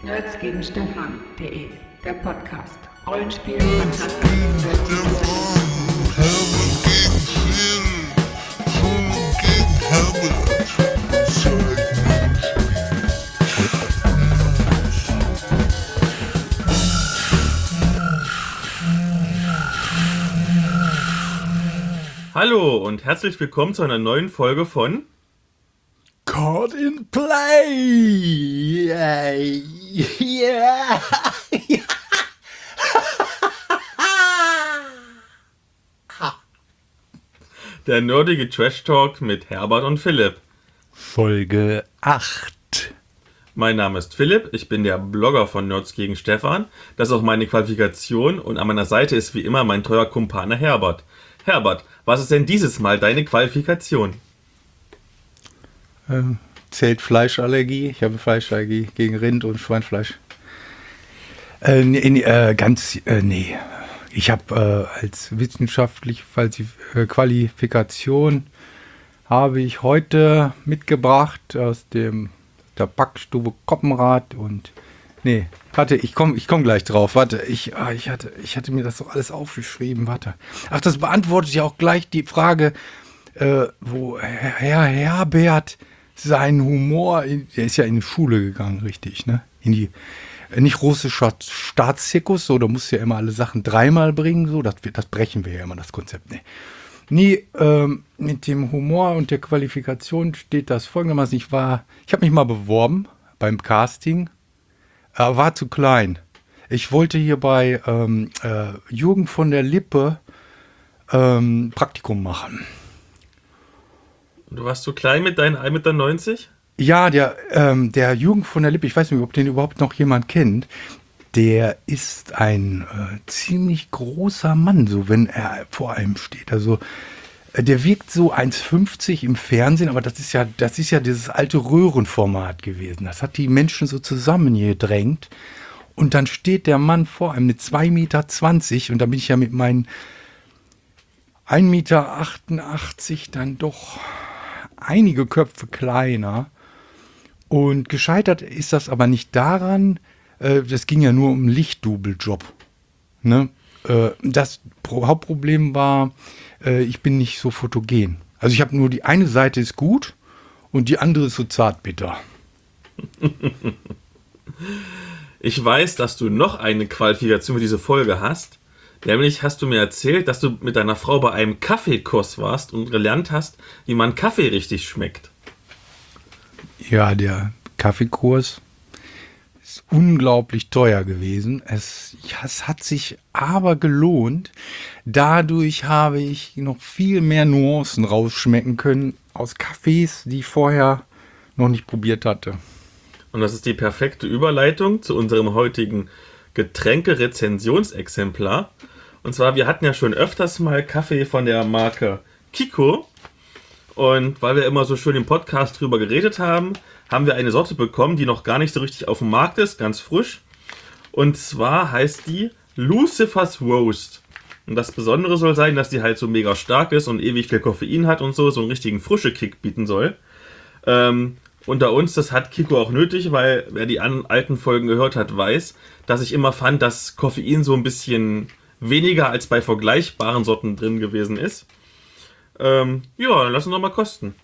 Nerds gegen Stefan.de, der Podcast. Rollenspiel, Fantasie. Hallo und herzlich willkommen zu einer neuen Folge von Caught in Play! Yeah. der nerdige Trash Talk mit Herbert und Philipp. Folge 8. Mein Name ist Philipp, ich bin der Blogger von Nerds gegen Stefan. Das ist auch meine Qualifikation und an meiner Seite ist wie immer mein treuer Kumpane Herbert. Herbert, was ist denn dieses Mal deine Qualifikation? Zählt Fleischallergie? Ich habe Fleischallergie gegen Rind und Schweinfleisch. Nee. Ich habe als wissenschaftliche Qualifikation habe ich heute mitgebracht aus der Backstube Koppenrad und nee, warte, ich komm gleich drauf. Warte, ich hatte mir das doch alles aufgeschrieben. Warte. Ach, das beantwortet ja auch gleich die Frage, wo Herr Herbert seinen Humor, der ist ja in die Schule gegangen, richtig, ne? Nicht russischer Staatszirkus, so, da musst du ja immer alle Sachen dreimal bringen, so, das brechen wir ja immer, das Konzept, ne? Nee, mit dem Humor und der Qualifikation steht das folgendermaßen, ich habe mich mal beworben beim Casting, aber war zu klein. Ich wollte hier bei Jürgen von der Lippe Praktikum machen. Du warst so klein mit deinen 1,90 Meter? Ja, der Jürgen von der Lippe, ich weiß nicht, ob den überhaupt noch jemand kennt, der ist ein ziemlich großer Mann, so wenn er vor einem steht. Also der wirkt so 1,50 im Fernsehen, aber das ist ja dieses alte Röhrenformat gewesen. Das hat die Menschen so zusammengedrängt. Und dann steht der Mann vor einem mit 2,20 Meter und da bin ich ja mit meinen 1,88 Meter dann doch einige Köpfe kleiner. Und gescheitert ist das aber nicht daran, das ging ja nur um einen Lichtdubeljob. Ne? Das Hauptproblem war, ich bin nicht so fotogen. Also ich habe nur die eine Seite ist gut und die andere ist so zartbitter. Ich weiß, dass du noch eine Qualifikation für diese Folge hast. Nämlich hast du mir erzählt, dass du mit deiner Frau bei einem Kaffeekurs warst und gelernt hast, wie man Kaffee richtig schmeckt. Ja, der Kaffeekurs ist unglaublich teuer gewesen. Es hat sich aber gelohnt. Dadurch habe ich noch viel mehr Nuancen rausschmecken können aus Kaffees, die ich vorher noch nicht probiert hatte. Und das ist die perfekte Überleitung zu unserem heutigen Getränke-Rezensionsexemplar. Und zwar, wir hatten ja schon öfters mal Kaffee von der Marke Kiko. Und weil wir immer so schön im Podcast drüber geredet haben, haben wir eine Sorte bekommen, die noch gar nicht so richtig auf dem Markt ist, ganz frisch. Und zwar heißt die Lucifer's Roast. Und das Besondere soll sein, dass die halt so mega stark ist und ewig viel Koffein hat und so einen richtigen Frische-Kick bieten soll. Unter uns, das hat Kiko auch nötig, weil wer die alten Folgen gehört hat, weiß, dass ich immer fand, dass Koffein so ein bisschen weniger als bei vergleichbaren Sorten drin gewesen ist. Ja, dann lass uns doch mal kosten.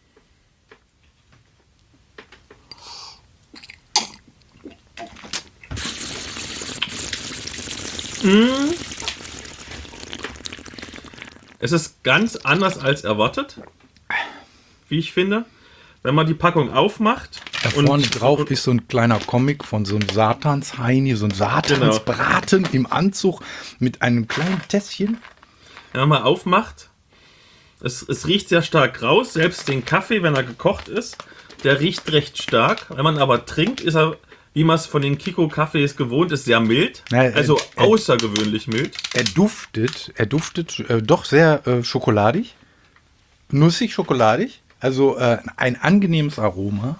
Es ist ganz anders als erwartet, wie ich finde. Wenn man die Packung aufmacht. Da vorne drauf ist so ein kleiner Comic von so einem Satansheini, so ein Satansbraten im Anzug mit einem kleinen Tässchen. Wenn man aufmacht, es riecht sehr stark raus, selbst den Kaffee, wenn er gekocht ist, der riecht recht stark. Wenn man aber trinkt, ist er, wie man es von den Kiko-Kaffees gewohnt ist, sehr mild. Also außergewöhnlich mild. Er duftet doch sehr schokoladig, nussig schokoladig. Also ein angenehmes Aroma.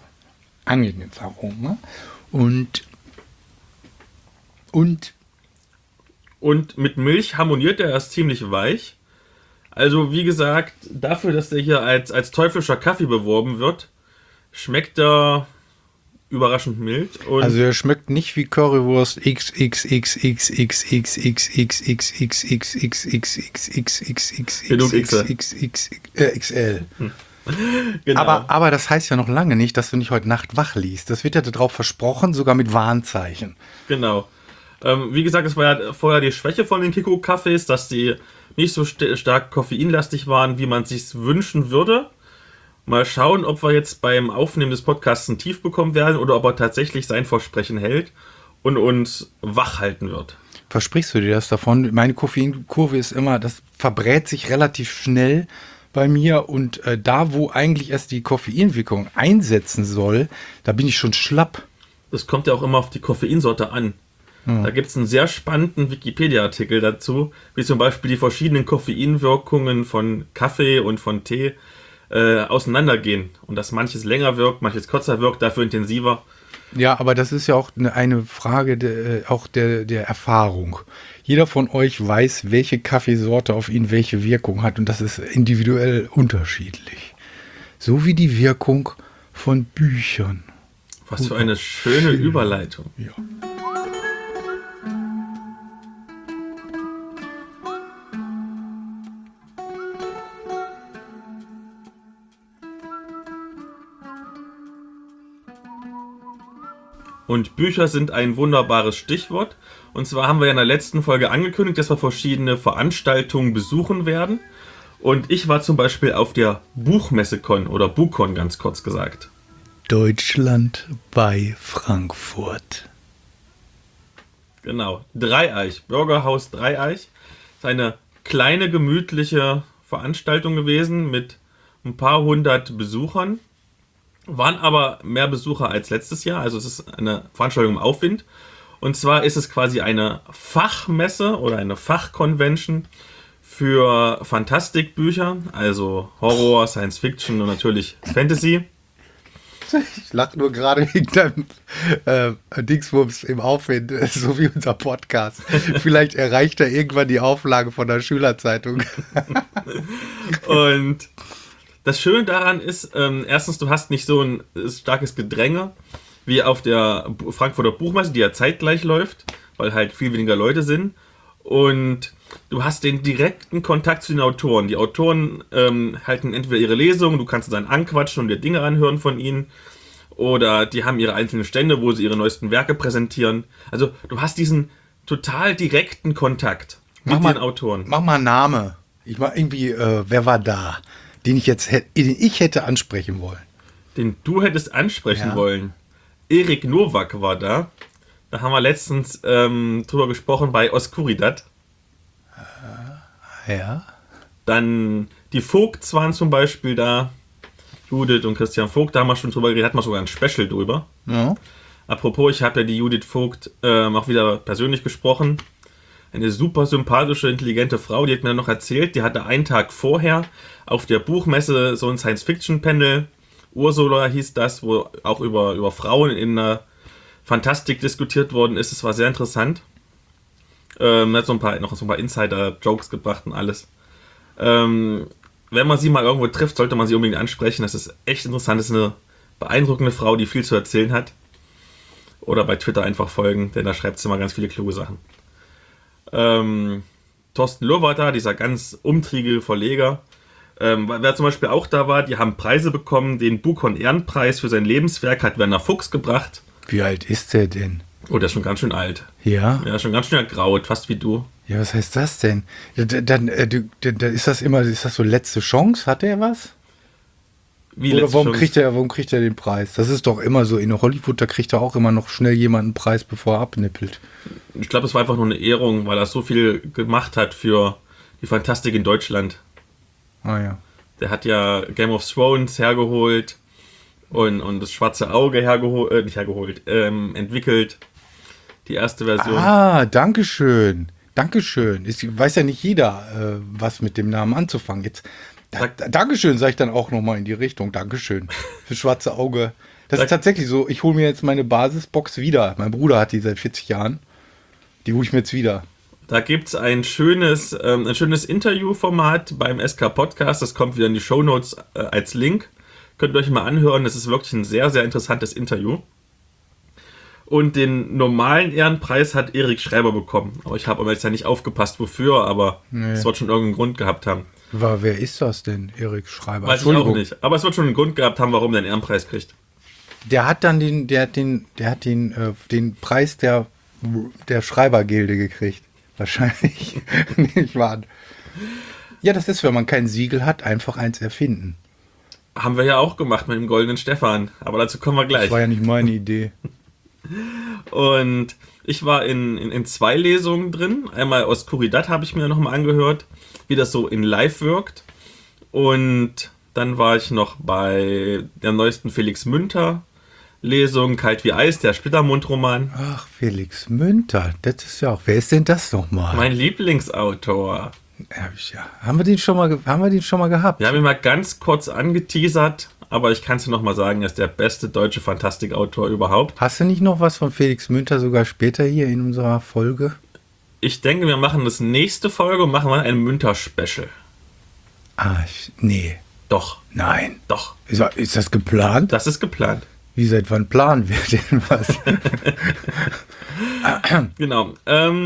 Und mit Milch harmoniert er erst ziemlich weich. Also wie gesagt, dafür, dass der hier als teuflischer Kaffee beworben wird, schmeckt er überraschend mild. Und Also er schmeckt nicht wie Currywurst XL. genau. Aber das heißt ja noch lange nicht, dass du nicht heute Nacht wach liegst. Das wird ja darauf versprochen, sogar mit Warnzeichen. Genau. Wie gesagt, es war ja vorher die Schwäche von den Kiko-Kaffees, dass die nicht so stark koffeinlastig waren, wie man sich wünschen würde. Mal schauen, ob wir jetzt beim Aufnehmen des Podcasts ein Tief bekommen werden oder ob er tatsächlich sein Versprechen hält und uns wach halten wird. Versprichst du dir das davon? Meine Koffeinkurve ist immer, das verbrät sich relativ schnell bei mir und da, wo eigentlich erst die Koffeinwirkung einsetzen soll, da bin ich schon schlapp. Das kommt ja auch immer auf die Koffeinsorte an. Da gibt es einen sehr spannenden Wikipedia-Artikel dazu, wie zum Beispiel die verschiedenen Koffeinwirkungen von Kaffee und von Tee auseinandergehen. Und dass manches länger wirkt, manches kürzer wirkt, dafür intensiver. Ja, aber das ist ja auch eine Frage der Erfahrung. Jeder von euch weiß, welche Kaffeesorte auf ihn welche Wirkung hat und das ist individuell unterschiedlich. So wie die Wirkung von Büchern. Was für eine schöne Überleitung. Ja. Und Bücher sind ein wunderbares Stichwort. Und zwar haben wir ja in der letzten Folge angekündigt, dass wir verschiedene Veranstaltungen besuchen werden. Und ich war zum Beispiel auf der Buchmesse-Con oder BuCon ganz kurz gesagt. Deutschland bei Frankfurt. Genau, Dreieich, Bürgerhaus Dreieich. Ist eine kleine, gemütliche Veranstaltung gewesen mit ein paar hundert Besuchern. Waren aber mehr Besucher als letztes Jahr, also es ist eine Veranstaltung im Aufwind. Und zwar ist es quasi eine Fachmesse oder eine Fachconvention für Fantastikbücher, also Horror, Science Fiction und natürlich Fantasy. Ich lache nur gerade wegen deinem Dingsbums im Aufwind, so wie unser Podcast. Vielleicht erreicht er irgendwann die Auflage von der Schülerzeitung. Und das Schöne daran ist, erstens, du hast nicht so ein starkes Gedränge wie auf der Frankfurter Buchmesse, die ja zeitgleich läuft, weil halt viel weniger Leute sind. Und du hast den direkten Kontakt zu den Autoren. Die Autoren halten entweder ihre Lesungen, du kannst dann anquatschen und dir Dinge anhören von ihnen, oder die haben ihre einzelnen Stände, wo sie ihre neuesten Werke präsentieren. Also du hast diesen total direkten Kontakt mit den Autoren. Mach mal einen Name. Ich war irgendwie, wer war da? Den ich hätte ansprechen wollen. Den du hättest ansprechen wollen. Erik Nowak war da. Da haben wir letztens drüber gesprochen bei Oscuridad. Ja. Dann die Vogts waren zum Beispiel da. Judith und Christian Vogt, da haben wir schon drüber geredet, hatten wir sogar ein Special drüber. Ja. Apropos, ich habe ja die Judith Vogt auch wieder persönlich gesprochen. Eine super sympathische, intelligente Frau, die hat mir noch erzählt, die hatte einen Tag vorher auf der Buchmesse so ein Science-Fiction-Panel, Ursula hieß das, wo auch über Frauen in der Fantastik diskutiert worden ist. Es war sehr interessant. Hat noch so ein paar Insider-Jokes gebracht und alles. Wenn man sie mal irgendwo trifft, sollte man sie unbedingt ansprechen. Das ist echt interessant. Das ist eine beeindruckende Frau, die viel zu erzählen hat. Oder bei Twitter einfach folgen, denn da schreibt sie immer ganz viele kluge Sachen. Thorsten Löhr war da, dieser ganz umtriebige Verleger. Wer zum Beispiel auch da war, die haben Preise bekommen. Den BuCon Ehrenpreis für sein Lebenswerk hat Werner Fuchs gebracht. Wie alt ist der denn? Oh, der ist schon ganz schön alt. Ja? Ja, schon ganz schön ergraut, fast wie du. Ja, was heißt das denn? Dann ist das so letzte Chance? Hat er was? Wie Oder letzte warum Chance? kriegt er den Preis? Das ist doch immer so. In Hollywood, da kriegt er auch immer noch schnell jemanden einen Preis, bevor er abnippelt. Ich glaube, es war einfach nur eine Ehrung, weil er so viel gemacht hat für die Fantastik in Deutschland. Ah ja. Der hat ja Game of Thrones hergeholt und das Schwarze Auge entwickelt. Die erste Version. Ah, Dankeschön. Dankeschön. Weiß ja nicht jeder, was mit dem Namen anzufangen. Jetzt, Dankeschön, sage ich dann auch nochmal in die Richtung. Dankeschön für Schwarze Auge. Das ist tatsächlich so. Ich hole mir jetzt meine Basisbox wieder. Mein Bruder hat die seit 40 Jahren. Die hole ich mir jetzt wieder. Da gibt es ein schönes Interviewformat beim SK Podcast. Das kommt wieder in die Shownotes als Link. Könnt ihr euch mal anhören. Das ist wirklich ein sehr, sehr interessantes Interview. Und den normalen Ehrenpreis hat Erik Schreiber bekommen. Aber ich habe jetzt ja nicht aufgepasst, wofür, aber es wird schon irgendeinen Grund gehabt haben. Wer ist das denn, Erik Schreiber? Weiß ich auch nicht. Aber es wird schon einen Grund gehabt haben, warum der einen Ehrenpreis kriegt. Der hat dann den Preis der Schreibergilde gekriegt. Wahrscheinlich. Nicht wahr? Ja, das ist, wenn man kein Siegel hat, einfach eins erfinden. Haben wir ja auch gemacht mit dem Goldenen Stefan. Aber dazu kommen wir gleich. Das war ja nicht meine Idee. Und ich war in 2 Lesungen drin. Einmal Oscuridad habe ich mir nochmal angehört, wie das so in Live wirkt. Und dann war ich noch bei der neuesten Felix Münter Lesung, Kalt wie Eis, der Splittermund-Roman. Ach, Felix Münter, das ist ja auch. Wer ist denn das nochmal? Mein Lieblingsautor. Haben wir den schon mal gehabt? Wir haben ihn mal ganz kurz angeteasert, aber ich kann es dir nochmal sagen, er ist der beste deutsche Fantastikautor überhaupt. Hast du nicht noch was von Felix Münter sogar später hier in unserer Folge? Ich denke, wir machen das nächste Folge und machen mal ein Münter-Special. Nee. Doch. Nein. Doch. Ist das geplant? Das ist geplant. Wie, seit wann planen wir denn was? Genau.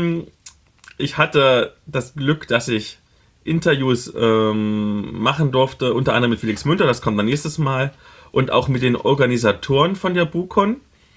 Ich hatte das Glück, dass ich Interviews machen durfte, unter anderem mit Felix Münter, das kommt dann nächstes Mal, und auch mit den Organisatoren von der BuCon.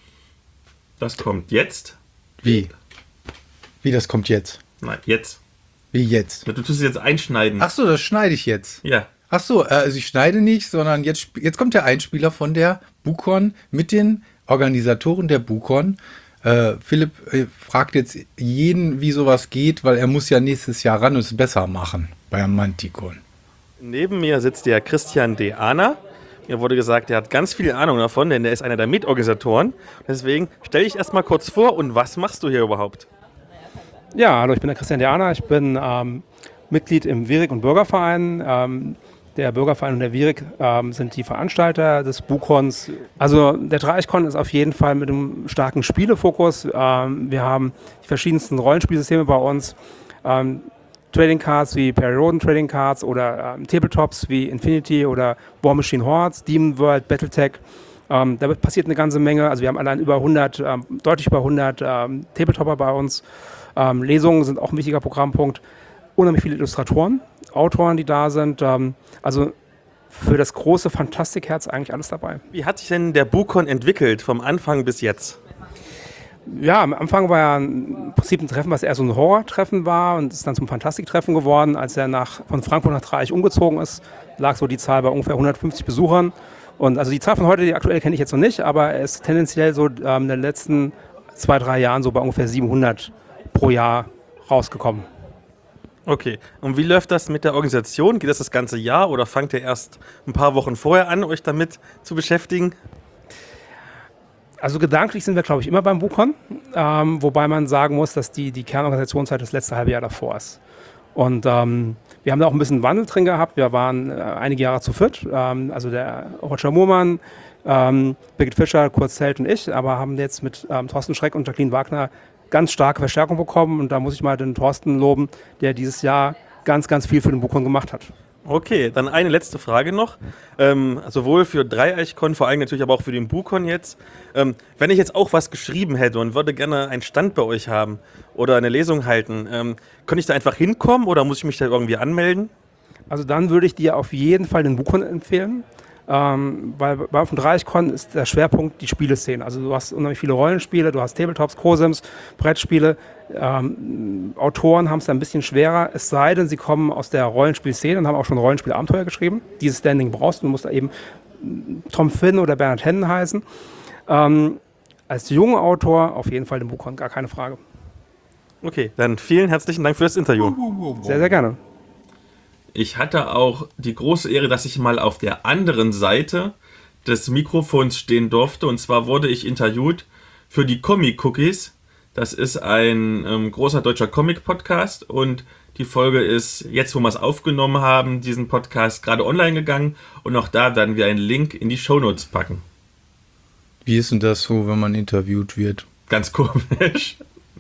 Das kommt jetzt. Wie? Wie, das kommt jetzt? Nein, jetzt. Wie jetzt? Du tust es jetzt einschneiden. Ach so, das schneide ich jetzt. Ja. Ach so, also ich schneide nicht, sondern jetzt kommt der Einspieler von der BuCon mit den Organisatoren der BuCon. Philipp fragt jetzt jeden, wie sowas geht, weil er muss ja nächstes Jahr ran und es besser machen bei Manticon. Neben mir sitzt der Christian De Ahna. Mir wurde gesagt, er hat ganz viel Ahnung davon, denn er ist einer der Mitorganisatoren. Deswegen stell dich erstmal kurz vor und was machst du hier überhaupt? Ja, hallo, ich bin der Christian De Ahna. Ich bin Mitglied im Virik und Bürgerverein. Der Bürgerverein und der Virik sind die Veranstalter des BuCons. Also der Dreieichkon ist auf jeden Fall mit einem starken Spielefokus. Wir haben die verschiedensten Rollenspielsysteme bei uns. Trading Cards wie Perry Roden Trading Cards oder Tabletops wie Infinity oder War Machine Hordes, Demon World, Battletech. Da passiert eine ganze Menge. Also wir haben allein über 100, deutlich über 100 Tabletopper bei uns. Lesungen sind auch ein wichtiger Programmpunkt. Unheimlich viele Illustratoren, Autoren, die da sind. Also für das große Fantastikherz eigentlich alles dabei. Wie hat sich denn der BuCon entwickelt vom Anfang bis jetzt? Ja, am Anfang war ja im Prinzip ein Treffen, was eher so ein Horror-Treffen war und ist dann zum Fantastiktreffen geworden. Als er von Frankfurt nach Dreieich umgezogen ist, lag so die Zahl bei ungefähr 150 Besuchern. Und also die Zahl von heute, die aktuell kenne ich jetzt noch nicht, aber er ist tendenziell so in den letzten 2-3 Jahren so bei ungefähr 700 pro Jahr rausgekommen. Okay, und wie läuft das mit der Organisation? Geht das ganze Jahr oder fangt ihr erst ein paar Wochen vorher an, euch damit zu beschäftigen? Also gedanklich sind wir, glaube ich, immer beim BuCon, wobei man sagen muss, dass die Kernorganisationszeit das letzte halbe Jahr davor ist. Und wir haben da auch ein bisschen Wandel drin gehabt. Wir waren einige Jahre zu viert, also der Roger Muhrmann, Birgit Fischer, Kurt Zelt und ich, aber haben jetzt mit Thorsten Schreck und Jacqueline Wagner ganz starke Verstärkung bekommen. Und da muss ich mal den Thorsten loben, der dieses Jahr ganz, ganz viel für den BuCon gemacht hat. Okay, dann eine letzte Frage noch. Sowohl für Dreieichkon, vor allem natürlich aber auch für den BuCon jetzt. Wenn ich jetzt auch was geschrieben hätte und würde gerne einen Stand bei euch haben oder eine Lesung halten, könnte ich da einfach hinkommen oder muss ich mich da irgendwie anmelden? Also dann würde ich dir auf jeden Fall den BuCon empfehlen. Weil auf dem Dreieichkon ist der Schwerpunkt die Spieleszene. Also du hast unheimlich viele Rollenspiele, du hast Tabletops, Cosims, Brettspiele. Autoren haben es da ein bisschen schwerer, es sei denn, sie kommen aus der Rollenspielszene und haben auch schon Rollenspielabenteuer geschrieben. Dieses Standing brauchst du, musst da eben Tom Finn oder Bernhard Hennen heißen. Als junger Autor auf jeden Fall den BuCon, gar keine Frage. Okay, dann vielen herzlichen Dank für das Interview. Sehr, sehr gerne. Ich hatte auch die große Ehre, dass ich mal auf der anderen Seite des Mikrofons stehen durfte. Und zwar wurde ich interviewt für die Comic Cookies. Das ist ein großer deutscher Comic-Podcast. Und die Folge ist, jetzt wo wir es aufgenommen haben, diesen Podcast gerade online gegangen. Und auch da werden wir einen Link in die Shownotes packen. Wie ist denn das so, wenn man interviewt wird? Ganz komisch.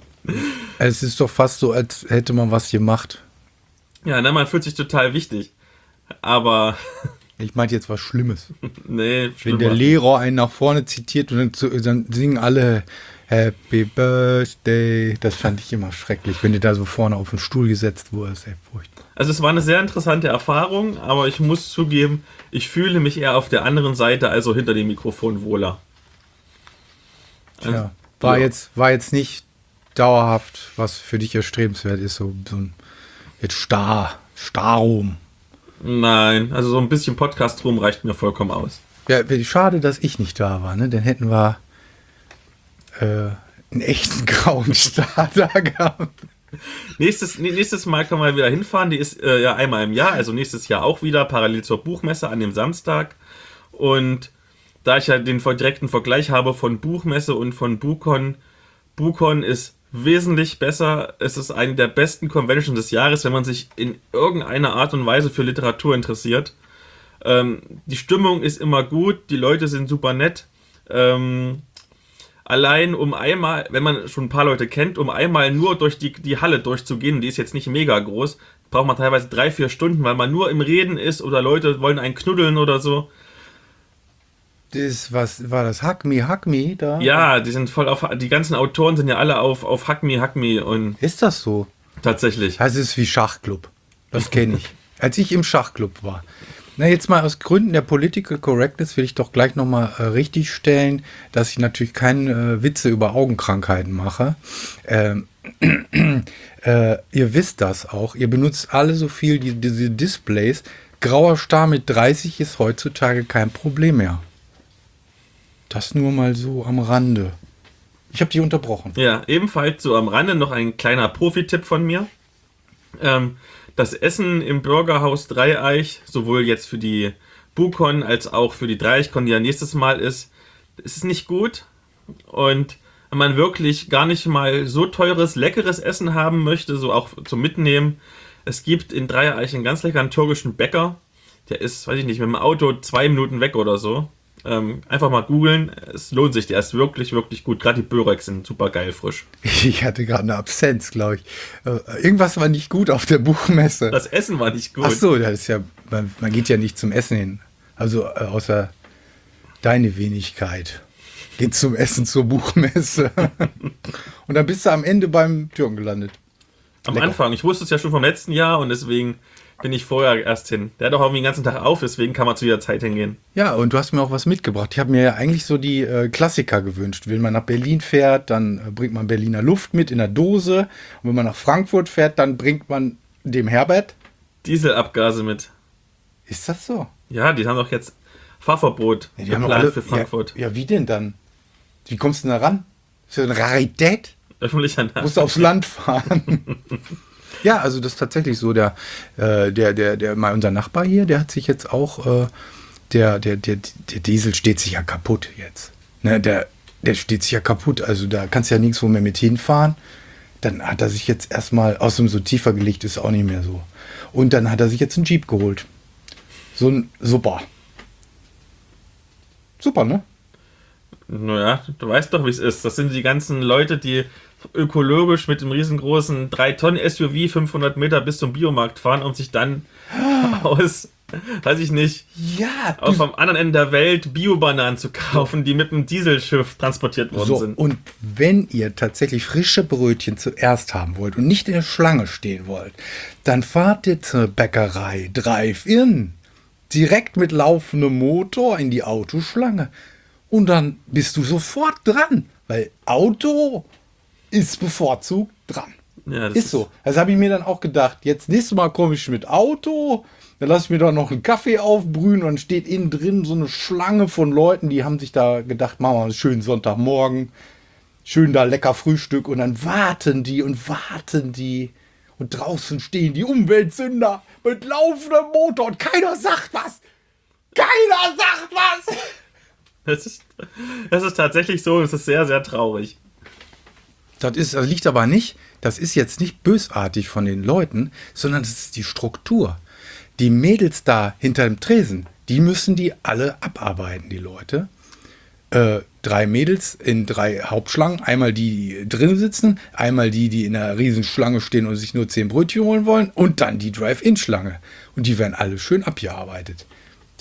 Es ist doch fast so, als hätte man was gemacht. Ja, man fühlt sich total wichtig. Aber Ich meinte jetzt was Schlimmes. Nee, Wenn der Lehrer einen nach vorne zitiert und dann singen alle Happy Birthday. Das fand ich immer schrecklich, wenn du da so vorne auf den Stuhl gesetzt wurdest. Ey, furchtbar. Also es war eine sehr interessante Erfahrung, aber ich muss zugeben, ich fühle mich eher auf der anderen Seite, also hinter dem Mikrofon wohler. Ja, war jetzt nicht dauerhaft, was für dich erstrebenswert ist, so ein jetzt Starrum. Nein, also so ein bisschen Podcast-Rum reicht mir vollkommen aus. Ja, schade, dass ich nicht da war, ne? Dann hätten wir einen echten grauen Star da gehabt. Nächstes Mal können wir wieder hinfahren. Die ist ja einmal im Jahr, also nächstes Jahr auch wieder, parallel zur Buchmesse an dem Samstag. Und da ich ja den direkten Vergleich habe von Buchmesse und von BuCon, BuCon ist wesentlich besser. Es ist eine der besten Conventions des Jahres, wenn man sich in irgendeiner Art und Weise für Literatur interessiert. Die Stimmung ist immer gut, die Leute sind super nett. Allein um einmal, wenn man schon ein paar Leute kennt, um einmal nur durch die Halle durchzugehen, die ist jetzt nicht mega groß, braucht man teilweise 3-4 Stunden, weil man nur im Reden ist oder Leute wollen einen knuddeln oder so. War das Hack Me da? Ja, die sind voll auf, die ganzen Autoren sind ja alle auf Hack Me und Ist das so? tatsächlich. Das ist wie Schachclub. Das kenne ich. Als ich im Schachclub war. Na, jetzt mal aus Gründen der Political Correctness will ich doch gleich nochmal richtig stellen, dass ich natürlich keine Witze über Augenkrankheiten mache. Ihr wisst das auch. Ihr benutzt alle so viel diese Displays. Grauer Star mit 30 ist heutzutage kein Problem mehr. Das nur mal so am Rande. Ich habe dich unterbrochen. Ja, ebenfalls so am Rande noch ein kleiner Profi-Tipp von mir. Das Essen im Burgerhaus Dreieich, sowohl jetzt für die BuCon als auch für die Dreieichkon, die ja nächstes Mal ist nicht gut. Und wenn man wirklich gar nicht mal so teures, leckeres Essen haben möchte, so auch zum Mitnehmen, es gibt in Dreieich einen ganz leckeren türkischen Bäcker. Der ist, weiß ich nicht, mit dem Auto 2 Minuten weg oder so. Einfach mal googeln, es lohnt sich, der ist wirklich, wirklich gut. Gerade die Böreks sind super geil frisch. Ich hatte gerade eine Absenz, glaube ich. Irgendwas war nicht gut auf der Buchmesse. Das Essen war nicht gut. Ach so, das ist ja, man geht ja nicht zum Essen hin. Also außer deine Wenigkeit geht zum Essen zur Buchmesse. Und dann bist du am Ende beim Türken gelandet. Am Lecker. Anfang, ich wusste es ja schon vom letzten Jahr und deswegen bin ich vorher erst hin. Der hat doch irgendwie den ganzen Tag auf, deswegen kann man zu jeder Zeit hingehen. Ja, und du hast mir auch was mitgebracht. Ich habe mir ja eigentlich so die Klassiker gewünscht. Wenn man nach Berlin fährt, dann bringt man Berliner Luft mit in der Dose. Und wenn man nach Frankfurt fährt, dann bringt man dem Herbert. Dieselabgase mit. Ist das so? Ja, die haben doch jetzt Fahrverbot Ja, die haben doch geplant alle für Frankfurt. Ja, wie denn dann? Wie kommst du denn da ran? Ist das eine Rarität? Öffentlicher Du musst aufs Land fahren. Ja, also das ist tatsächlich so. Der mal unser Nachbar hier, der hat sich jetzt auch, der Diesel steht sich ja kaputt jetzt. Ne, der steht sich ja kaputt. Also da kannst du ja nirgendwo mehr mit hinfahren. Dann hat er sich jetzt erstmal, außerdem so tiefer gelegt ist auch nicht mehr so. Und dann hat er sich jetzt einen Jeep geholt. So ein Super. Super, ne? Naja, du weißt doch, wie es ist. Das sind die ganzen Leute, die ökologisch mit dem riesengroßen 3-Tonnen-SUV 500 Meter bis zum Biomarkt fahren und sich dann aus, weiß ich nicht, Ja. vom anderen Ende der Welt Biobananen zu kaufen, die mit einem Dieselschiff transportiert worden So, sind. und wenn ihr tatsächlich frische Brötchen zuerst haben wollt und nicht in der Schlange stehen wollt, dann fahrt ihr zur Bäckerei Drive-In. Direkt mit laufendem Motor in die Autoschlange. Und dann bist du sofort dran, weil Auto ist bevorzugt dran. Ja, das Ist so. Das habe ich mir dann auch gedacht. Jetzt nächstes Mal komme ich mit Auto, dann lasse ich mir da noch einen Kaffee aufbrühen und dann steht innen drin so eine Schlange von Leuten, die haben sich da gedacht, machen wir einen schönen Sonntagmorgen, schön da lecker Frühstück und dann warten die und draußen stehen die Umweltsünder mit laufendem Motor und keiner sagt was. Keiner sagt was. Das ist tatsächlich so, es ist sehr, sehr traurig. Das liegt aber nicht, das ist jetzt nicht bösartig von den Leuten, sondern das ist die Struktur. Die Mädels da hinter dem Tresen, die müssen die alle abarbeiten, die Leute. 3 Mädels in 3 Hauptschlangen, einmal die drin sitzen, einmal die in einer riesen Schlange stehen und sich nur 10 Brötchen holen wollen und dann die Drive-In-Schlange. Und die werden alle schön abgearbeitet.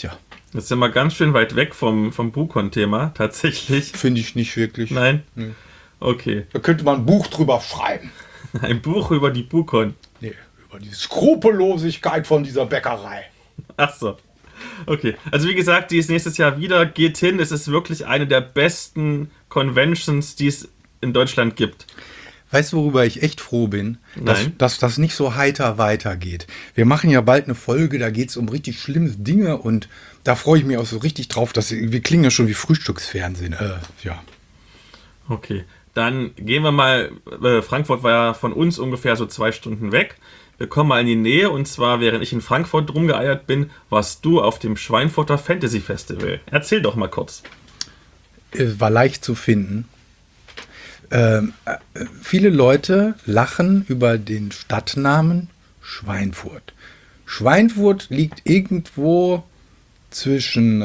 Tja, Das ist ja mal ganz schön weit weg vom Bukon-Thema, tatsächlich. finde ich nicht wirklich. Nein? Nee. Okay. Da könnte man ein Buch drüber schreiben. Ein Buch über die Bukon. Nee, über die Skrupellosigkeit von dieser Bäckerei. Ach so. Okay. Also wie gesagt, die ist nächstes Jahr wieder. Geht hin. Es ist wirklich eine der besten Conventions, die es in Deutschland gibt. Weißt du, worüber ich echt froh bin? Nein. Dass das nicht so heiter weitergeht. Wir machen ja bald eine Folge, da geht es um richtig schlimme Dinge und da freue ich mich auch so richtig drauf, dass wir klingen ja schon wie Frühstücksfernsehen. Ja. Okay. Dann gehen wir mal. Frankfurt war ja von uns ungefähr so 2 Stunden weg. Wir kommen mal in die Nähe und zwar, während ich in Frankfurt rumgeeiert bin, warst du auf dem Schweinfurter Fantasy Festival. Erzähl doch mal kurz. Es war leicht zu finden. Viele Leute lachen über den Stadtnamen Schweinfurt. Schweinfurt liegt irgendwo zwischen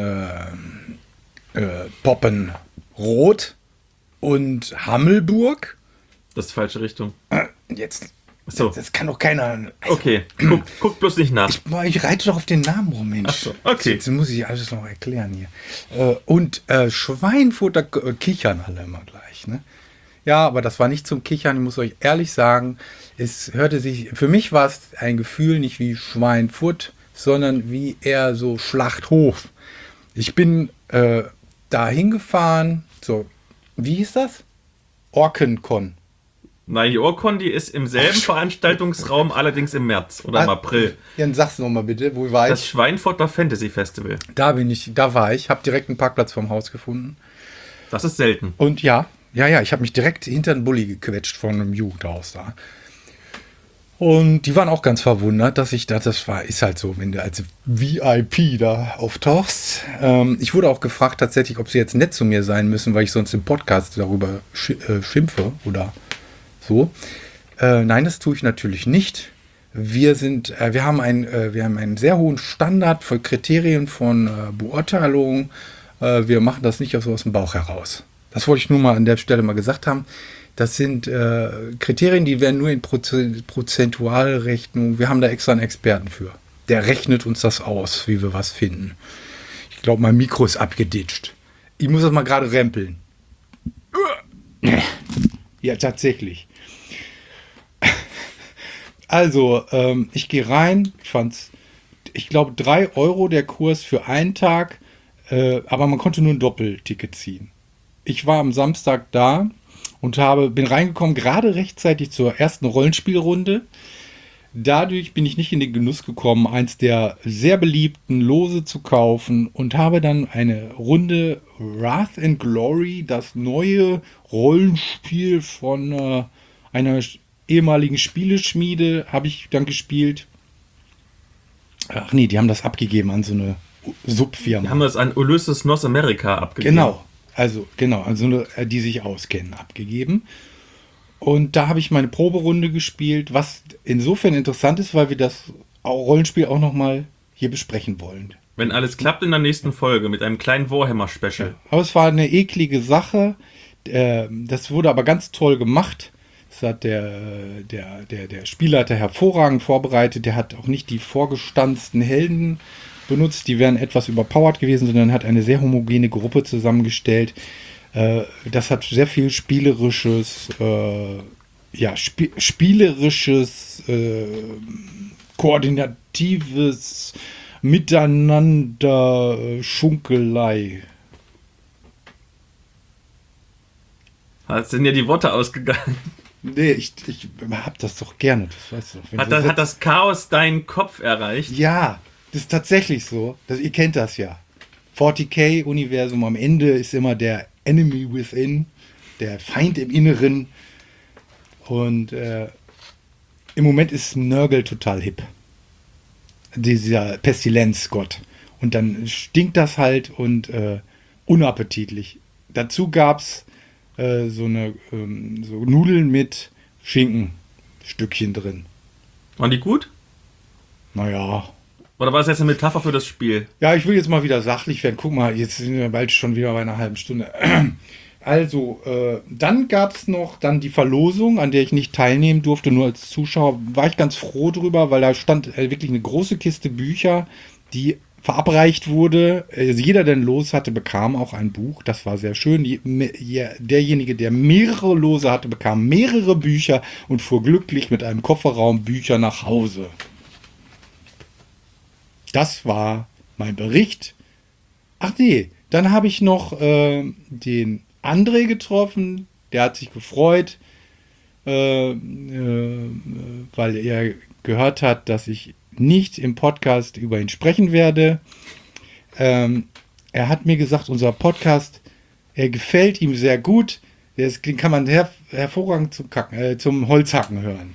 Poppenrot und Hammelburg. Das ist die falsche Richtung. Jetzt, So. das kann doch keiner. Okay, guck bloß nicht nach. Ich reite doch auf den Namen rum, Mensch. Ach so, okay. Jetzt muss ich alles noch erklären hier. Und Schweinfurt, da kichern alle immer gleich, ne? Ja, aber das war nicht zum Kichern, ich muss euch ehrlich sagen, es hörte sich, für mich war es ein Gefühl nicht wie Schweinfurt, sondern wie eher so Schlachthof. Ich bin da hingefahren, so, wie hieß das? Orkencon. Nein, die Orcon, die ist im selben Veranstaltungsraum, allerdings im März oder im April. Ja, dann sag's noch mal bitte, wo war Das ich? Schweinfurter Fantasy Festival. Da war ich, habe direkt einen Parkplatz vom Haus gefunden. Das ist selten. Und ich habe mich direkt hinter den Bulli gequetscht von einem Jugendhaus da. Und die waren auch ganz verwundert, dass ich ist halt so, wenn du als VIP da auftauchst. Ich wurde auch gefragt tatsächlich, ob sie jetzt nett zu mir sein müssen, weil ich sonst im Podcast darüber schimpfe oder so. Nein, das tue ich natürlich nicht. Wir haben einen sehr hohen Standard für Kriterien von Beurteilung. Wir machen das nicht aus dem Bauch heraus. Das wollte ich nur mal an der Stelle mal gesagt haben. Das sind Kriterien, die werden nur in Prozentualrechnung. Wir haben da extra einen Experten für. Der rechnet uns das aus, wie wir was finden. Ich glaube, mein Mikro ist abgeditscht. Ich muss das mal gerade rempeln. Ja, tatsächlich. Also, ich gehe rein. Ich glaube, 3 € der Kurs für einen Tag. Aber man konnte nur ein Doppelticket ziehen. Ich war am Samstag da und bin reingekommen, gerade rechtzeitig zur ersten Rollenspielrunde. Dadurch bin ich nicht in den Genuss gekommen, eins der sehr beliebten Lose zu kaufen und habe dann eine Runde Wrath and Glory, das neue Rollenspiel von einer ehemaligen Spieleschmiede, habe ich dann gespielt. Ach nee, die haben das abgegeben an so eine Subfirma. Wir haben das an Ulysses North America abgegeben. Also die sich auskennen, abgegeben. Und da habe ich meine Proberunde gespielt, was insofern interessant ist, weil wir das Rollenspiel auch nochmal hier besprechen wollen. Wenn alles klappt in der nächsten Folge mit einem kleinen Warhammer-Special. Aber es war eine eklige Sache. Das wurde aber ganz toll gemacht. Das hat der Spielleiter hervorragend vorbereitet. Der hat auch nicht die vorgestanzten Helden benutzt, die wären etwas überpowered gewesen, sondern hat eine sehr homogene Gruppe zusammengestellt. Das hat sehr viel spielerisches, koordinatives Miteinander, Schunkelei. Jetzt sind ja die Worte ausgegangen. Nee, ich hab das doch gerne, das weißt du doch. Hat das Chaos deinen Kopf erreicht? Ja, das ist tatsächlich so. Ihr kennt das ja. 40k-Universum, am Ende ist immer der Enemy Within, der Feind im Inneren. Und im Moment ist Nurgle total hip. Dieser Pestilenzgott. Und dann stinkt das halt und unappetitlich. Dazu gab es so Nudeln mit Schinkenstückchen drin. Waren die gut? Naja. Oder war das jetzt eine Metapher für das Spiel? Ja, ich will jetzt mal wieder sachlich werden. Guck mal, jetzt sind wir bald schon wieder bei einer halben Stunde. Also, dann gab es noch die Verlosung, an der ich nicht teilnehmen durfte, nur als Zuschauer. War ich ganz froh drüber, weil da stand wirklich eine große Kiste Bücher, die verabreicht wurde. Also jeder, der ein Los hatte, bekam auch ein Buch. Das war sehr schön. Derjenige, der mehrere Lose hatte, bekam mehrere Bücher und fuhr glücklich mit einem Kofferraum Bücher nach Hause. Das war mein Bericht. Ach nee, dann habe ich noch den André getroffen. Der hat sich gefreut, weil er gehört hat, dass ich nicht im Podcast über ihn sprechen werde. Er hat mir gesagt, unser Podcast, er gefällt ihm sehr gut. Den kann man hervorragend zum Holzhacken hören.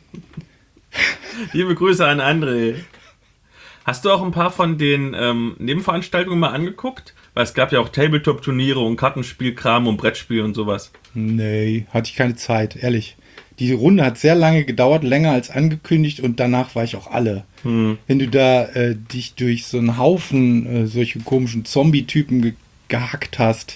Liebe Grüße an André. Hast du auch ein paar von den Nebenveranstaltungen mal angeguckt? Weil es gab ja auch Tabletop-Turniere und Kartenspielkram und Brettspiel und sowas. Nee, hatte ich keine Zeit, ehrlich. Die Runde hat sehr lange gedauert, länger als angekündigt und danach war ich auch alle. Wenn du da dich durch so einen Haufen solche komischen Zombie-Typen gehackt hast.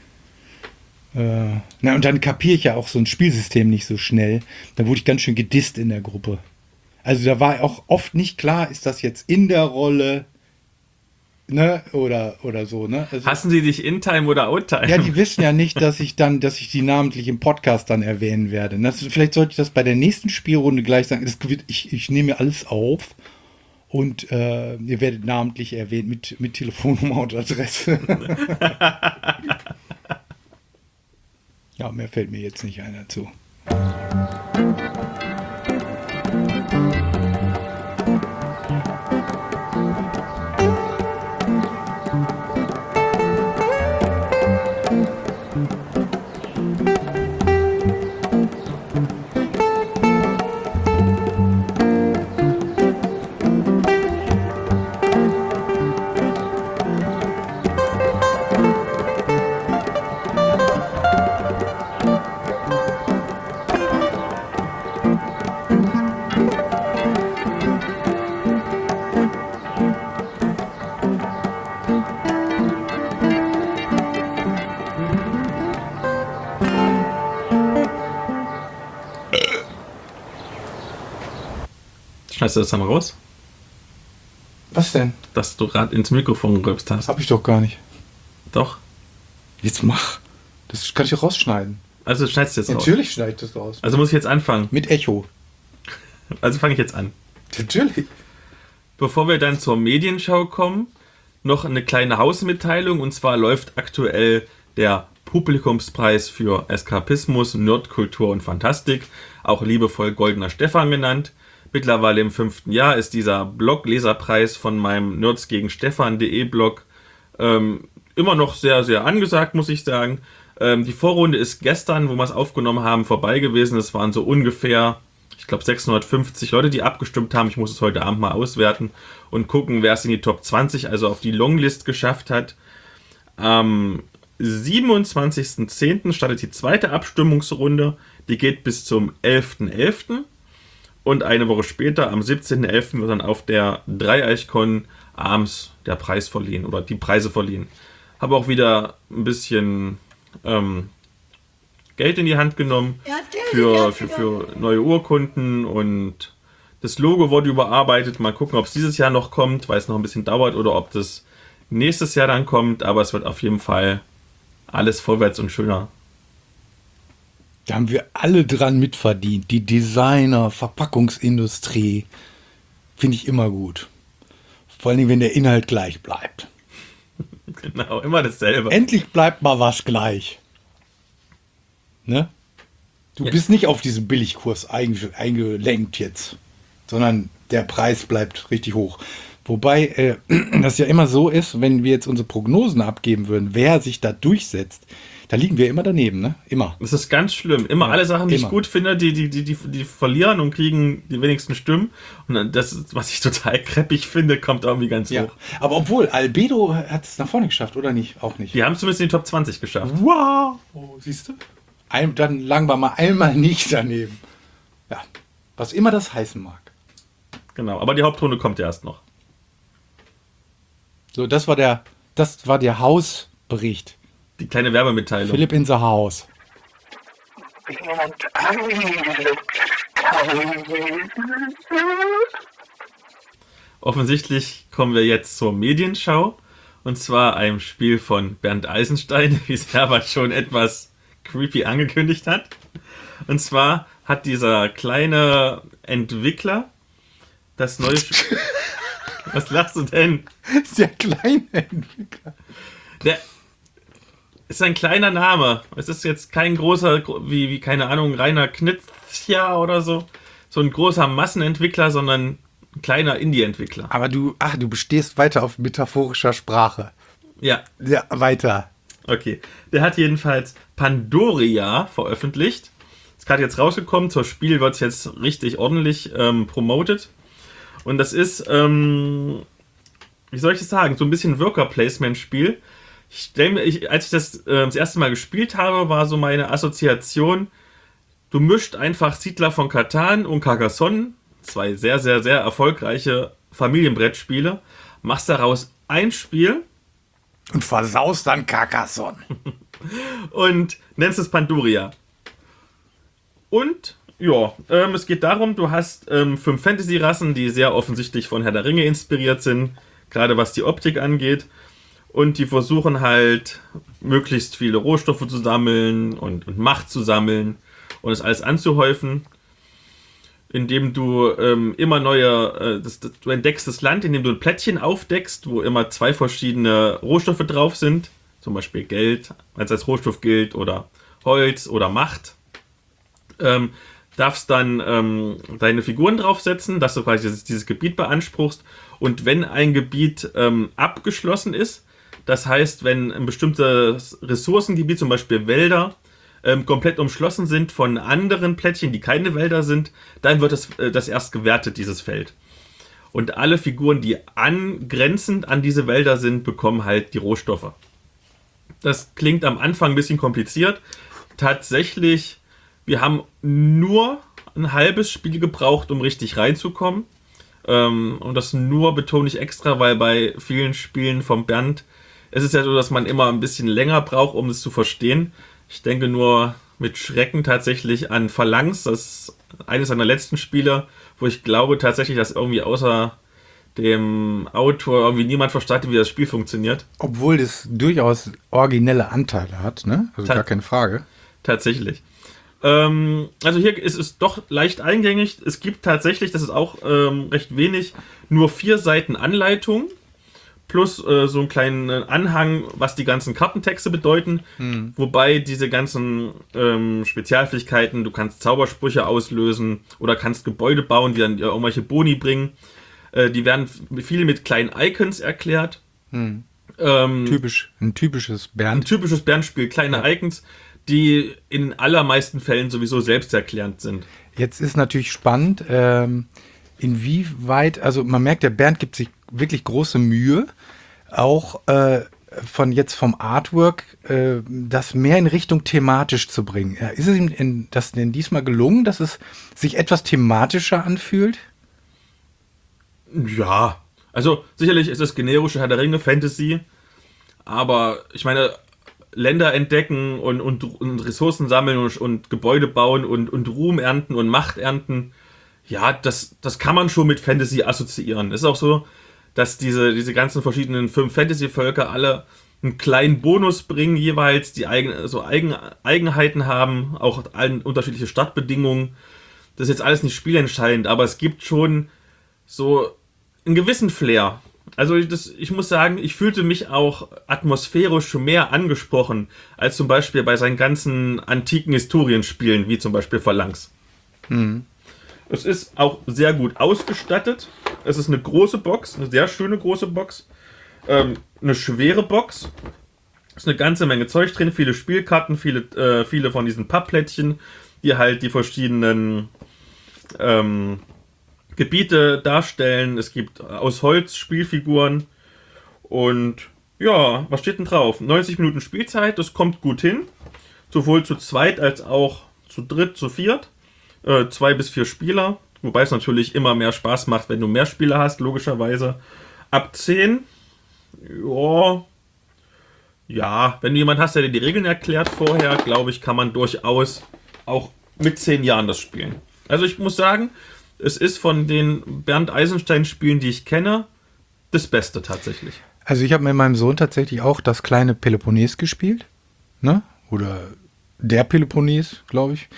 Und dann kapiere ich ja auch so ein Spielsystem nicht so schnell. Da wurde ich ganz schön gedisst in der Gruppe. Also da war auch oft nicht klar, ist das jetzt in der Rolle, ne, oder so, ne? Also, Hassen sie dich in-time oder out-time? ja, die wissen ja nicht, dass ich die namentlich im Podcast dann erwähnen werde. Vielleicht sollte ich das bei der nächsten Spielrunde gleich sagen. Ich nehme mir alles auf und ihr werdet namentlich erwähnt mit Telefonnummer und Adresse. Ja, mehr fällt mir jetzt nicht einer zu. Schneidest du das dann raus? Was denn? Dass du gerade ins Mikrofon gerülpst hast. Hab ich doch gar nicht. Doch. Jetzt mach. Das kann ich doch rausschneiden. Also schneidest du jetzt raus. Natürlich schneide ich das raus. Also muss ich jetzt anfangen. Mit Echo. Also fange ich jetzt an. Natürlich. Bevor wir dann zur Medienschau kommen, noch eine kleine Hausmitteilung. Und zwar läuft aktuell der Publikumspreis für Eskapismus, Nerdkultur und Fantastik, auch liebevoll Goldener Stefan genannt. Mittlerweile im 5. Jahr ist dieser Blog-Leserpreis von meinem nerdsgegenstefan.de Blog immer noch sehr, sehr angesagt, muss ich sagen. Die Vorrunde ist gestern, wo wir es aufgenommen haben, vorbei gewesen. Es waren so ungefähr, ich glaube, 650 Leute, die abgestimmt haben. Ich muss es heute Abend mal auswerten und gucken, wer es in die Top 20, also auf die Longlist geschafft hat. Am 27.10. startet die zweite Abstimmungsrunde. Die geht bis zum 11.11. Und eine Woche später, am 17.11. wird dann auf der Dreieichkon abends der Preis verliehen oder die Preise verliehen. Habe auch wieder ein bisschen Geld in die Hand genommen für neue Urkunden und das Logo wurde überarbeitet. Mal gucken, ob es dieses Jahr noch kommt, weil es noch ein bisschen dauert oder ob das nächstes Jahr dann kommt. Aber es wird auf jeden Fall alles vorwärts und schöner. Da haben wir alle dran mitverdient. Die Designer, Verpackungsindustrie. Finde ich immer gut. Vor allem, wenn der Inhalt gleich bleibt. Genau, immer dasselbe. Endlich bleibt mal was gleich. Ne? Du bist nicht auf diesen Billigkurs eingelenkt jetzt, sondern der Preis bleibt richtig hoch. Wobei das ja immer so ist, wenn wir jetzt unsere Prognosen abgeben würden, wer sich da durchsetzt, da liegen wir immer daneben, ne? Immer. Das ist ganz schlimm. Immer alle Sachen, die ich gut finde, die verlieren und kriegen die wenigsten Stimmen. Und das, was ich total kreppig finde, kommt irgendwie ganz hoch. Aber obwohl, Albedo hat es nach vorne geschafft, oder nicht? Auch nicht. Die haben es zumindest in die Top 20 geschafft. Wow! Siehst du? Dann lagen wir mal einmal nicht daneben. Ja, was immer das heißen mag. Genau, aber die Hauptrunde kommt ja erst noch. So, das war der Hausbericht. Die kleine Werbemitteilung. Philipp in the House. offensichtlich kommen wir jetzt zur Medienschau. Und zwar einem Spiel von Bernd Eisenstein, wie es Herbert schon etwas creepy angekündigt hat. Und zwar hat dieser kleine Entwickler das neue Spiel... Was lachst du denn? Der kleine Entwickler. Der ist ein kleiner Name. Es ist jetzt kein großer, wie keine Ahnung, Rainer Knizia oder so. So ein großer Massenentwickler, sondern ein kleiner Indie-Entwickler. Aber du bestehst weiter auf metaphorischer Sprache. Ja. Ja, weiter. Okay. Der hat jedenfalls Pandoria veröffentlicht. Ist gerade jetzt rausgekommen. Zur Spiel wird es jetzt richtig ordentlich promotet. Und das ist, wie soll ich das sagen, so ein bisschen Worker-Placement-Spiel. Als ich das erste Mal gespielt habe, war so meine Assoziation, du mischt einfach Siedler von Catan und Carcassonne, 2 sehr, sehr, sehr erfolgreiche Familienbrettspiele, machst daraus ein Spiel Und versaust dann Carcassonne. und nennst es Pandoria. Und ja, es geht darum, du hast 5 Fantasy-Rassen, die sehr offensichtlich von Herr der Ringe inspiriert sind, gerade was die Optik angeht. Und die versuchen halt, möglichst viele Rohstoffe zu sammeln und Macht zu sammeln und es alles anzuhäufen, indem du immer neue, du entdeckst das Land, indem du ein Plättchen aufdeckst, wo immer 2 verschiedene Rohstoffe drauf sind, zum Beispiel Geld, als Rohstoff gilt, oder Holz oder Macht. Darfst dann deine Figuren draufsetzen, dass du quasi dieses Gebiet beanspruchst. Und wenn ein Gebiet abgeschlossen ist, das heißt, wenn ein bestimmtes Ressourcengebiet, zum Beispiel Wälder, komplett umschlossen sind von anderen Plättchen, die keine Wälder sind, dann wird das erst gewertet, dieses Feld. Und alle Figuren, die angrenzend an diese Wälder sind, bekommen halt die Rohstoffe. Das klingt am Anfang ein bisschen kompliziert. Tatsächlich, wir haben nur ein halbes Spiel gebraucht, um richtig reinzukommen. Und das nur betone ich extra, weil bei vielen Spielen vom Bernd es ist ja so, dass man immer ein bisschen länger braucht, um es zu verstehen. Ich denke nur mit Schrecken tatsächlich an Phalanx, das ist eines seiner letzten Spiele, wo ich glaube tatsächlich, dass irgendwie außer dem Autor irgendwie niemand verstanden, wie das Spiel funktioniert. Obwohl das durchaus originelle Anteile hat, ne? Also gar keine Frage. Tatsächlich. Also hier ist es doch leicht eingängig. Es gibt tatsächlich, das ist auch recht wenig, nur 4 Seiten Anleitung plus so einen kleinen Anhang, was die ganzen Kartentexte bedeuten. Wobei diese ganzen Spezialfähigkeiten, du kannst Zaubersprüche auslösen oder kannst Gebäude bauen, die dann irgendwelche Boni bringen. Die werden viel mit kleinen Icons erklärt. Ein typisches Bernd. Ein typisches Bernd-Spiel, kleine Icons, die in allermeisten Fällen sowieso selbsterklärend sind. Jetzt ist natürlich spannend, inwieweit, also man merkt, der Bernd gibt sich wirklich große Mühe, auch vom Artwork, das mehr in Richtung thematisch zu bringen. Ist es ihm das denn diesmal gelungen, dass es sich etwas thematischer anfühlt? Ja, also sicherlich ist es generische Herr der Ringe, Fantasy, aber ich meine, Länder entdecken und Ressourcen sammeln und Gebäude bauen und Ruhm ernten und Macht ernten, ja, das kann man schon mit Fantasy assoziieren. Es ist auch so, dass diese ganzen verschiedenen 5 Fantasy-Völker alle einen kleinen Bonus bringen, jeweils, die Eigenheiten haben, auch unterschiedliche Startbedingungen. Das ist jetzt alles nicht spielentscheidend, aber es gibt schon so einen gewissen Flair. Also ich muss sagen, ich fühlte mich auch atmosphärisch mehr angesprochen, als zum Beispiel bei seinen ganzen antiken Historienspielen, wie zum Beispiel Phalanx. Es ist auch sehr gut ausgestattet. Es ist eine große Box, eine sehr schöne große Box. Eine schwere Box. Es ist eine ganze Menge Zeug drin, viele Spielkarten, viele von diesen Pappplättchen, die halt die verschiedenen Gebiete darstellen. Es gibt aus Holz Spielfiguren. Und ja, was steht denn drauf? 90 Minuten Spielzeit, das kommt gut hin. Sowohl zu zweit als auch zu dritt, zu viert. 2 bis 4 Spieler. Wobei es natürlich immer mehr Spaß macht, wenn du mehr Spieler hast, logischerweise. Ab 10. Ja, wenn du jemanden hast, der dir die Regeln erklärt vorher, glaube ich, kann man durchaus auch mit 10 Jahren das spielen. Also ich muss sagen, es ist von den Bernd Eisenstein-Spielen, die ich kenne, das Beste tatsächlich. Also ich habe mit meinem Sohn tatsächlich auch das kleine Peloponnes gespielt, ne? Oder der Peloponnes, glaube ich.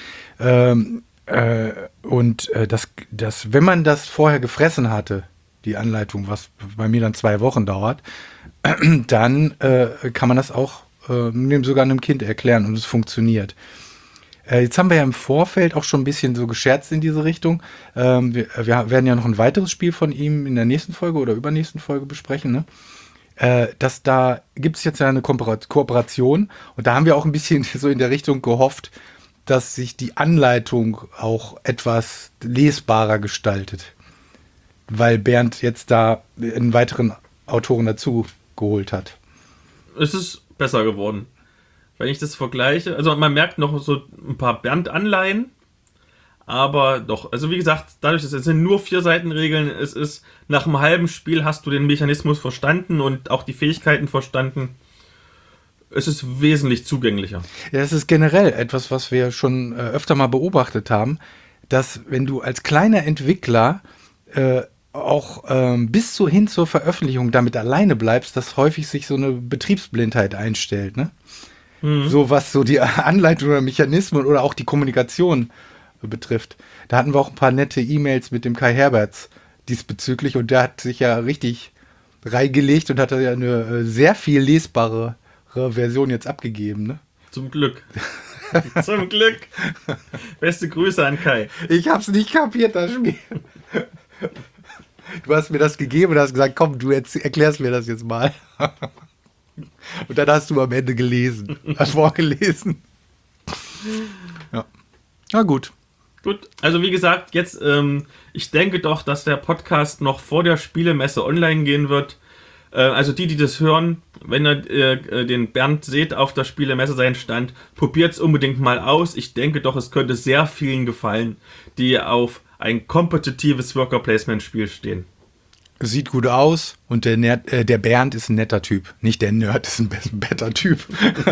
Wenn man das vorher gefressen hatte, die Anleitung, was bei mir dann 2 Wochen dauert, dann kann man das auch sogar einem Kind erklären und es funktioniert. Jetzt haben wir ja im Vorfeld auch schon ein bisschen so gescherzt in diese Richtung. Wir werden ja noch ein weiteres Spiel von ihm in der nächsten Folge oder übernächsten Folge besprechen, ne? Da gibt es jetzt ja eine Kooperation und da haben wir auch ein bisschen so in der Richtung gehofft, dass sich die Anleitung auch etwas lesbarer gestaltet, weil Bernd jetzt da einen weiteren Autoren dazu geholt hat. Es ist besser geworden. Wenn ich das vergleiche, also man merkt noch so ein paar Bernd-Anleihen, aber doch, also wie gesagt, dadurch, dass es sind nur 4 Seitenregeln, es ist nach einem halben Spiel hast du den Mechanismus verstanden und auch die Fähigkeiten verstanden. Es ist wesentlich zugänglicher. Ja, das ist generell etwas, was wir schon öfter mal beobachtet haben, dass wenn du als kleiner Entwickler auch bis hin zur Veröffentlichung damit alleine bleibst, dass häufig sich so eine Betriebsblindheit einstellt, ne? So was so die Anleitung oder Mechanismen oder auch die Kommunikation betrifft. Da hatten wir auch ein paar nette E-Mails mit dem Kai Herberts diesbezüglich und der hat sich ja richtig reingelegt und hat ja eine sehr viel lesbare Version jetzt abgegeben, ne? Zum Glück. Zum Glück. Beste Grüße an Kai. Ich hab's nicht kapiert, das Spiel. Du hast mir das gegeben und hast gesagt, komm, du erklärst mir das jetzt mal. Und dann hast du am Ende vorgelesen. Ja. Na gut. Gut, also wie gesagt, jetzt, ich denke doch, dass der Podcast noch vor der Spielemesse online gehen wird. Also die das hören, wenn ihr den Bernd seht auf der Spielemesse seinen Stand, probiert es unbedingt mal aus. Ich denke doch, es könnte sehr vielen gefallen, die auf ein kompetitives Worker-Placement-Spiel stehen. Sieht gut aus und der Bernd ist ein netter Typ. Nicht der Nerd ist ein better Typ.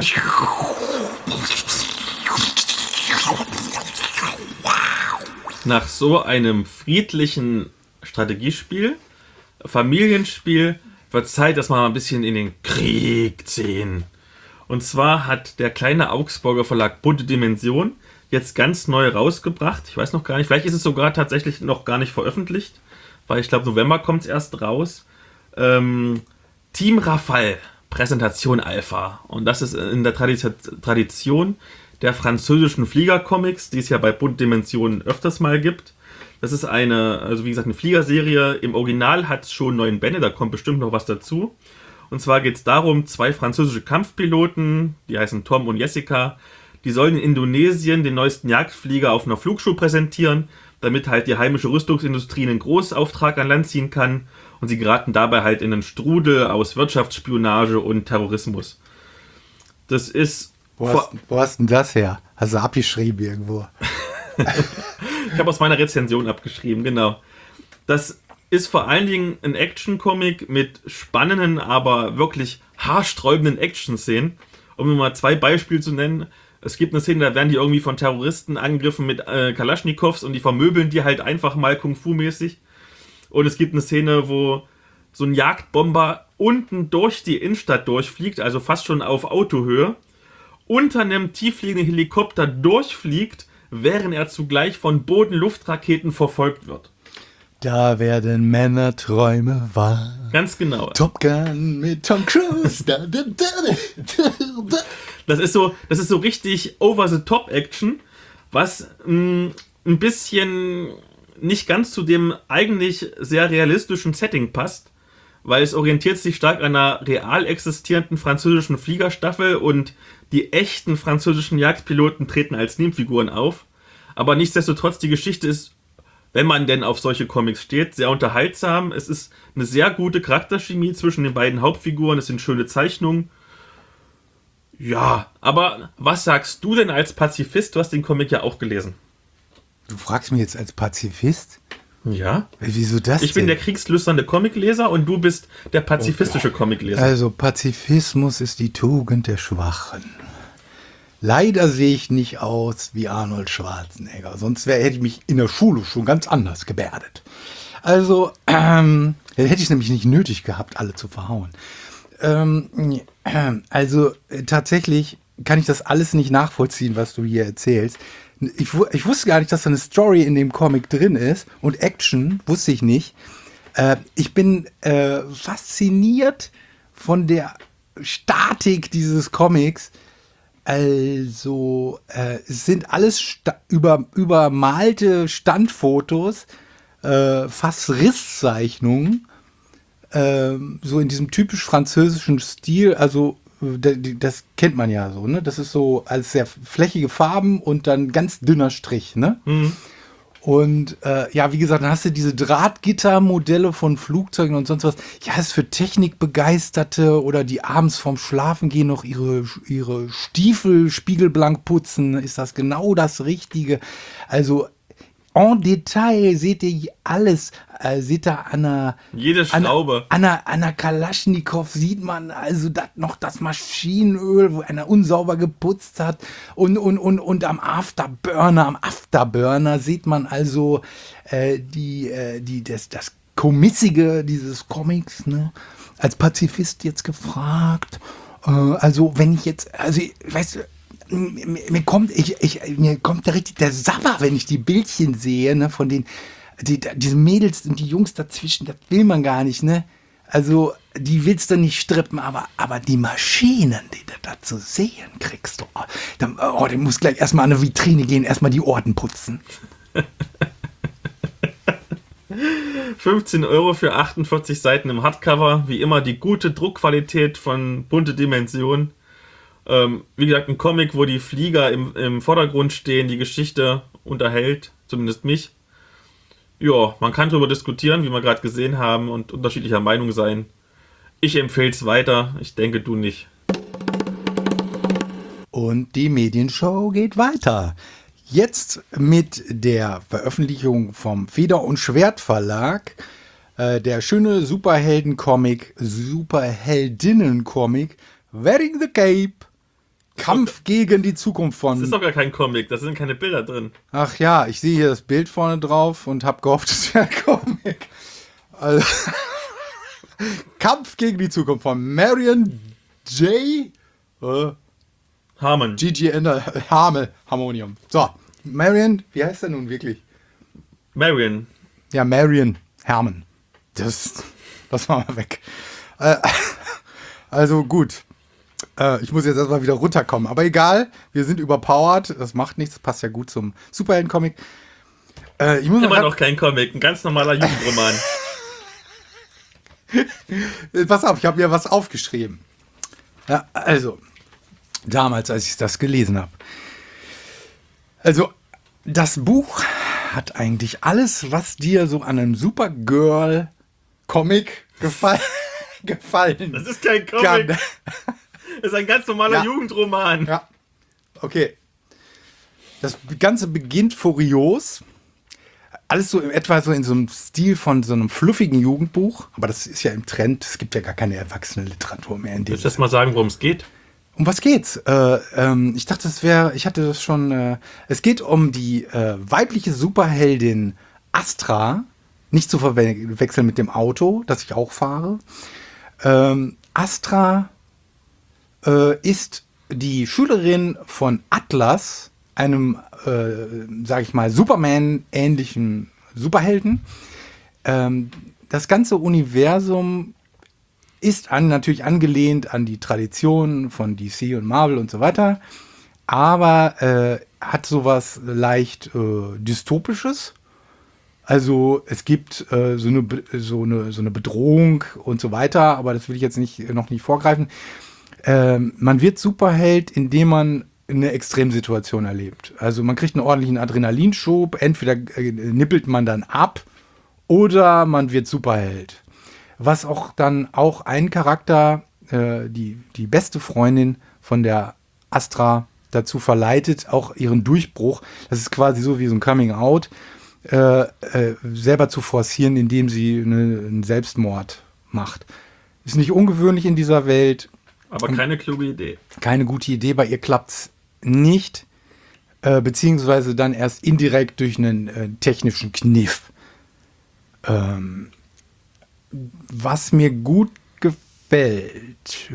Nach so einem friedlichen Strategiespiel, Familienspiel, wird Zeit, dass wir mal ein bisschen in den Krieg ziehen. Und zwar hat der kleine Augsburger Verlag Bunte Dimension jetzt ganz neu rausgebracht. Ich weiß noch gar nicht, vielleicht ist es sogar tatsächlich noch gar nicht veröffentlicht, weil ich glaube, November kommt es erst raus. Team Rafale, Präsentation Alpha. Und das ist in der Tradition der französischen Fliegercomics, die es ja bei Bunte Dimension öfters mal gibt. Das ist also wie gesagt, eine Fliegerserie. Im Original hat es schon 9 Bände, da kommt bestimmt noch was dazu. Und zwar geht es darum, 2 französische Kampfpiloten, die heißen Tom und Jessica, die sollen in Indonesien den neuesten Jagdflieger auf einer Flugshow präsentieren, damit halt die heimische Rüstungsindustrie einen Großauftrag an Land ziehen kann. Und sie geraten dabei halt in einen Strudel aus Wirtschaftsspionage und Terrorismus. Das ist... Wo hast denn das her? Hast du abgeschrieben irgendwo? Ich habe aus meiner Rezension abgeschrieben, genau. Das ist vor allen Dingen ein Action-Comic mit spannenden, aber wirklich haarsträubenden Action-Szenen. Um nur mal 2 Beispiele zu nennen. Es gibt eine Szene, da werden die irgendwie von Terroristen angegriffen mit Kalaschnikows und die vermöbeln die halt einfach mal Kung-Fu-mäßig. Und es gibt eine Szene, wo so ein Jagdbomber unten durch die Innenstadt durchfliegt, also fast schon auf Autohöhe, unter einem tieffliegenden Helikopter durchfliegt, während er zugleich von Boden-Luft-Raketen verfolgt wird. Da werden Männerträume wahr. Ganz genau. Top Gun mit Tom Cruise. Das ist so richtig Over-the-Top-Action, was ein bisschen nicht ganz zu dem eigentlich sehr realistischen Setting passt, weil es orientiert sich stark an einer real existierenden französischen Fliegerstaffel und die echten französischen Jagdpiloten treten als Nebenfiguren auf. Aber nichtsdestotrotz, die Geschichte ist, wenn man denn auf solche Comics steht, sehr unterhaltsam. Es ist eine sehr gute Charakterchemie zwischen den beiden Hauptfiguren, es sind schöne Zeichnungen. Ja, aber was sagst du denn als Pazifist? Du hast den Comic ja auch gelesen. Du fragst mich jetzt als Pazifist? Ja. Wieso das Ich bin der kriegslüsternde Comicleser und du bist der pazifistische Comicleser. Also Pazifismus ist die Tugend der Schwachen. Leider sehe ich nicht aus wie Arnold Schwarzenegger. Sonst hätte ich mich in der Schule schon ganz anders gebärdet. Also, hätte ich es nämlich nicht nötig gehabt, alle zu verhauen. Tatsächlich kann ich das alles nicht nachvollziehen, was du hier erzählst. Ich wusste gar nicht, dass da eine Story in dem Comic drin ist. Und Action wusste ich nicht. Ich bin fasziniert von der Statik dieses Comics. Also, es sind alles übermalte Standfotos, fast Risszeichnungen, so in diesem typisch französischen Stil. Also, das kennt man ja so, ne? Das ist so als sehr flächige Farben und dann ganz dünner Strich, ne? Mhm. Und wie gesagt, dann hast du diese Drahtgittermodelle von Flugzeugen und sonst was. Ja, ist für Technikbegeisterte oder die abends vorm Schlafengehen noch ihre Stiefel spiegelblank putzen. Ist das genau das Richtige? Also en Detail seht ihr alles. Seht ihr jede Schraube. An der Kalaschnikow sieht man also das Maschinenöl, wo einer unsauber geputzt hat. Und am Afterburner sieht man also das Komissige dieses Comics, ne? Als Pazifist jetzt gefragt. Weißt du, mir kommt da richtig der Sabber, wenn ich die Bildchen sehe, ne, von diese Mädels und die Jungs dazwischen, das will man gar nicht, ne? Also, die willst du nicht strippen, aber die Maschinen, die du da zu sehen kriegst, du musst gleich erstmal an eine Vitrine gehen, erstmal die Orden putzen. 15 € für 48 Seiten im Hardcover, wie immer die gute Druckqualität von bunte Dimension. Wie gesagt, ein Comic, wo die Flieger im Vordergrund stehen, die Geschichte unterhält, zumindest mich. Ja, man kann darüber diskutieren, wie wir gerade gesehen haben, und unterschiedlicher Meinung sein. Ich empfehle es weiter, ich denke, du nicht. Und die Medienshow geht weiter. Jetzt mit der Veröffentlichung vom Feder- und Schwert-Verlag. Der schöne Superheldinnen-Comic Wearing the Cape. Kampf gegen die Zukunft von... Das ist doch gar kein Comic, da sind keine Bilder drin. Ach ja, ich sehe hier das Bild vorne drauf und habe gehofft, es wäre ein Comic. Also, Kampf gegen die Zukunft von Marion J. Harmon. Gigi Harmonium. So, Marion, wie heißt er nun wirklich? Marion. Ja, Marion Harmon. Das machen wir weg. Also gut. Ich muss jetzt erstmal wieder runterkommen. Aber egal, wir sind überpowered. Das macht nichts. Das passt ja gut zum Superhelden-Comic. Immer noch kein Comic. Ein ganz normaler Jugendroman. Pass auf, ich habe mir was aufgeschrieben. Ja, also, damals, als ich das gelesen habe. Also, das Buch hat eigentlich alles, was dir so an einem Supergirl-Comic gefallen. Das ist kein Comic. Das ist ein ganz normaler Jugendroman. Ja, okay. Das Ganze beginnt furios. Alles so etwa so in so einem Stil von so einem fluffigen Jugendbuch. Aber das ist ja im Trend. Es gibt ja gar keine Erwachsene-Literatur mehr. Willst du erst mal sagen, worum es geht? Um was geht's? Ich dachte, ich hatte das schon. Es geht um die weibliche Superheldin Astra. Nicht zu verwechseln mit dem Auto, das ich auch fahre. Astra ist die Schülerin von Atlas, einem, sag ich mal, Superman-ähnlichen Superhelden. Das ganze Universum ist natürlich angelehnt an die Tradition von DC und Marvel und so weiter, aber hat sowas leicht Dystopisches. Also es gibt so eine Bedrohung und so weiter, aber das will ich jetzt noch nicht vorgreifen. Man wird Superheld, indem man eine Extremsituation erlebt. Also man kriegt einen ordentlichen Adrenalinschub, entweder nippelt man dann ab oder man wird Superheld. Was auch dann auch ein Charakter, die beste Freundin von der Astra dazu verleitet, auch ihren Durchbruch, das ist quasi so wie so ein Coming-out, selber zu forcieren, indem sie einen Selbstmord macht. Ist nicht ungewöhnlich in dieser Welt. Aber keine kluge Idee. Keine gute Idee, bei ihr klappt's nicht, beziehungsweise dann erst indirekt durch einen technischen Kniff. Was mir gut gefällt,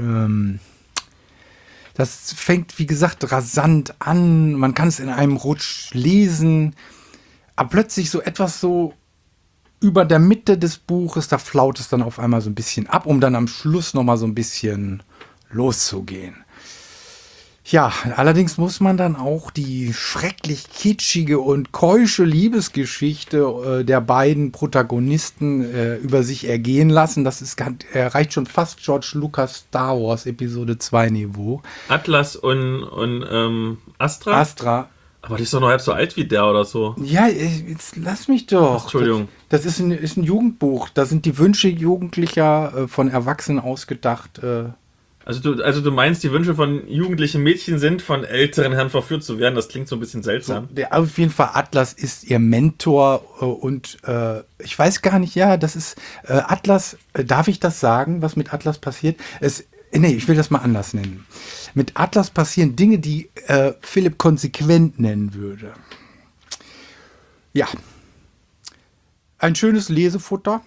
das fängt, wie gesagt, rasant an, man kann es in einem Rutsch lesen, aber plötzlich so etwas so über der Mitte des Buches, da flaut es dann auf einmal so ein bisschen ab, um dann am Schluss nochmal so ein bisschen loszugehen. Ja, allerdings muss man dann auch die schrecklich kitschige und keusche Liebesgeschichte der beiden Protagonisten über sich ergehen lassen. Das reicht schon fast George Lucas Star Wars Episode 2 Niveau. Atlas und Astra? Astra. Aber die ist doch noch halb so alt wie der oder so. Ja, jetzt lass mich doch. Entschuldigung. Das ist ein Jugendbuch. Da sind die Wünsche Jugendlicher von Erwachsenen ausgedacht. Also du meinst, die Wünsche von jugendlichen Mädchen sind, von älteren Herren verführt zu werden? Das klingt so ein bisschen seltsam. Auf jeden Fall, Atlas ist ihr Mentor und ich weiß gar nicht, ja, das ist Atlas, darf ich das sagen, was mit Atlas passiert? Nee, ich will das mal anders nennen. Mit Atlas passieren Dinge, die Philipp konsequent nennen würde. Ja. Ein schönes Lesefutter.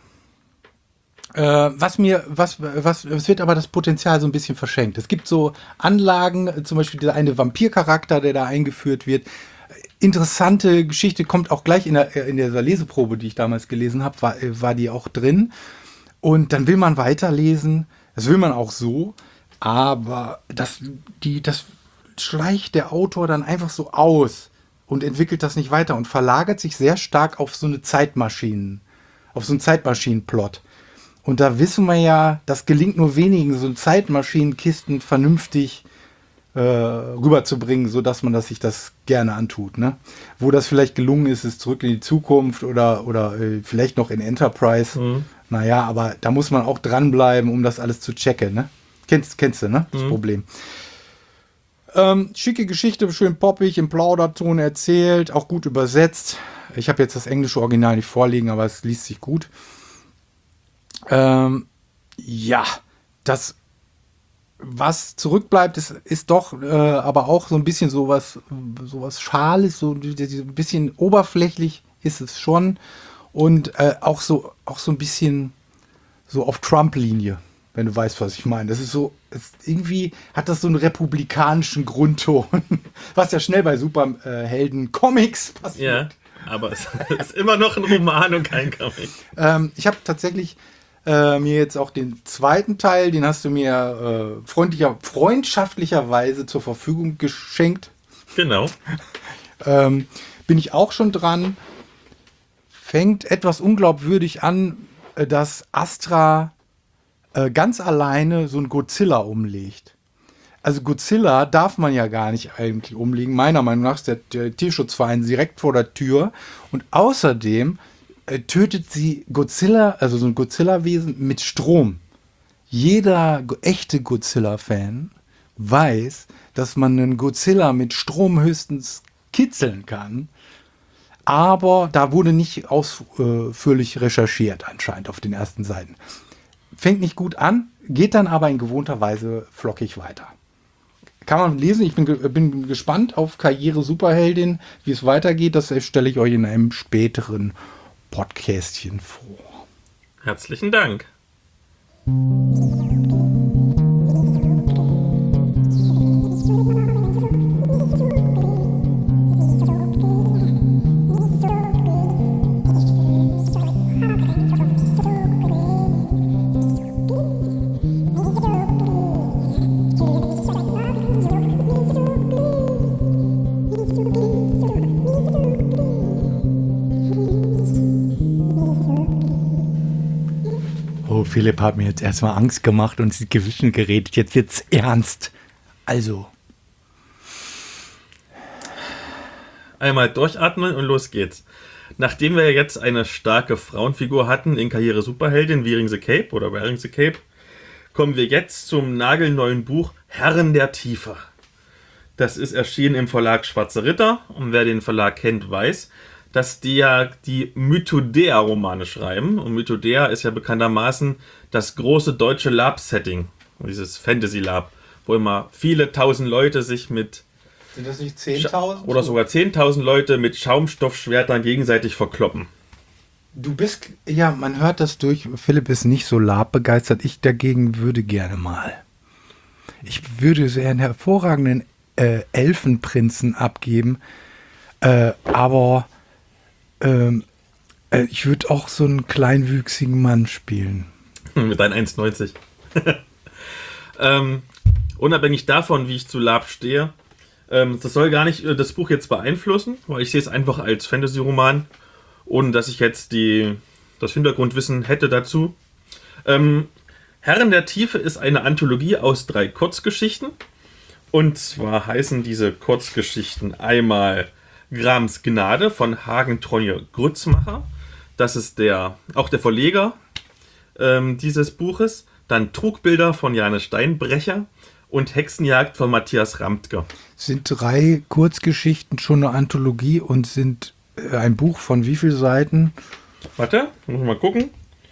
Es wird aber das Potenzial so ein bisschen verschenkt. Es gibt so Anlagen, zum Beispiel dieser eine Vampircharakter, der da eingeführt wird. Interessante Geschichte, kommt auch gleich in dieser Leseprobe, die ich damals gelesen habe, war die auch drin. Und dann will man weiterlesen. Das will man auch so. Aber das schleicht der Autor dann einfach so aus und entwickelt das nicht weiter und verlagert sich sehr stark auf so einen Zeitmaschinenplot. Und da wissen wir ja, das gelingt nur wenigen, so Zeitmaschinenkisten vernünftig rüberzubringen, sodass man sich das gerne antut. Ne? Wo das vielleicht gelungen ist, ist Zurück in die Zukunft oder vielleicht noch in Enterprise. Mhm. Naja, aber da muss man auch dranbleiben, um das alles zu checken. Ne? Kennst du, ne? Das Problem. Schicke Geschichte, schön poppig, im Plauderton erzählt, auch gut übersetzt. Ich habe jetzt das englische Original nicht vorliegen, aber es liest sich gut. Das, was zurückbleibt, ist doch aber auch so ein bisschen sowas Schales, so ein bisschen oberflächlich ist es schon und auch so ein bisschen so auf Trump-Linie, wenn du weißt, was ich meine. Das ist so, irgendwie hat das so einen republikanischen Grundton, was ja schnell bei Superhelden-Comics passiert. Ja, aber es ist immer noch ein Roman und kein Comic. Ich habe tatsächlich mir jetzt auch den zweiten Teil, den hast du mir freundschaftlicherweise zur Verfügung geschenkt. Genau. Bin ich auch schon dran. Fängt etwas unglaubwürdig an, dass Astra ganz alleine so ein Godzilla umlegt. Also Godzilla darf man ja gar nicht eigentlich umlegen. Meiner Meinung nach ist der Tierschutzverein direkt vor der Tür. Und außerdem tötet sie Godzilla, also so ein Godzilla-Wesen, mit Strom. Jeder echte Godzilla-Fan weiß, dass man einen Godzilla mit Strom höchstens kitzeln kann. Aber da wurde nicht ausführlich recherchiert anscheinend auf den ersten Seiten. Fängt nicht gut an, geht dann aber in gewohnter Weise flockig weiter. Kann man lesen, ich bin gespannt auf Karriere Superheldin, wie es weitergeht. Das stelle ich euch in einem späteren Podcastchen vor. Herzlichen Dank. Philipp hat mir jetzt erstmal Angst gemacht und ins Gewissen geredet. Jetzt wird's ernst. Also. Einmal durchatmen und los geht's. Nachdem wir jetzt eine starke Frauenfigur hatten in Karriere Superheldin, Wearing the Cape oder Wearing the Cape, kommen wir jetzt zum nagelneuen Buch Herren der Tiefe. Das ist erschienen im Verlag Schwarze Ritter. Und wer den Verlag kennt, weiß, dass die ja die Mythodea-Romane schreiben. Und Mythodea ist ja bekanntermaßen das große deutsche Lab-Setting, dieses Fantasy-Lab, wo immer viele tausend Leute sich mit Sind das nicht 10.000? Oder sogar 10.000 Leute mit Schaumstoffschwertern gegenseitig verkloppen. Du bist, ja, man hört das durch. Philipp ist nicht so labbegeistert. Ich dagegen würde gerne mal. Ich würde sehr einen hervorragenden Elfenprinzen abgeben. Aber ich würde auch so einen kleinwüchsigen Mann spielen. Mit deinen 1,90. Unabhängig davon, wie ich zu Lab stehe, das soll gar nicht das Buch jetzt beeinflussen, weil ich sehe es einfach als Fantasy-Roman, ohne dass ich jetzt das Hintergrundwissen hätte dazu. Herren der Tiefe ist eine Anthologie aus 3 Kurzgeschichten. Und zwar heißen diese Kurzgeschichten einmal Grams Gnade von Hagen Tronje Grützmacher. Das ist auch der Verleger dieses Buches. Dann Trugbilder von Jane Steinbrecher und Hexenjagd von Matthias Ramtke. Sind 3 Kurzgeschichten schon eine Anthologie und sind ein Buch von wie vielen Seiten? Warte, muss ich mal gucken.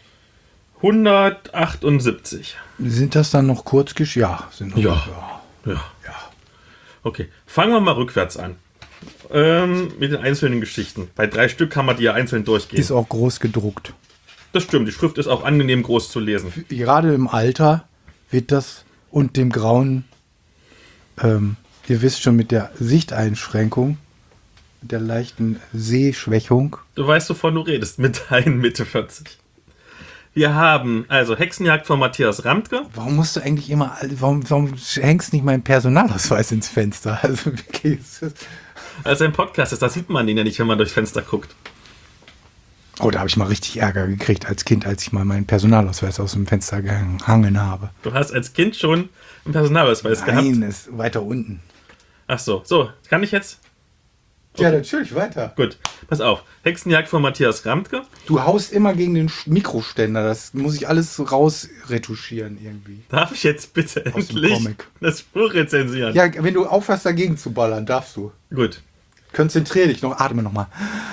178. Sind das dann noch Kurzgeschichten? Ja, sind noch. Ja. Okay, fangen wir mal rückwärts an. Mit den einzelnen Geschichten. Bei 3 Stück kann man die ja einzeln durchgehen. Ist auch groß gedruckt. Das stimmt, die Schrift ist auch angenehm groß zu lesen. Gerade im Alter wird das und dem grauen, ihr wisst schon, mit der Sichteinschränkung, mit der leichten Sehschwächung. Du weißt, wovon du redest, mit deinen Mitte 40. Wir haben also Hexenjagd von Matthias Ramtke. Warum musst du eigentlich immer, warum hängst du nicht meinen Personalausweis ins Fenster? Also wirklich, Also ein Podcast ist, da sieht man den ja nicht, wenn man durchs Fenster guckt. Oh, da habe ich mal richtig Ärger gekriegt als Kind, als ich mal meinen Personalausweis aus dem Fenster gehangen habe. Du hast als Kind schon einen Personalausweis gehabt? Nein, ist weiter unten. Ach so, kann ich jetzt? Ja, natürlich, weiter. Gut, pass auf. Hexenjagd von Matthias Ramtke. Du haust immer gegen den Mikroständer, das muss ich alles rausretuschieren irgendwie. Darf ich jetzt bitte Aus dem endlich Comic. das Buch rezensieren? Ja, wenn du aufhörst dagegen zu ballern, darfst du. Gut. Konzentrier dich noch, atme noch mal.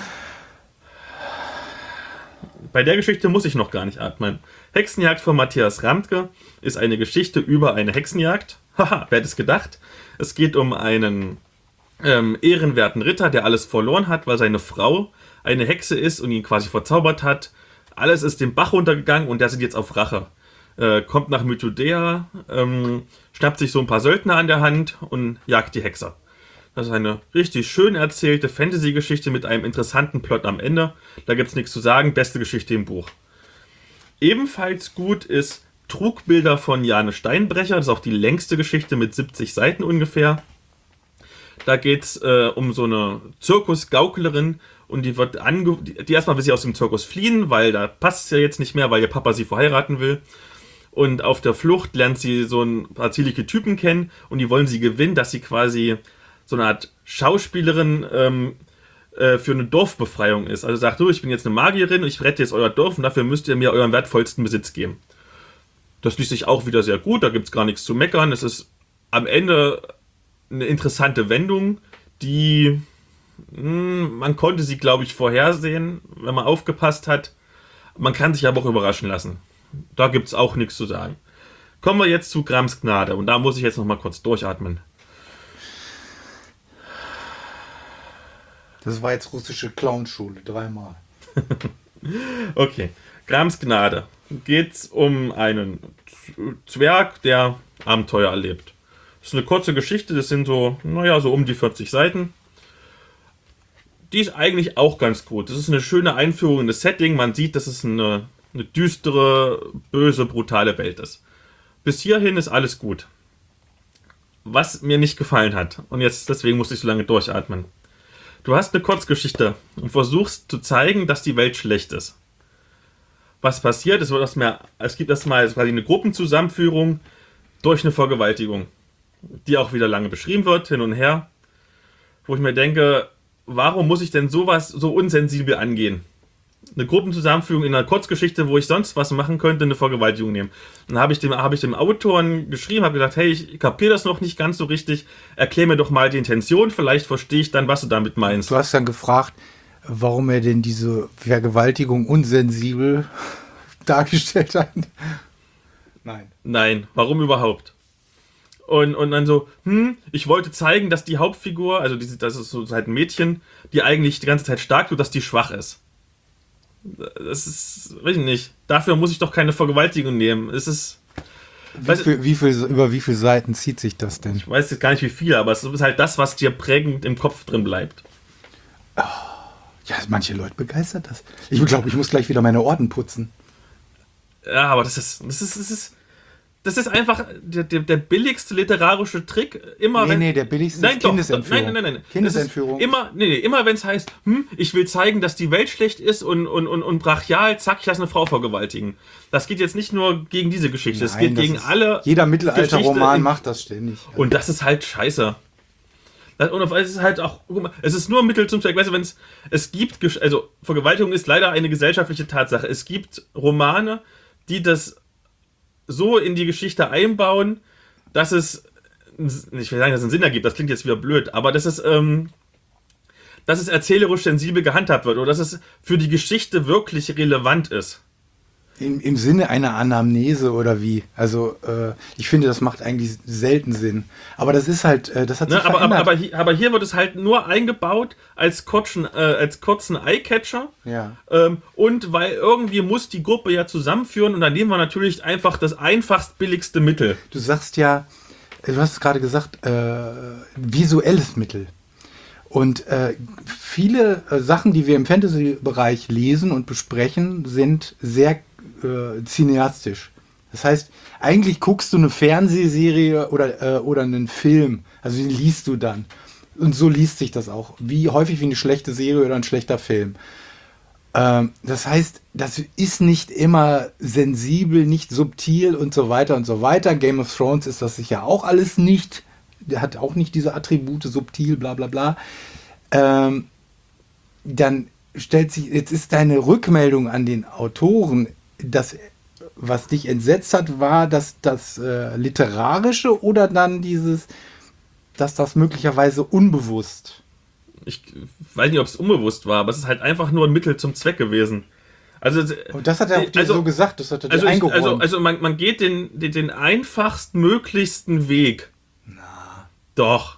Bei der Geschichte muss ich noch gar nicht atmen. Hexenjagd von Matthias Ramtke ist eine Geschichte über eine Hexenjagd. Haha, wer hätte es gedacht? Es geht um einen ehrenwerten Ritter, der alles verloren hat, weil seine Frau eine Hexe ist und ihn quasi verzaubert hat. Alles ist den Bach runtergegangen und der sind jetzt auf Rache. Kommt nach Mythodea, schnappt sich so ein paar Söldner an der Hand und jagt die Hexer. Das ist eine richtig schön erzählte Fantasy-Geschichte mit einem interessanten Plot am Ende. Da gibt es nichts zu sagen, beste Geschichte im Buch. Ebenfalls gut ist Trugbilder von Jane Steinbrecher. Das ist auch die längste Geschichte mit 70 Seiten ungefähr. Da geht es um so eine Zirkusgauklerin und die wird die erstmal will sie aus dem Zirkus fliehen, weil da passt es ja jetzt nicht mehr, weil ihr Papa sie verheiraten will. Und auf der Flucht lernt sie so ein paar zierliche Typen kennen und die wollen sie gewinnen, dass sie quasi so eine Art Schauspielerin für eine Dorfbefreiung ist. Also sagt, du, ich bin jetzt eine Magierin und ich rette jetzt euer Dorf und dafür müsst ihr mir euren wertvollsten Besitz geben. Das liest sich auch wieder sehr gut, da gibt es gar nichts zu meckern. Es ist am Ende eine interessante Wendung, die man konnte sie, glaube ich, vorhersehen, wenn man aufgepasst hat. Man kann sich aber auch überraschen lassen. Da gibt es auch nichts zu sagen. Kommen wir jetzt zu Grams Gnade und da muss ich jetzt noch mal kurz durchatmen. Das war jetzt russische Clownschule, 3-mal. Okay, Grams Gnade. Geht's um einen Zwerg, der Abenteuer erlebt. Das ist eine kurze Geschichte, das sind so um die 40 Seiten. Die ist eigentlich auch ganz gut. Das ist eine schöne Einführung in das Setting. Man sieht, dass es eine düstere, böse, brutale Welt ist. Bis hierhin ist alles gut. Was mir nicht gefallen hat, und jetzt deswegen musste ich so lange durchatmen. Du hast eine Kurzgeschichte und versuchst zu zeigen, dass die Welt schlecht ist. Was passiert? Es gibt erstmal quasi eine Gruppenzusammenführung durch eine Vergewaltigung, die auch wieder lange beschrieben wird, hin und her. Wo ich mir denke, warum muss ich denn sowas so unsensibel angehen? Eine Gruppenzusammenführung in einer Kurzgeschichte, wo ich sonst was machen könnte, eine Vergewaltigung nehmen. Dann habe ich dem Autoren geschrieben, habe gesagt, hey, ich kapiere das noch nicht ganz so richtig, erklär mir doch mal die Intention, vielleicht verstehe ich dann, was du damit meinst. Du hast dann gefragt, warum er denn diese Vergewaltigung unsensibel dargestellt hat. Nein. Nein, warum überhaupt? Und dann so, ich wollte zeigen, dass die Hauptfigur, also das ist so halt ein Mädchen, die eigentlich die ganze Zeit stark tut, dass die schwach ist. Das ist, weiß ich nicht. Dafür muss ich doch keine Vergewaltigung nehmen. Es ist. Über wie viele Seiten zieht sich das denn? Ich weiß jetzt gar nicht wie viel, aber es ist halt das, was dir prägend im Kopf drin bleibt. Ja, manche Leute begeistert das. Ich glaube, ich muss gleich wieder meine Orden putzen. Ja, aber das ist einfach der billigste literarische Trick. Immer der billigste ist Kindesentführung. Nein. Kindesentführung. Immer wenn es heißt, ich will zeigen, dass die Welt schlecht ist und brachial, zack, ich lasse eine Frau vergewaltigen. Das geht jetzt nicht nur gegen diese Geschichte, es geht gegen alle. Jeder Mittelalter-Roman macht das ständig. Und das ist halt scheiße. Und es ist halt auch, guck mal, es ist nur Mittel zum Zweck. Weißt du, also Vergewaltigung ist leider eine gesellschaftliche Tatsache. Es gibt Romane, die das so in die Geschichte einbauen, dass es, ich will sagen, dass es einen Sinn ergibt, das klingt jetzt wieder blöd, aber dass es erzählerisch sensibel gehandhabt wird oder dass es für die Geschichte wirklich relevant ist. Im Sinne einer Anamnese oder wie? Also ich finde, das macht eigentlich selten Sinn. Aber das ist halt, das hat sich verändert. Aber hier wird es halt nur eingebaut als kurzen Eyecatcher. Ja. Und weil irgendwie muss die Gruppe ja zusammenführen und dann nehmen wir natürlich einfach das einfachst billigste Mittel. Du sagst ja, du hast es gerade gesagt, visuelles Mittel. Und viele Sachen, die wir im Fantasy-Bereich lesen und besprechen, sind sehr cineastisch. Das heißt, eigentlich guckst du eine Fernsehserie oder einen Film, also den liest du dann. Und so liest sich das auch. Wie häufig wie eine schlechte Serie oder ein schlechter Film. Das heißt, das ist nicht immer sensibel, nicht subtil und so weiter und so weiter. Game of Thrones ist das sicher auch alles nicht. Der hat auch nicht diese Attribute, subtil, bla bla bla. Dann stellt sich, jetzt ist deine Rückmeldung an den Autoren, was dich entsetzt hat, war das Literarische oder dann dass das möglicherweise unbewusst? Ich weiß nicht, ob es unbewusst war, aber es ist halt einfach nur ein Mittel zum Zweck gewesen. Also, und das hat er auch dir so gesagt, das hat er dir eingeräumt. Also man geht den einfachst möglichsten Weg. Doch.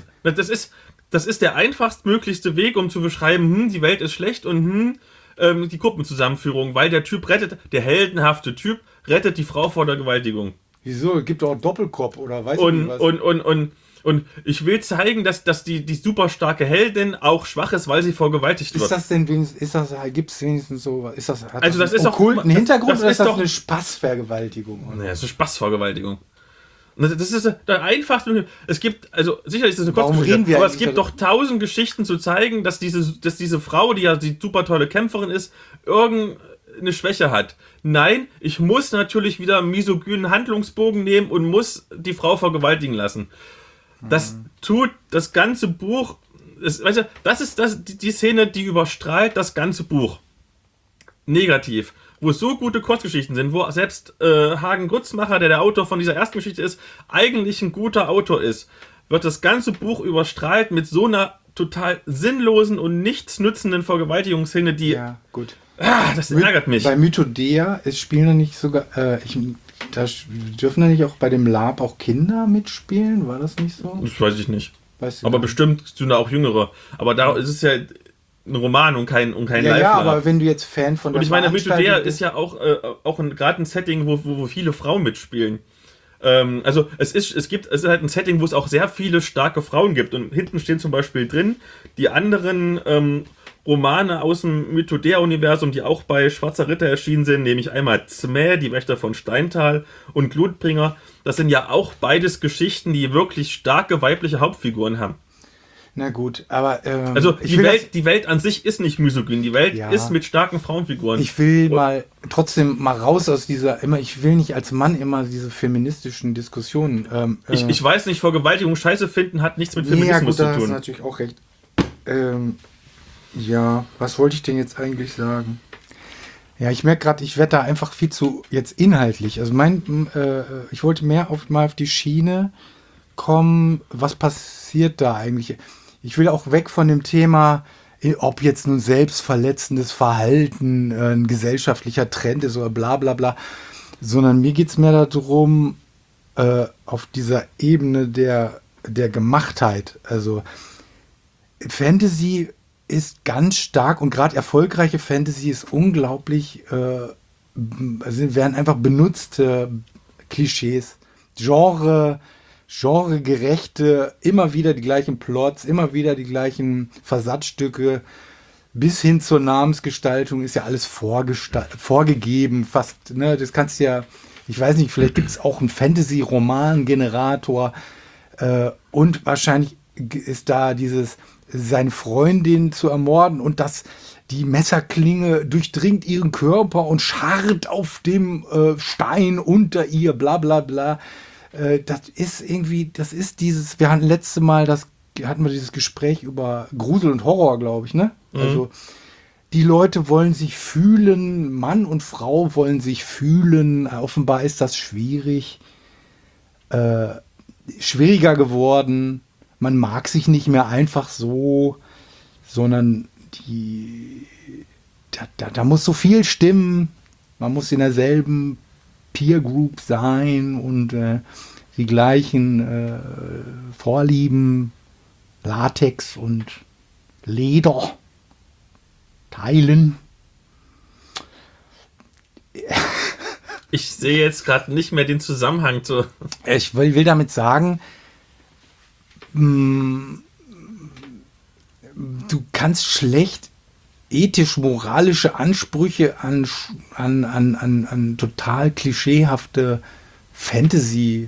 Das ist der einfachst möglichste Weg, um zu beschreiben, die Welt ist schlecht und die Gruppenzusammenführung, weil der heldenhafte Typ rettet die Frau vor der Vergewaltigung. Wieso? Es gibt doch einen Doppelkopf oder weiß ich nicht was. Und ich will zeigen, dass die super starke Heldin auch schwach ist, weil sie vergewaltigt wird. Ist das denn wenigstens, gibt es wenigstens so, hat das ist einen okkulten Hintergrund oder ist das doch eine Spaßvergewaltigung? Naja, das ist eine Spaßvergewaltigung. Das ist der einfachste. Es gibt, also sicherlich ist das eine Kurzgeschichte, aber es gibt doch 1000 Geschichten zu zeigen, dass diese Frau, die ja die super tolle Kämpferin ist, irgendeine Schwäche hat. Nein, ich muss natürlich wieder einen misogynen Handlungsbogen nehmen und muss die Frau vergewaltigen lassen. Das tut das ganze Buch. Weißt du, das ist die Szene, die überstrahlt das ganze Buch. Negativ. Wo es so gute Kurzgeschichten sind, wo selbst Hagen Grützmacher, der Autor von dieser ersten Geschichte ist, eigentlich ein guter Autor ist, wird das ganze Buch überstrahlt mit so einer total sinnlosen und nichtsnützenden Vergewaltigungsszene, die... Ja, gut. Das ärgert mich. Bei Mythodea spielen da nicht sogar... dürfen da nicht auch bei dem Lab auch Kinder mitspielen? War das nicht so? Das weiß ich nicht. Weißt du aber nicht? bestimmt sind da auch Jüngere. Aber da ist es ja ein Roman und kein Live-Lab. Ja, aber wenn du jetzt Fan von der Und ich meine, Veranstaltung Mythodea ist ja auch gerade ein Setting, wo viele Frauen mitspielen. Also es ist halt ein Setting, wo es auch sehr viele starke Frauen gibt. Und hinten stehen zum Beispiel drin die anderen Romane aus dem Mythodea-Universum, die auch bei Schwarzer Ritter erschienen sind, nämlich einmal Zmäh, die Wächter von Steintal und Glutbringer. Das sind ja auch beides Geschichten, die wirklich starke weibliche Hauptfiguren haben. Na gut, aber also die Welt an sich ist nicht misogyn, die Welt ist mit starken Frauenfiguren. Ich will trotzdem mal raus aus ich will nicht als Mann immer diese feministischen Diskussionen. Ich weiß nicht, Vergewaltigung scheiße finden hat nichts mit Feminismus zu tun. Da hast du natürlich auch recht. Ja, was wollte ich denn jetzt eigentlich sagen? Ja, ich merke gerade, ich werde da einfach viel zu jetzt inhaltlich. Also ich wollte mehr mal auf die Schiene kommen, was passiert da eigentlich? Ich will auch weg von dem Thema, ob jetzt nun selbstverletzendes Verhalten ein gesellschaftlicher Trend ist oder bla bla bla, sondern mir geht es mehr darum, auf dieser Ebene der Gemachtheit. Also Fantasy ist ganz stark und gerade erfolgreiche Fantasy ist unglaublich, werden einfach benutzte Klischees, genregerechte, immer wieder die gleichen Plots, immer wieder die gleichen Versatzstücke, bis hin zur Namensgestaltung ist ja alles vorgegeben, fast, ne, das kannst du ja, ich weiß nicht, vielleicht gibt es auch einen Fantasy-Roman-Generator, und wahrscheinlich ist da seine Freundin zu ermorden und die Messerklinge durchdringt ihren Körper und scharrt auf dem Stein unter ihr, bla bla bla. Das ist wir hatten letzte Mal hatten wir dieses Gespräch über Grusel und Horror, glaube ich, ne? Mhm. Also die Leute wollen sich fühlen, Mann und Frau wollen sich fühlen. Offenbar ist das schwieriger geworden. Man mag sich nicht mehr einfach so, sondern da muss so viel stimmen. Man muss in derselben Peer Group sein und die gleichen Vorlieben, Latex und Leder teilen. Ich sehe jetzt gerade nicht mehr den Zusammenhang zu. Ich will damit sagen, du kannst schlecht ethisch-moralische Ansprüche an total klischeehafte Fantasy.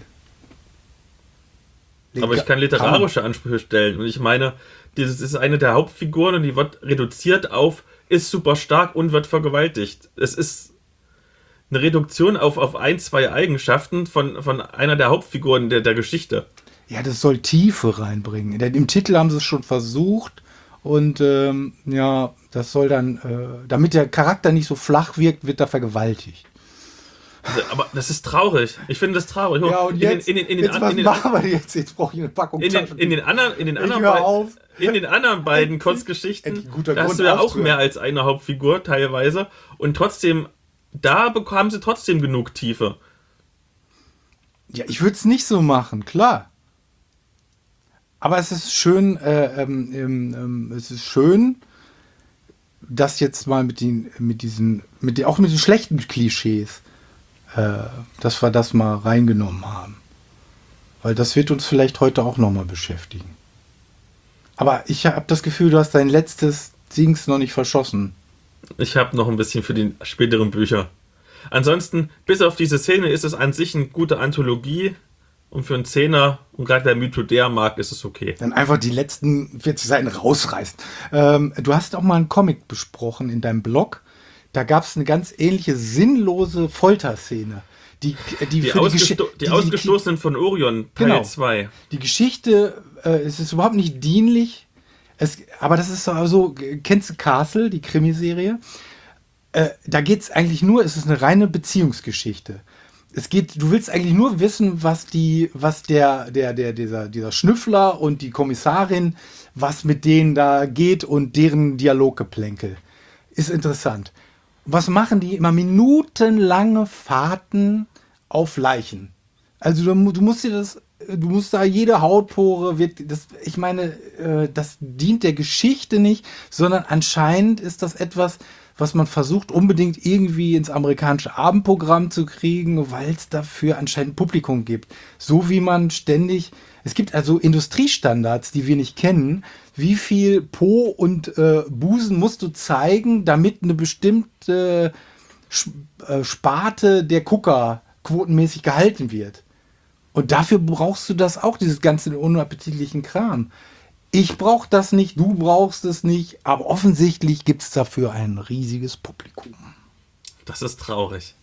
Aber ich kann literarische Ansprüche stellen. Und ich meine, das ist eine der Hauptfiguren und die wird reduziert auf, ist super stark und wird vergewaltigt. Es ist eine Reduktion auf ein, zwei Eigenschaften von einer der Hauptfiguren der Geschichte. Ja, das soll Tiefe reinbringen. Im Titel haben sie es schon versucht und das soll dann, damit der Charakter nicht so flach wirkt, wird er vergewaltigt. Aber das ist traurig. Ich finde das traurig. Ja, und jetzt was machen wir jetzt? Jetzt brauche ich eine Packung Taschentücher. In den anderen beiden Kurzgeschichten, da hast du ja auch mehr als eine Hauptfigur teilweise. Und trotzdem, da bekommen sie trotzdem genug Tiefe. Ja, ich würde es nicht so machen, klar. Aber es ist schön, dass jetzt mal mit den schlechten Klischees, dass wir das mal reingenommen haben. Weil das wird uns vielleicht heute auch nochmal beschäftigen. Aber ich habe das Gefühl, du hast dein letztes Dings noch nicht verschossen. Ich habe noch ein bisschen für die späteren Bücher. Ansonsten, bis auf diese Szene ist es an sich eine gute Anthologie. Und für einen Zehner, und gerade wer Mythodea mag, ist es okay. Dann einfach die letzten 40 Seiten rausreißen. Du hast auch mal einen Comic besprochen in deinem Blog. Da gab es eine ganz ähnliche sinnlose Folterszene. Die Ausgestoßenen von Orion, Teil 2. Die Geschichte, es ist überhaupt nicht dienlich. Aber das ist so, kennst du Castle, die Krimiserie? Da geht es eigentlich nur, es ist eine reine Beziehungsgeschichte. Du willst eigentlich nur wissen, was dieser Schnüffler und die Kommissarin, was mit denen da geht und deren Dialoggeplänkel. Ist interessant. Was machen die? Immer minutenlange Fahrten auf Leichen. Also du musst da jede Hautpore das dient der Geschichte nicht, sondern anscheinend ist das etwas, was man versucht unbedingt irgendwie ins amerikanische Abendprogramm zu kriegen, weil es dafür anscheinend Publikum gibt. So wie man es gibt also Industriestandards, die wir nicht kennen. Wie viel Po und Busen musst du zeigen, damit eine bestimmte Sparte der Gucker quotenmäßig gehalten wird? Und dafür brauchst du das auch, dieses ganze unappetitlichen Kram. Ich brauche das nicht, du brauchst es nicht, aber offensichtlich gibt es dafür ein riesiges Publikum. Das ist traurig.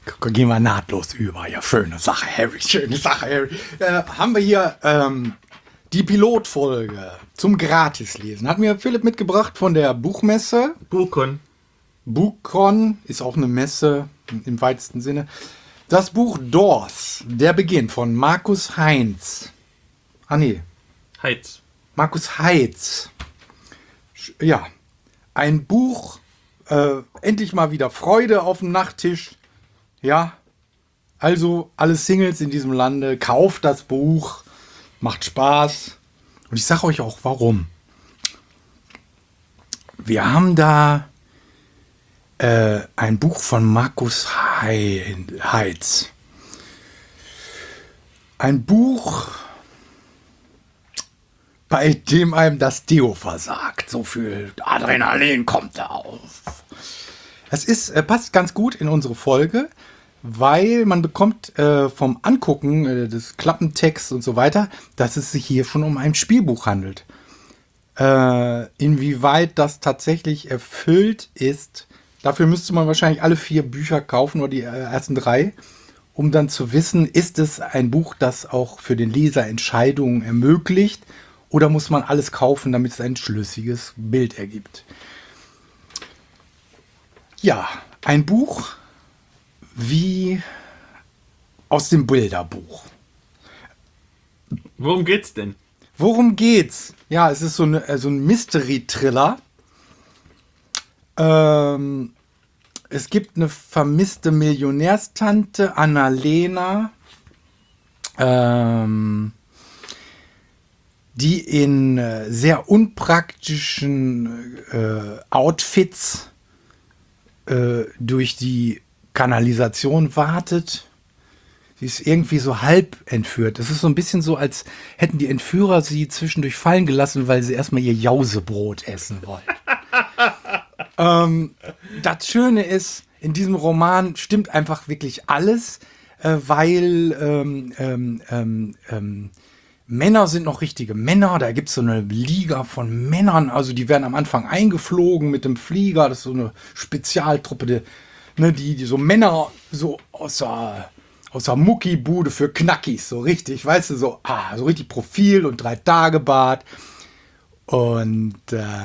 gehen wir nahtlos über. Ja, schöne Sache, Harry, schöne Sache, Harry. Haben wir hier die Pilotfolge zum Gratislesen. Hat mir Philipp mitgebracht von der Buchmesse. Buchcon ist auch eine Messe im weitesten Sinne. Das Buch Doors, der Beginn von Markus Heinz. Markus Heitz. Ja, ein Buch, endlich mal wieder Freude auf dem Nachttisch. Ja, also alle Singles in diesem Lande, kauft das Buch, macht Spaß. Und ich sage euch auch, warum. Wir haben da ein Buch von Markus Heitz. Ein Buch, bei dem einem das Deo versagt. So viel Adrenalin kommt da auf. Es passt ganz gut in unsere Folge, weil man bekommt vom Angucken des Klappentexts und so weiter, dass es sich hier schon um ein Spielbuch handelt. Inwieweit das tatsächlich erfüllt ist, dafür müsste man wahrscheinlich alle 4 Bücher kaufen oder die ersten 3, um dann zu wissen, ist es ein Buch, das auch für den Leser Entscheidungen ermöglicht, oder muss man alles kaufen, damit es ein schlüssiges Bild ergibt. Ja, ein Buch wie aus dem Bilderbuch. Worum geht's denn? Worum geht's? Ja, es ist so ein Mystery-Thriller. Es gibt eine vermisste Millionärstante, Annalena, die in sehr unpraktischen Outfits durch die Kanalisation wartet. Sie ist irgendwie so halb entführt. Es ist so ein bisschen so, als hätten die Entführer sie zwischendurch fallen gelassen, weil sie erstmal ihr Jausebrot essen wollen. Das Schöne ist, in diesem Roman stimmt einfach wirklich alles, weil Männer sind noch richtige Männer. Da gibt es so eine Liga von Männern. Also die werden am Anfang eingeflogen mit dem Flieger. Das ist so eine Spezialtruppe, die so Männer so aus der Muckibude für Knackis. So richtig, weißt du, so richtig Profil und 3-Tage-Bart. Und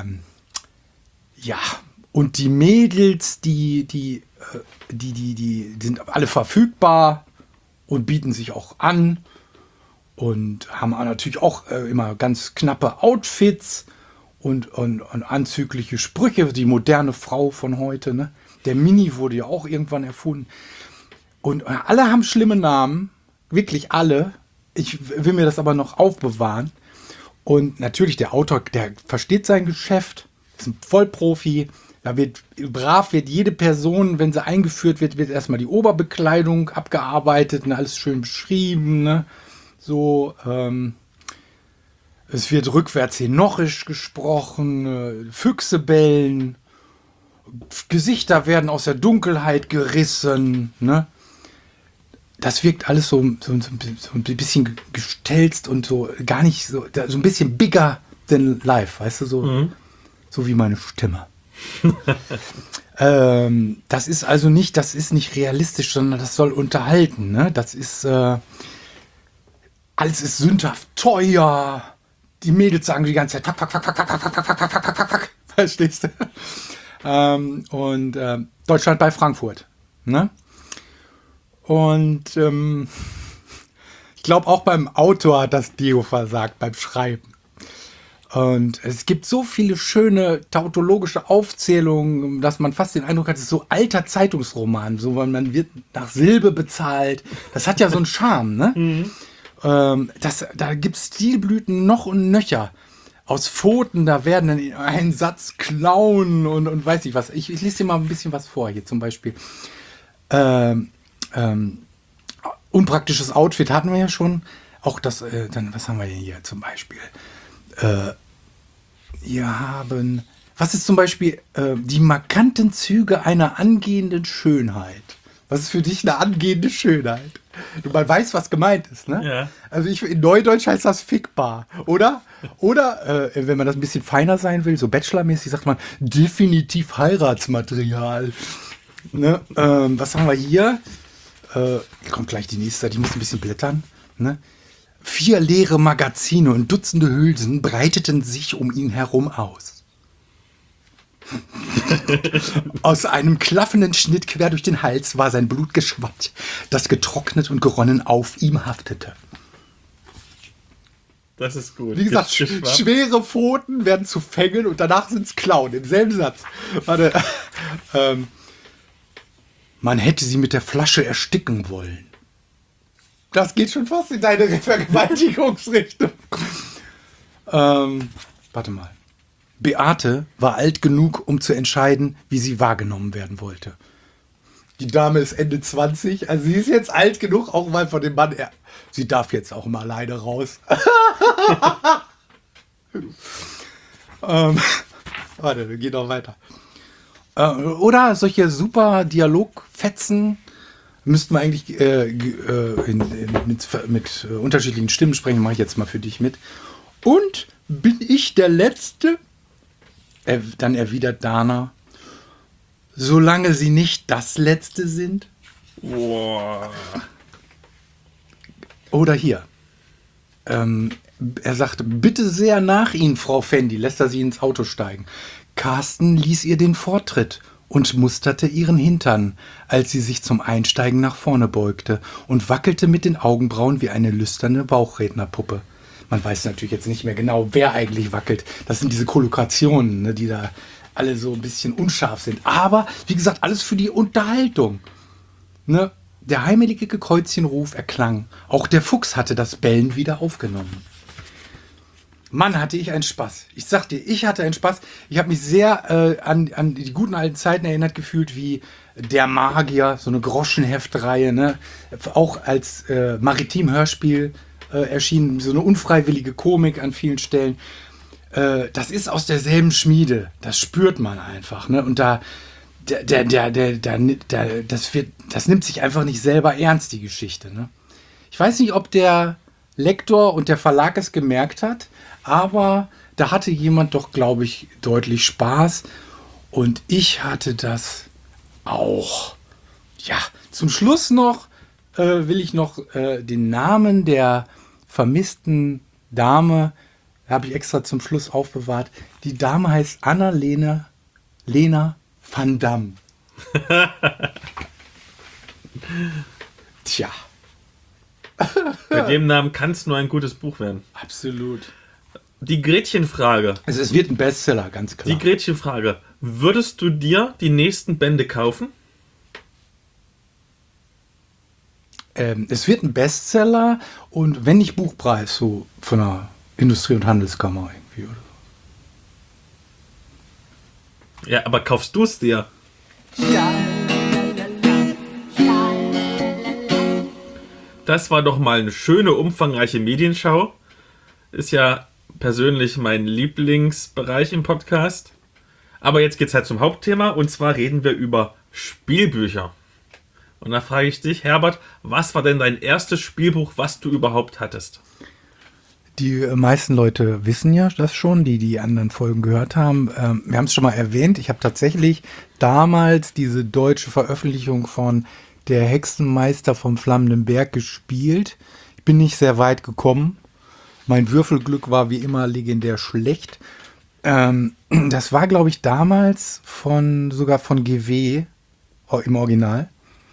ja, und die Mädels, die sind alle verfügbar und bieten sich auch an. Und haben natürlich auch immer ganz knappe Outfits und anzügliche Sprüche. Die moderne Frau von heute, ne? Der Mini wurde ja auch irgendwann erfunden. Und alle haben schlimme Namen. Wirklich alle. Ich will mir das aber noch aufbewahren. Und natürlich der Autor, der versteht sein Geschäft. Ist ein Vollprofi. Da wird jede Person, wenn sie eingeführt wird erstmal die Oberbekleidung abgearbeitet und alles schön beschrieben, ne? So, es wird rückwärts henochisch gesprochen, Füchse bellen, Gesichter werden aus der Dunkelheit gerissen, ne? Das wirkt alles so ein bisschen gestelzt und so gar nicht so ein bisschen bigger than life, weißt du, so wie meine Stimme. Das ist nicht realistisch, sondern das soll unterhalten, ne? Das ist alles ist sündhaft teuer. Die Mädels sagen die ganze Zeit, fuck. Verstehst du? Deutschland bei Frankfurt. Ne? Und ich glaube, auch beim Autor hat das Deo versagt, beim Schreiben. Und es gibt so viele schöne tautologische Aufzählungen, dass man fast den Eindruck hat, es ist so alter Zeitungsroman. So, weil man wird nach Silbe bezahlt. Das hat ja so einen Charme, ne? Mhm. Da gibt es Stilblüten noch und nöcher. Aus Pfoten, da werden dann einen Satz klauen und weiß nicht was. Ich lese dir mal ein bisschen was vor. Hier zum Beispiel. Unpraktisches Outfit hatten wir ja schon. Auch das, dann, was haben wir hier zum Beispiel? Was ist zum Beispiel die markanten Züge einer angehenden Schönheit? Was ist für dich eine angehende Schönheit? Man weiß, was gemeint ist, ne? Ja. Also in Neudeutsch heißt das fickbar, oder? Oder, wenn man das ein bisschen feiner sein will, so bachelormäßig, sagt man definitiv Heiratsmaterial. Ne? Was haben wir hier? kommt gleich die nächste, die muss ein bisschen blättern. Ne? 4 leere Magazine und Dutzende Hülsen breiteten sich um ihn herum aus. Aus einem klaffenden Schnitt quer durch den Hals war sein Blut geschwappt, das getrocknet und geronnen auf ihm haftete. Das ist gut. Wie gesagt, schwere Pfoten werden zu Fängen und danach sind es Klauen. Im selben Satz. Warte. Man hätte sie mit der Flasche ersticken wollen. Das geht schon fast in deine Vergewaltigungsrichtung. Warte mal. Beate war alt genug, um zu entscheiden, wie sie wahrgenommen werden wollte. Die Dame ist Ende 20, also sie ist jetzt alt genug, auch mal von dem Mann. Sie darf jetzt auch mal alleine raus. Warte, wir gehen noch weiter. Oder solche super Dialogfetzen müssten wir eigentlich mit unterschiedlichen Stimmen sprechen. Mache ich jetzt mal für dich mit. Und bin ich der Letzte? Dann erwidert Dana, solange sie nicht das Letzte sind. Boah. Oder hier. Er sagt, bitte sehr nach Ihnen, Frau Fendi, lässt er sie ins Auto steigen. Carsten ließ ihr den Vortritt und musterte ihren Hintern, als sie sich zum Einsteigen nach vorne beugte und wackelte mit den Augenbrauen wie eine lüsterne Bauchrednerpuppe. Man weiß natürlich jetzt nicht mehr genau, wer eigentlich wackelt. Das sind diese Kollokationen, ne, die da alle so ein bisschen unscharf sind. Aber, wie gesagt, alles für die Unterhaltung. Ne? Der heimelige Kreuzchenruf erklang. Auch der Fuchs hatte das Bellen wieder aufgenommen. Mann, hatte ich einen Spaß. Ich sag dir, ich hatte einen Spaß. Ich habe mich sehr an die guten alten Zeiten erinnert gefühlt, wie Der Magier, so eine Groschenheftreihe, ne? Auch als Maritim-Hörspiel erschienen, so eine unfreiwillige Komik an vielen Stellen. Das ist aus derselben Schmiede. Das spürt man einfach. Ne? Und das nimmt sich einfach nicht selber ernst, die Geschichte. Ne? Ich weiß nicht, ob der Lektor und der Verlag es gemerkt hat, aber da hatte jemand doch, glaube ich, deutlich Spaß. Und ich hatte das auch. Ja, zum Schluss noch will ich noch den Namen der vermissten Dame, habe ich extra zum Schluss aufbewahrt. Die Dame heißt Lena van Damme. Tja. Mit dem Namen kann es nur ein gutes Buch werden. Absolut. Die Gretchenfrage. Also es wird ein Bestseller, ganz klar. Die Gretchenfrage. Würdest du dir die nächsten Bände kaufen? Es wird ein Bestseller und wenn nicht Buchpreis, so von der Industrie- und Handelskammer irgendwie. Oder? Ja, aber kaufst du es dir? Das war doch mal eine schöne, umfangreiche Medienschau. Ist ja persönlich mein Lieblingsbereich im Podcast. Aber jetzt geht's halt zum Hauptthema und zwar reden wir über Spielbücher. Und da frage ich dich, Herbert, was war denn dein erstes Spielbuch, was du überhaupt hattest? Die meisten Leute wissen ja das schon, die die anderen Folgen gehört haben. Wir haben es schon mal erwähnt. Ich habe tatsächlich damals diese deutsche Veröffentlichung von Der Hexenmeister vom Flammenden Berg gespielt. Ich bin nicht sehr weit gekommen. Mein Würfelglück war wie immer legendär schlecht. Das war, glaube ich, damals sogar von GW im Original.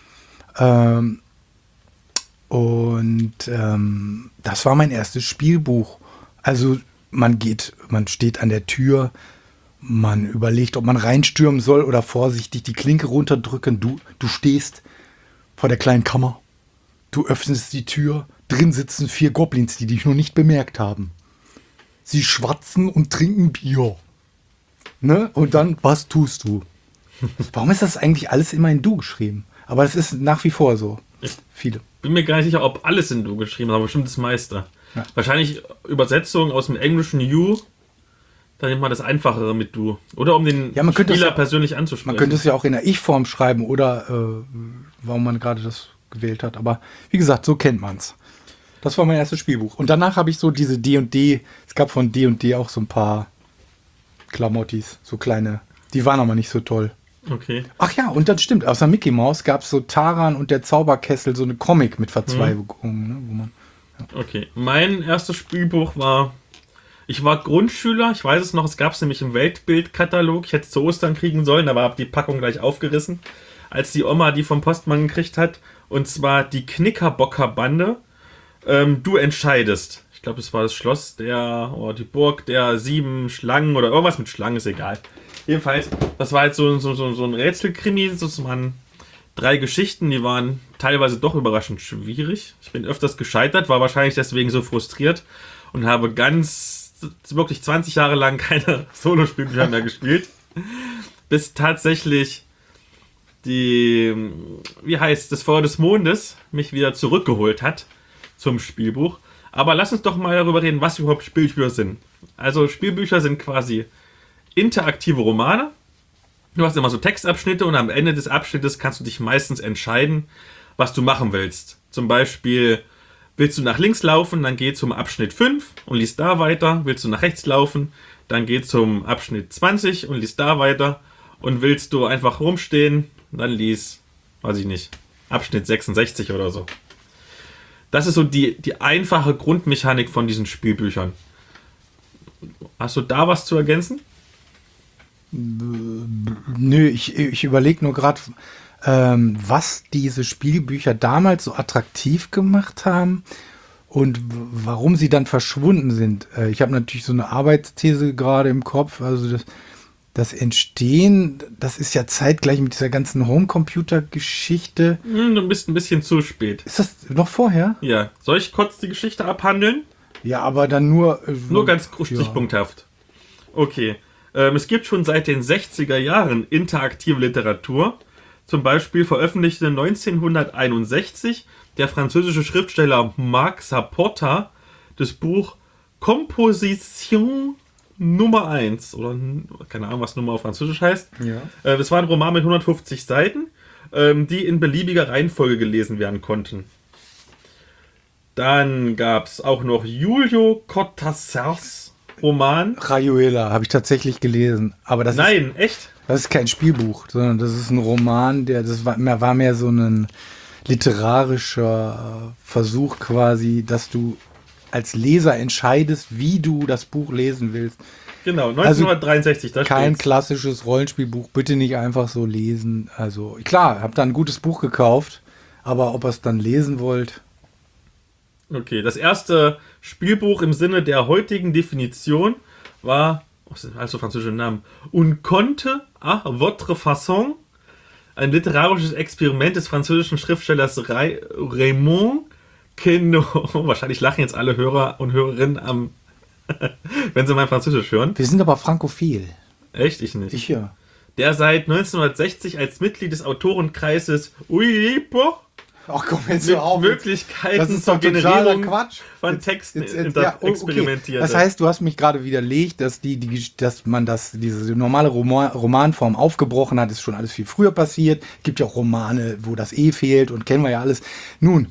Das war mein erstes Spielbuch. Also man steht an der Tür, man überlegt, ob man reinstürmen soll oder vorsichtig die Klinke runterdrücken. Du stehst vor der kleinen Kammer, du öffnest die Tür, drin sitzen 4 Goblins, die dich noch nicht bemerkt haben. Sie schwatzen und trinken Bier. Ne? Und dann, was tust du? Warum ist das eigentlich alles immer in Du geschrieben? Aber es ist nach wie vor so. Viele. Bin mir gar nicht sicher, ob alles in Du geschrieben ist, aber bestimmt das meiste. Ja. Wahrscheinlich Übersetzung aus dem englischen You, dann nimmt man das Einfachere mit Du. Oder um den Spieler persönlich anzusprechen. Man könnte es ja auch in der Ich-Form schreiben oder warum man gerade das gewählt hat. Aber wie gesagt, so kennt man es. Das war mein erstes Spielbuch. Und danach habe ich so diese D&D, es gab von D&D auch so ein paar Klamottis, so kleine, die waren aber nicht so toll. Okay. Ach ja, und das stimmt. Außer Mickey Mouse gab es so Taran und der Zauberkessel, so eine Comic mit Verzweigungen. Ne, wo man, Okay. Mein erstes Spielbuch war. Ich war Grundschüler, ich weiß es noch, es gab es nämlich im Weltbildkatalog. Ich hätte es zu Ostern kriegen sollen, aber habe die Packung gleich aufgerissen, als die Oma die vom Postmann gekriegt hat. Und zwar die Knickerbocker-Bande. Du entscheidest. Ich glaube, es war das Schloss die Burg der 7 Schlangen oder irgendwas mit Schlangen, ist egal. Jedenfalls, das war halt so ein Rätselkrimi. Das waren 3 Geschichten, die waren teilweise doch überraschend schwierig. Ich bin öfters gescheitert, war wahrscheinlich deswegen so frustriert und habe wirklich 20 Jahre lang keine Solospielbücher mehr gespielt. Bis tatsächlich das Feuer des Mondes mich wieder zurückgeholt hat zum Spielbuch. Aber lass uns doch mal darüber reden, was überhaupt Spielbücher sind. Also Spielbücher sind quasi interaktive Romane. Du hast immer so Textabschnitte und am Ende des Abschnittes kannst du dich meistens entscheiden, was du machen willst. Zum Beispiel, willst du nach links laufen, dann geh zum Abschnitt 5 und liest da weiter. Willst du nach rechts laufen, dann geh zum Abschnitt 20 und liest da weiter. Und willst du einfach rumstehen, dann lies, weiß ich nicht, Abschnitt 66 oder so. Das ist so die einfache Grundmechanik von diesen Spielbüchern. Hast du da was zu ergänzen? Nö, ich überlege nur gerade, was diese Spielbücher damals so attraktiv gemacht haben und warum sie dann verschwunden sind. Ich habe natürlich so eine Arbeitsthese gerade im Kopf. Also das Entstehen, das ist ja zeitgleich mit dieser ganzen Homecomputer-Geschichte. Du bist ein bisschen zu spät. Ist das noch vorher? Ja, soll ich kurz die Geschichte abhandeln? Ja, aber dann nur... Nur ganz stichpunkthaft. Okay. Es gibt schon seit den 60er Jahren interaktive Literatur. Zum Beispiel veröffentlichte 1961 der französische Schriftsteller Marc Saporta das Buch Composition Nummer 1. Oder keine Ahnung, was Nummer auf Französisch heißt. Ja. Das war ein Roman mit 150 Seiten, die in beliebiger Reihenfolge gelesen werden konnten. Dann gab es auch noch Julio Cortázars Roman. Rayuela habe ich tatsächlich gelesen. Aber das Echt? Das ist kein Spielbuch, sondern das ist ein Roman, das war mehr so ein literarischer Versuch quasi, dass du als Leser entscheidest, wie du das Buch lesen willst. Genau, 1963. Also kein klassisches Rollenspielbuch, bitte nicht einfach so lesen. Also klar, habe da ein gutes Buch gekauft, aber ob ihr es dann lesen wollt... Okay, das erste Spielbuch im Sinne der heutigen Definition war, was sind also französische Namen, Un conte à votre façon, ein literarisches Experiment des französischen Schriftstellers Raymond Queneau. Wahrscheinlich lachen jetzt alle Hörer und Hörerinnen wenn sie mein Französisch hören. Wir sind aber frankophil. Echt? Ich nicht. Ich ja. Der seit 1960 als Mitglied des Autorenkreises Ouipo Ach komm, jetzt mit hör auf. Möglichkeiten Das ist zur doch totaler Generierung Quatsch. von Texten Okay. experimentiert. Das heißt, du hast mich gerade widerlegt, dass man diese normale Romanform aufgebrochen hat. Ist schon alles viel früher passiert. Gibt ja auch Romane, wo das fehlt und kennen wir ja alles. Nun,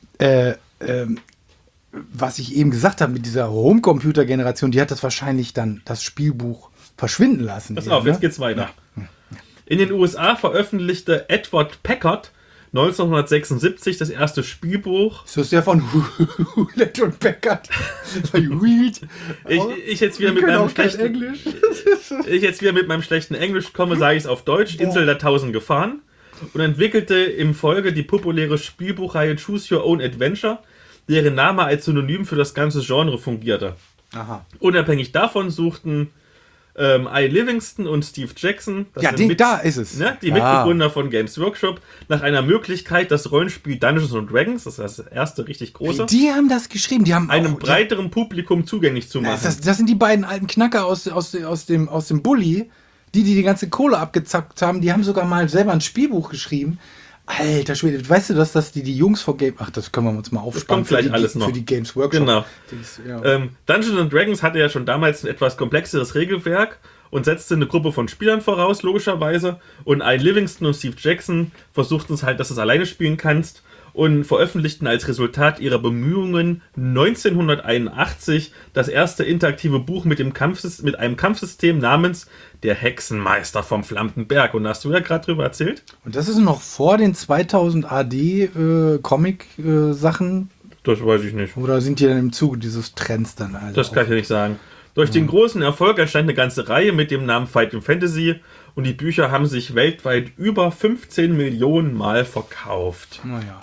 was ich eben gesagt habe mit dieser Homecomputer-Generation, die hat das wahrscheinlich dann das Spielbuch verschwinden lassen. Pass auf, jetzt geht's weiter. In den USA veröffentlichte Edward Packard 1976 das erste Spielbuch. Ist das der von Hewlett und Packard? Ich jetzt wieder mit meinem schlechten Englisch komme, sage ich es auf Deutsch, Insel der 1000 Gefahren, und entwickelte im Folge die populäre Spielbuchreihe Choose Your Own Adventure, deren Name als Synonym für das ganze Genre fungierte. Aha. Unabhängig davon suchten I. Livingston und Steve Jackson, da ist es. Ne, die Mitbegründer von Games Workshop, nach einer Möglichkeit, das Rollenspiel Dungeons & Dragons, das ist das erste richtig große, Die haben das geschrieben. Die haben einem breiteren Publikum zugänglich zu machen. Das sind die beiden alten Knacker aus dem Bulli, die ganze Kohle abgezackt haben. Die haben sogar mal selber ein Spielbuch geschrieben. Alter Schwede, weißt du, dass das die Jungs von Games... Ach, das können wir uns mal aufsparen. Das kommt gleich alles noch. Für die Games Workshop. Genau. Ja. Dungeons & Dragons hatte ja schon damals ein etwas komplexeres Regelwerk und setzte eine Gruppe von Spielern voraus, logischerweise. Und I. Livingston und Steve Jackson versuchten es halt, dass du es alleine spielen kannst. und veröffentlichten als Resultat ihrer Bemühungen 1981 das erste interaktive Buch mit einem Kampfsystem namens Der Hexenmeister vom flammenden Berg. Und da hast du ja gerade drüber erzählt? Und das ist noch vor den 2000 AD Comic-Sachen? Das weiß ich nicht. Oder sind die dann im Zuge dieses Trends dann? Also Das kann ich ja nicht sagen. Durch den großen Erfolg entstand eine ganze Reihe mit dem Namen Fighting Fantasy und die Bücher haben sich weltweit über 15 Millionen Mal verkauft. Naja.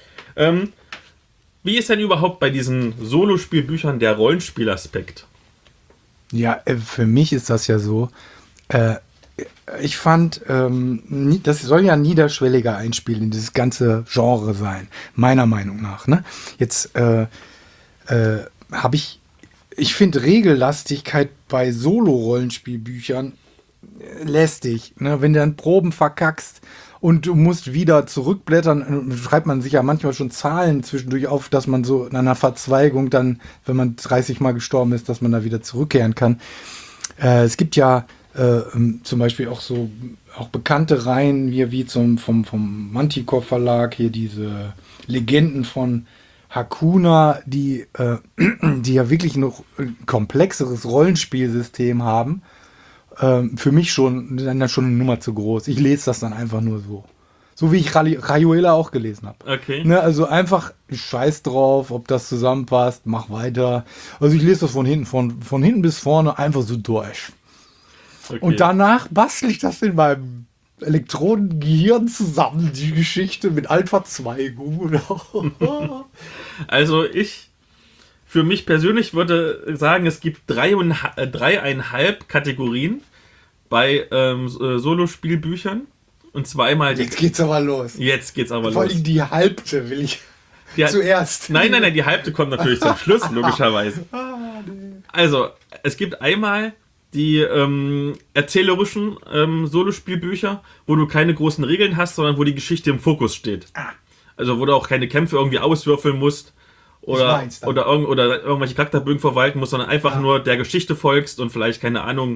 Wie ist denn überhaupt bei diesen Solospielbüchern der Rollenspielaspekt? Ja, für mich ist das ja so. Ich fand, das soll ja niederschwelliger Einspielen in dieses ganze Genre sein, meiner Meinung nach. Ne? Jetzt habe ich finde Regellastigkeit bei Solo-Rollenspielbüchern lästig. Ne? Wenn du dann Proben verkackst und du musst wieder zurückblättern, schreibt man sich ja manchmal schon Zahlen zwischendurch auf, dass man so in einer Verzweigung dann, wenn man 30 Mal gestorben ist, dass man da wieder zurückkehren kann. Es gibt ja zum Beispiel auch so auch bekannte Reihen wie vom Manticore Verlag hier diese Legenden von Hakuna, die ja wirklich noch ein komplexeres Rollenspielsystem haben. Für mich schon eine Nummer zu groß. Ich lese das dann einfach nur so. So wie ich Rayuela auch gelesen habe. Okay. Ne, also einfach scheiß drauf, ob das zusammenpasst, mach weiter. Also ich lese das von hinten bis vorne einfach so durch. Okay. Und danach bastel ich das in meinem Elektronengehirn zusammen, die Geschichte mit Altverzweigungen. Also für mich persönlich würde sagen, es gibt 3,5 Kategorien bei Solospielbüchern. Und zwar einmal... Jetzt geht's aber los. Jetzt geht's aber Vor los. allem die halbte will ich zuerst. Nein, die halbte kommt natürlich zum Schluss, logischerweise. Also, es gibt einmal die erzählerischen Solospielbücher, wo du keine großen Regeln hast, sondern wo die Geschichte im Fokus steht. Also wo du auch keine Kämpfe irgendwie auswürfeln musst oder irgendwelche Charakterbögen verwalten musst, sondern einfach nur der Geschichte folgst und vielleicht, keine Ahnung,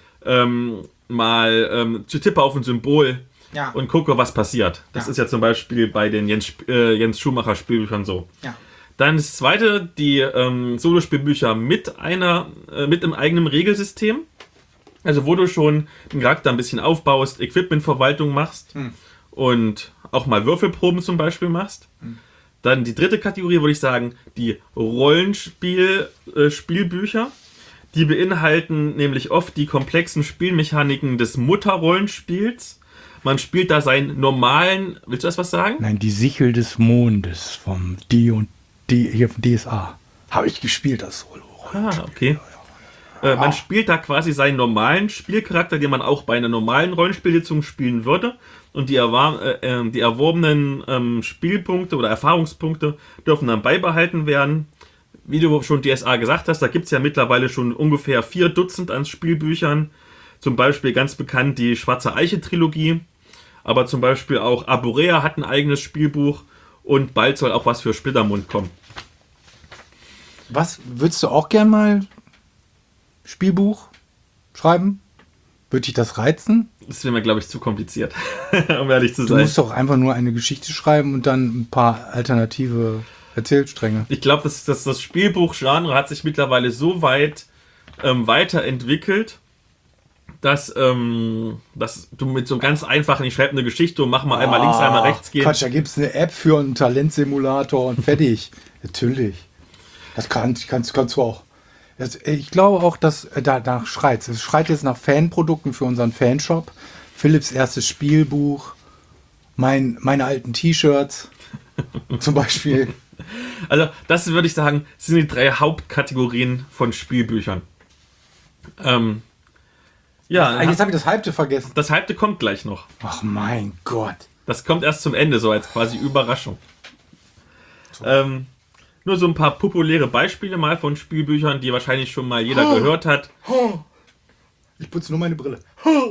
zu tippe auf ein Symbol und gucke, was passiert. Das ist ja zum Beispiel bei den Jens Schumacher Spielbüchern so. Ja. Dann das zweite, die Solospielbücher mit einem eigenen Regelsystem. Also wo du schon den Charakter ein bisschen aufbaust, Equipmentverwaltung machst und auch mal Würfelproben zum Beispiel machst. Dann die dritte Kategorie, würde ich sagen, die Rollenspielbücher. Die beinhalten nämlich oft die komplexen Spielmechaniken des Mutterrollenspiels. Man spielt da seinen normalen... Willst du das was sagen? Nein, die Sichel des Mondes vom hier von DSA. Habe ich gespielt, das Solo. Okay. Man spielt da quasi seinen normalen Spielcharakter, den man auch bei einer normalen Rollenspielsitzung spielen würde. Und die erworbenen Spielpunkte oder Erfahrungspunkte dürfen dann beibehalten werden. Wie du schon DSA gesagt hast, da gibt es ja mittlerweile schon ungefähr 4 Dutzend an Spielbüchern. Zum Beispiel ganz bekannt die Schwarze Eiche-Trilogie. Aber zum Beispiel auch Arborea hat ein eigenes Spielbuch. Und bald soll auch was für Splittermund kommen. Was, würdest du auch gern mal Spielbuch schreiben? Würde dich das reizen? Das wäre mir, glaube ich, zu kompliziert, um ehrlich zu Du sein. musst doch einfach nur eine Geschichte schreiben und dann ein paar alternative Erzählstränge. Ich glaube, das Spielbuch-Genre hat sich mittlerweile so weit weiterentwickelt, dass du mit so ganz einfachen, ich schreibe eine Geschichte und mach mal einmal links, einmal rechts gehen. Quatsch, da gibt es eine App für einen Talentsimulator und fertig. Natürlich. Das kannst du auch. Ich glaube auch, dass danach schreit. Es schreit jetzt nach Fanprodukten für unseren Fanshop. Philipps erstes Spielbuch, meine alten T-Shirts zum Beispiel. Also, das würde ich sagen, sind die 3 Hauptkategorien von Spielbüchern. Jetzt habe ich das Halbte vergessen. Das Halbte kommt gleich noch. Ach mein Gott. Das kommt erst zum Ende, so als quasi Überraschung. Nur so ein paar populäre Beispiele mal von Spielbüchern, die wahrscheinlich schon mal jeder gehört hat. Ich putze nur meine Brille.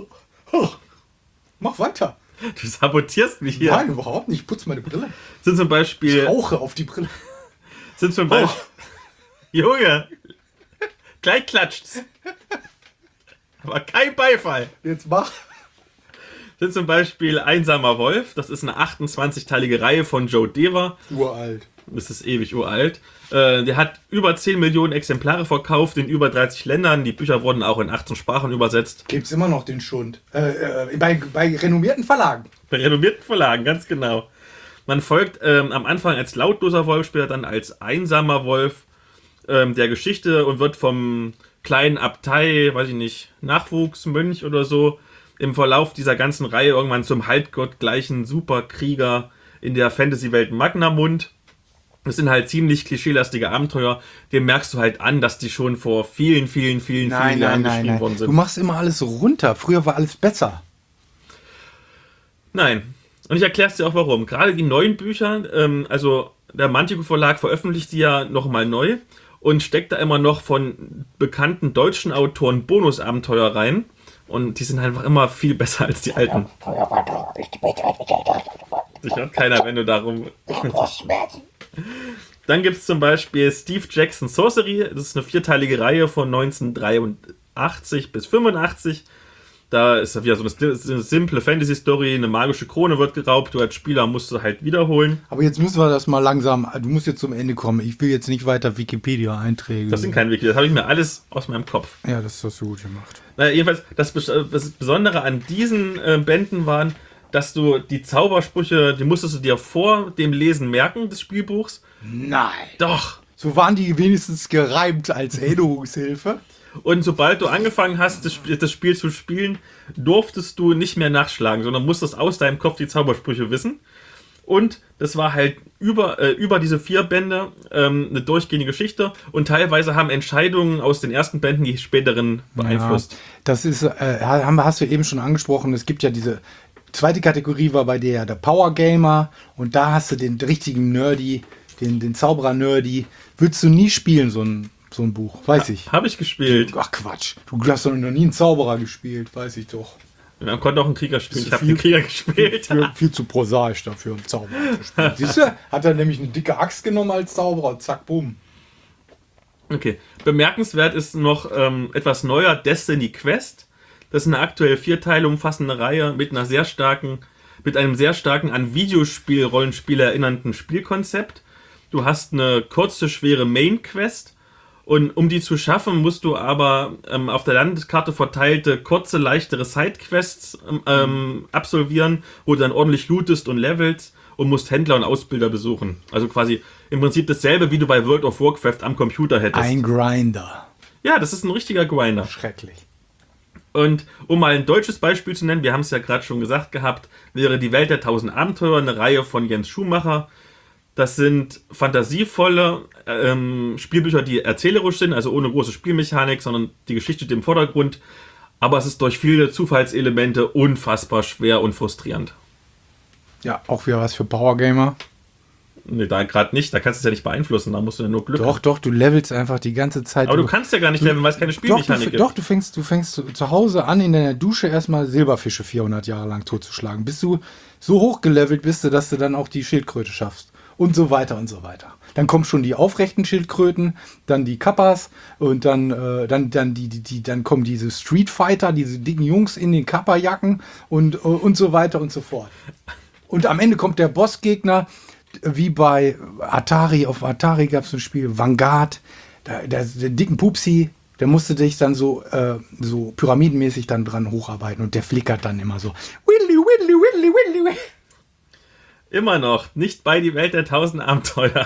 Mach weiter. Du sabotierst mich hier. Nein, überhaupt nicht. Ich putze meine Brille. Sind zum Beispiel... Ich rauche auf die Brille. Sind zum Beispiel... Junge! Gleich klatscht's. Aber kein Beifall. Jetzt mach. sind zum Beispiel Einsamer Wolf. Das ist eine 28-teilige Reihe von Joe Dever. Uralt. Das ist ewig uralt. Der hat über 10 Millionen Exemplare verkauft in über 30 Ländern. Die Bücher wurden auch in 18 Sprachen übersetzt. Gibt's immer noch den Schund. Bei renommierten Verlagen. Bei renommierten Verlagen, ganz genau. Man folgt am Anfang als lautloser Wolf, später dann als einsamer Wolf der Geschichte und wird vom kleinen Abtei, weiß ich nicht, Nachwuchsmönch oder so, im Verlauf dieser ganzen Reihe irgendwann zum halbgottgleichen Superkrieger in der Fantasy-Welt Magnamund. Das sind halt ziemlich klischeelastige Abenteuer. Dem merkst du halt an, dass die schon vor vielen Jahren geschrieben worden sind. Du machst immer alles so runter. Früher war alles besser. Nein. Und ich erkläre es dir auch warum. Gerade die neuen Bücher, also der Mantico Verlag veröffentlicht die ja nochmal neu und steckt da immer noch von bekannten deutschen Autoren Bonusabenteuer rein. Und die sind einfach immer viel besser als die alten. Dich hört keiner, wenn du darum... Dann gibt es zum Beispiel Steve Jackson Sorcery. Das ist eine 4-teilige Reihe von 1983 bis 85. Da ist wieder so eine simple Fantasy-Story. Eine magische Krone wird geraubt. Du als Spieler musst du halt wiederholen. Aber jetzt müssen wir das mal langsam... Du musst jetzt zum Ende kommen. Ich will jetzt nicht weiter Wikipedia-Einträge. Das sind keine Wiki. Das habe ich mir alles aus meinem Kopf. Ja, das hast du gut gemacht. Naja, jedenfalls, das Besondere an diesen Bänden waren, dass du die Zaubersprüche, die musstest du dir vor dem Lesen merken des Spielbuchs. Nein. Doch. So waren die wenigstens gereimt als Erinnerungshilfe. Und sobald du angefangen hast, das Spiel zu spielen, durftest du nicht mehr nachschlagen, sondern musstest aus deinem Kopf die Zaubersprüche wissen. Und das war halt über diese 4 Bände eine durchgehende Geschichte. Und teilweise haben Entscheidungen aus den ersten Bänden die späteren beeinflusst. Ja, das ist, hast du eben schon angesprochen, es gibt ja diese zweite Kategorie war bei dir der Power Gamer und da hast du den richtigen Nerdy, den Zauberer-Nerdy. Würdest du nie spielen, so ein Buch, weiß ich. Habe ich gespielt. Ach Quatsch, du hast doch noch nie einen Zauberer gespielt, weiß ich doch. Man konnte auch einen Krieger spielen. Ich habe einen Krieger gespielt. Viel zu prosaisch dafür, einen Zauberer zu spielen. Siehst du, hat er nämlich eine dicke Axt genommen als Zauberer, zack, bumm. Okay, bemerkenswert ist noch etwas neuer, Destiny Quest. Das ist eine aktuell 4 Teile umfassende Reihe mit einem sehr starken an Videospiel-Rollenspiel erinnernden Spielkonzept. Du hast eine kurze, schwere Main-Quest und um die zu schaffen, musst du aber auf der Landeskarte verteilte, kurze, leichtere Sidequests absolvieren, wo du dann ordentlich lootest und levelst und musst Händler und Ausbilder besuchen. Also quasi im Prinzip dasselbe, wie du bei World of Warcraft am Computer hättest. Ein Grinder. Ja, das ist ein richtiger Grinder. Schrecklich. Und um mal ein deutsches Beispiel zu nennen, wir haben es ja gerade schon gesagt gehabt, wäre die Welt der 1000 Abenteuer eine Reihe von Jens Schumacher. Das sind fantasievolle Spielbücher, die erzählerisch sind, also ohne große Spielmechanik, sondern die Geschichte steht im Vordergrund. Aber es ist durch viele Zufallselemente unfassbar schwer und frustrierend. Ja, auch wieder was für Power Gamer. Nee, da gerade nicht, da kannst du es ja nicht beeinflussen, da musst du ja nur Glück haben. Doch, du levelst einfach die ganze Zeit. Aber du kannst ja gar nicht leveln, weil es keine Spielmechanik gibt. Doch, du fängst zu Hause an, in deiner Dusche erstmal Silberfische 400 Jahre lang totzuschlagen. Bis du so hoch gelevelt bist, dass du dann auch die Schildkröte schaffst. Und so weiter und so weiter. Dann kommen schon die aufrechten Schildkröten, dann die Kappas und dann kommen diese Street Fighter, diese dicken Jungs in den Kappa-Jacken und so weiter und so fort. Und am Ende kommt der Bossgegner, wie bei Atari. Auf Atari gab es ein Spiel, Vanguard, der dicken Pupsi, der musste dich dann so pyramidenmäßig dann dran hocharbeiten und der flickert dann immer so. Widdly, widdly, widdly, widdly, widdly. Immer noch, nicht bei die Welt der 1000 Abenteuer.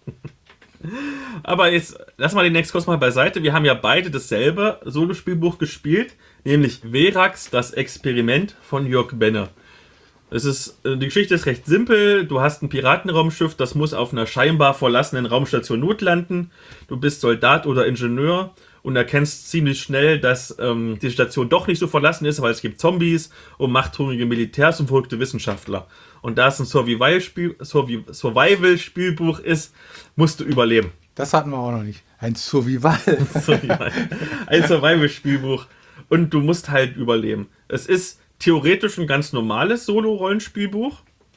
Aber jetzt lass mal den Next kurz mal beiseite. Wir haben ja beide dasselbe Solospielbuch gespielt, nämlich Verax, das Experiment von Jörg Benne. Die Geschichte ist recht simpel. Du hast ein Piratenraumschiff, das muss auf einer scheinbar verlassenen Raumstation notlanden. Du bist Soldat oder Ingenieur und erkennst ziemlich schnell, dass die Station doch nicht so verlassen ist, weil es gibt Zombies und machthungrige Militärs und verrückte Wissenschaftler. Und da es ein Survival-Spielbuch ist, musst du überleben. Das hatten wir auch noch nicht. Ein Survival. Ein Survival-Spielbuch. Und du musst halt überleben. Es ist theoretisch ein ganz normales Solo-Rollenspielbuch.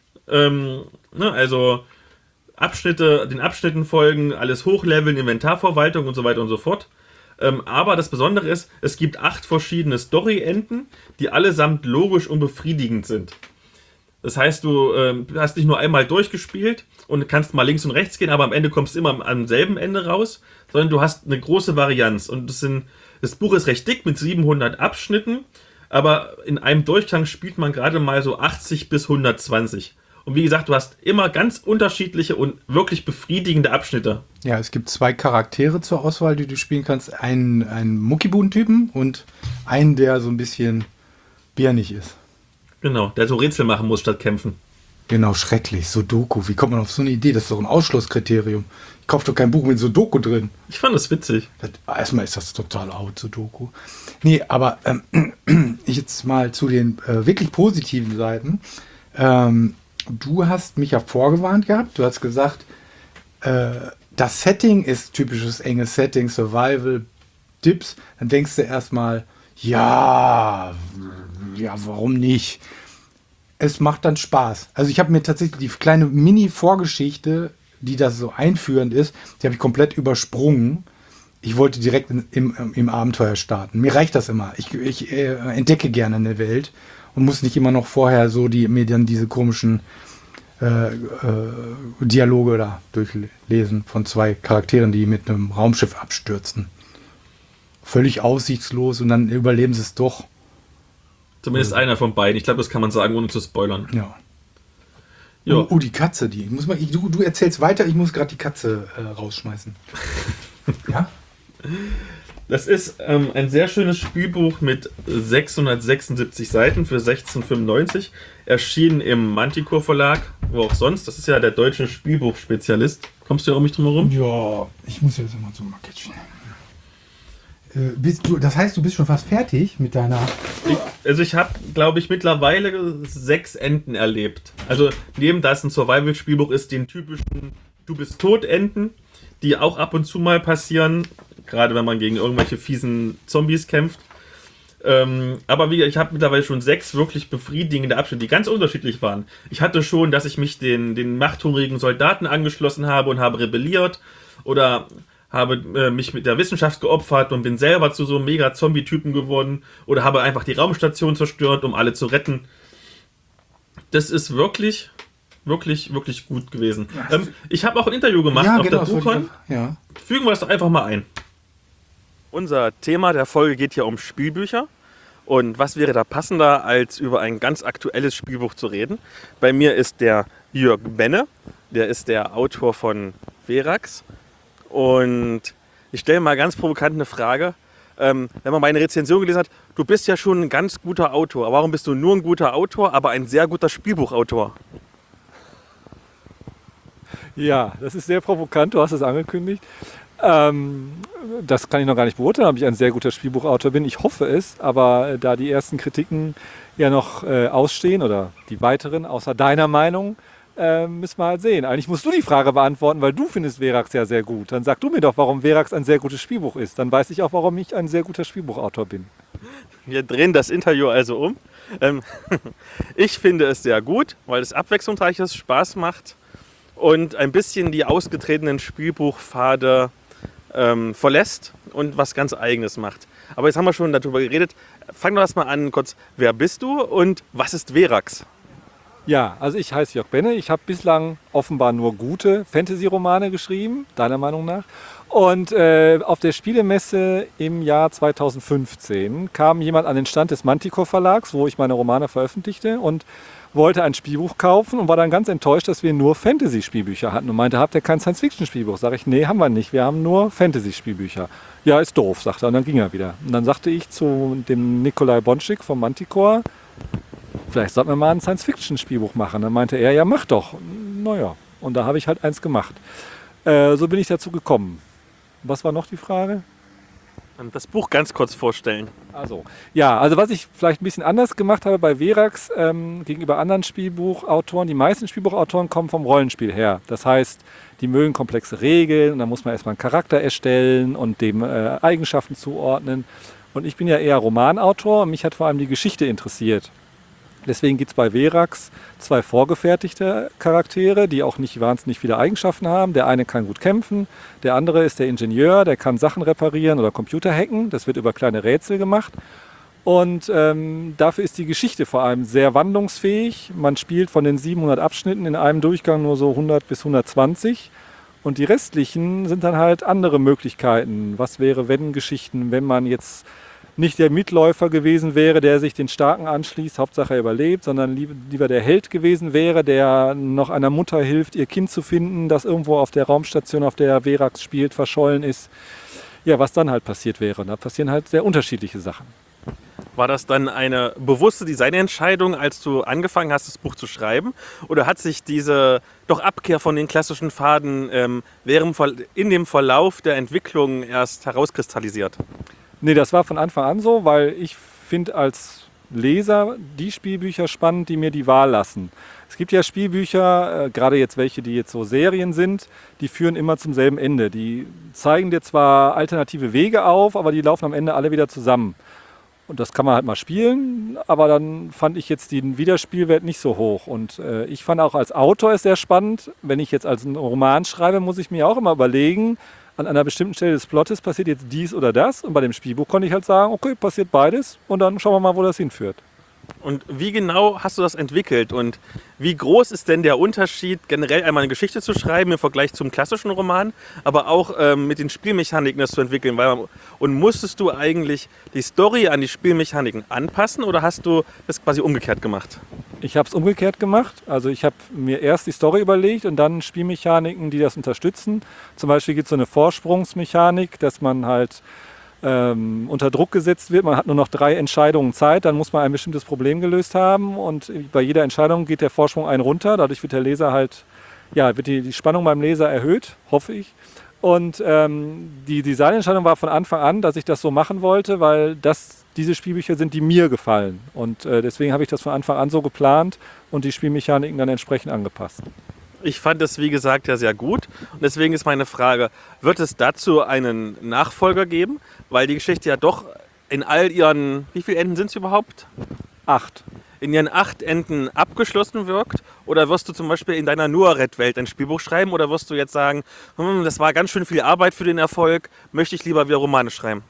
Also den Abschnitten folgen, alles hochleveln, Inventarverwaltung und so weiter und so fort. Aber das Besondere ist, es gibt 8 verschiedene Story-Enden, die allesamt logisch und befriedigend sind. Das heißt, du hast nicht nur einmal durchgespielt und kannst mal links und rechts gehen, aber am Ende kommst du immer am selben Ende raus, sondern du hast eine große Varianz. Und das Buch ist recht dick mit 700 Abschnitten, aber in einem Durchgang spielt man gerade mal so 80 bis 120. Und wie gesagt, du hast immer ganz unterschiedliche und wirklich befriedigende Abschnitte. Ja, es gibt 2 Charaktere zur Auswahl, die du spielen kannst. Einen Muckibudentypen und einen, der so ein bisschen bärnig ist. Genau, der so Rätsel machen muss statt kämpfen. Genau, schrecklich. Sudoku. Wie kommt man auf so eine Idee? Das ist doch ein Ausschlusskriterium. Ich kaufe doch kein Buch mit Sudoku drin. Ich fand das witzig. Erstmal ist das total out, Sudoku. Nee, aber ich jetzt mal zu den wirklich positiven Seiten. Du hast mich ja vorgewarnt gehabt. Du hast gesagt, das Setting ist typisches enges Setting, Survival, Tipps. Dann denkst du erstmal, ja, warum nicht? Es macht dann Spaß. Also ich habe mir tatsächlich die kleine Mini-Vorgeschichte, die das so einführend ist, die habe ich komplett übersprungen. Ich wollte direkt im Abenteuer starten. Mir reicht das immer. Ich entdecke gerne eine Welt und muss nicht immer noch vorher so mir dann diese komischen Dialoge da durchlesen von 2 Charakteren, die mit einem Raumschiff abstürzen. Völlig aussichtslos und dann überleben sie es doch. Zumindest einer von beiden. Ich glaube, das kann man sagen, ohne zu spoilern. Ja. Jo. Die Katze, du erzählst weiter, ich muss gerade die Katze rausschmeißen. Ja? Das ist ein sehr schönes Spielbuch mit 676 Seiten für 16,95. Erschienen im Manticore Verlag, wo auch sonst. Das ist ja der deutsche Spielbuchspezialist. Kommst du ja um mich drum herum? Ja, ich muss jetzt immer zum Marketing. Das heißt, du bist schon fast fertig mit deiner... Ich habe, glaube ich, mittlerweile 6 Enden erlebt. Also neben das ein Survival-Spielbuch ist, den typischen Du bist tot Enden, die auch ab und zu mal passieren, gerade wenn man gegen irgendwelche fiesen Zombies kämpft. Aber ich habe mittlerweile schon 6 wirklich befriedigende Abschnitte, die ganz unterschiedlich waren. Ich hatte schon, dass ich mich den machthungrigen Soldaten angeschlossen habe und habe rebelliert oder habe mich mit der Wissenschaft geopfert und bin selber zu so einem Mega-Zombie-Typen geworden oder habe einfach die Raumstation zerstört, um alle zu retten. Das ist wirklich, wirklich, wirklich gut gewesen. Ich habe auch ein Interview gemacht auf der BuchCon. Ja. Fügen wir es doch einfach mal ein. Unser Thema der Folge geht hier um Spielbücher. Und was wäre da passender, als über ein ganz aktuelles Spielbuch zu reden? Bei mir ist der Jörg Benne, der ist der Autor von Verax. Und ich stelle mal ganz provokant eine Frage. Wenn man meine Rezension gelesen hat, du bist ja schon ein ganz guter Autor. Warum bist du nur ein guter Autor, aber ein sehr guter Spielbuchautor? Ja, das ist sehr provokant, du hast es angekündigt. Das kann ich noch gar nicht beurteilen, ob ich ein sehr guter Spielbuchautor bin. Ich hoffe es, aber da die ersten Kritiken ja noch ausstehen oder die weiteren, außer deiner Meinung, müssen wir halt sehen. Eigentlich musst du die Frage beantworten, weil du findest Verax ja sehr gut. Dann sag du mir doch, warum Verax ein sehr gutes Spielbuch ist. Dann weiß ich auch, warum ich ein sehr guter Spielbuchautor bin. Wir drehen das Interview also um. Ich finde es sehr gut, weil es abwechslungsreich ist, Spaß macht und ein bisschen die ausgetretenen Spielbuchpfade verlässt und was ganz Eigenes macht. Aber jetzt haben wir schon darüber geredet. Fang doch erstmal an kurz. Wer bist du und was ist Verax? Ja, also ich heiße Jörg Benne. Ich habe bislang offenbar nur gute Fantasy-Romane geschrieben, deiner Meinung nach. Und auf der Spielemesse im Jahr 2015 kam jemand an den Stand des Manticore Verlags, wo ich meine Romane veröffentlichte und wollte ein Spielbuch kaufen und war dann ganz enttäuscht, dass wir nur Fantasy-Spielbücher hatten und meinte, habt ihr kein Science-Fiction-Spielbuch? Sag ich, nee, haben wir nicht, wir haben nur Fantasy-Spielbücher. Ja, ist doof, sagte er, und dann ging er wieder. Und dann sagte ich zu dem Nikolai Bonschik vom Manticore, vielleicht sollten wir mal ein Science-Fiction-Spielbuch machen. Dann meinte er, ja, mach doch. Naja, und da habe ich halt eins gemacht. So bin ich dazu gekommen. Was war noch die Frage? Das Buch ganz kurz vorstellen. Also was ich vielleicht ein bisschen anders gemacht habe bei Verax gegenüber anderen Spielbuchautoren, die meisten Spielbuchautoren kommen vom Rollenspiel her. Das heißt, die mögen komplexe Regeln und dann muss man erstmal einen Charakter erstellen und dem Eigenschaften zuordnen. Und ich bin ja eher Romanautor und mich hat vor allem die Geschichte interessiert. Deswegen gibt es bei Verax 2 vorgefertigte Charaktere, die auch nicht wahnsinnig viele Eigenschaften haben. Der eine kann gut kämpfen, der andere ist der Ingenieur, der kann Sachen reparieren oder Computer hacken. Das wird über kleine Rätsel gemacht. Und dafür ist die Geschichte vor allem sehr wandlungsfähig. Man spielt von den 700 Abschnitten in einem Durchgang nur so 100 bis 120. Und die restlichen sind dann halt andere Möglichkeiten. Was wäre, wenn Geschichten, wenn man jetzt nicht der Mitläufer gewesen wäre, der sich den Starken anschließt, Hauptsache er überlebt, sondern lieber der Held gewesen wäre, der noch einer Mutter hilft, ihr Kind zu finden, das irgendwo auf der Raumstation, auf der Verax spielt, verschollen ist. Ja, was dann halt passiert wäre. Und da passieren halt sehr unterschiedliche Sachen. War das dann eine bewusste Designentscheidung, als du angefangen hast, das Buch zu schreiben? Oder hat sich diese doch Abkehr von den klassischen Faden in dem Verlauf der Entwicklung erst herauskristallisiert? Nee, das war von Anfang an so, weil ich finde als Leser die Spielbücher spannend, die mir die Wahl lassen. Es gibt ja Spielbücher, gerade jetzt welche, die jetzt so Serien sind, die führen immer zum selben Ende. Die zeigen dir zwar alternative Wege auf, aber die laufen am Ende alle wieder zusammen. Und das kann man halt mal spielen, aber dann fand ich jetzt den Wiederspielwert nicht so hoch. Und ich fand auch als Autor es sehr spannend, wenn ich jetzt als einen Roman schreibe, muss ich mir auch immer überlegen, an einer bestimmten Stelle des Plottes passiert jetzt dies oder das. Und bei dem Spielbuch konnte ich halt sagen, okay, passiert beides und dann schauen wir mal, wo das hinführt. Und wie genau hast du das entwickelt und wie groß ist denn der Unterschied, generell einmal eine Geschichte zu schreiben im Vergleich zum klassischen Roman, aber auch mit den Spielmechaniken das zu entwickeln? Und musstest du eigentlich die Story an die Spielmechaniken anpassen oder hast du das quasi umgekehrt gemacht? Ich habe es umgekehrt gemacht. Also ich habe mir erst die Story überlegt und dann Spielmechaniken, die das unterstützen. Zum Beispiel gibt es so eine Vorsprungsmechanik, dass man halt unter Druck gesetzt wird. Man hat nur noch 3 Entscheidungen Zeit, dann muss man ein bestimmtes Problem gelöst haben und bei jeder Entscheidung geht der Vorsprung einen runter. Dadurch wird der Leser halt, ja, wird die Spannung beim Leser erhöht, hoffe ich. Und die Designentscheidung war von Anfang an, dass ich das so machen wollte, weil diese Spielbücher sind, die mir gefallen. Und deswegen habe ich das von Anfang an so geplant und die Spielmechaniken dann entsprechend angepasst. Ich fand das, wie gesagt, ja sehr gut. Und deswegen ist meine Frage, wird es dazu einen Nachfolger geben? Weil die Geschichte ja doch in all ihren, wie viele Enden sind es überhaupt? 8. In ihren 8 Enden abgeschlossen wirkt? Oder wirst du zum Beispiel in deiner Nuaret-Welt ein Spielbuch schreiben? Oder wirst du jetzt sagen, das war ganz schön viel Arbeit für den Erfolg, möchte ich lieber wieder Romane schreiben?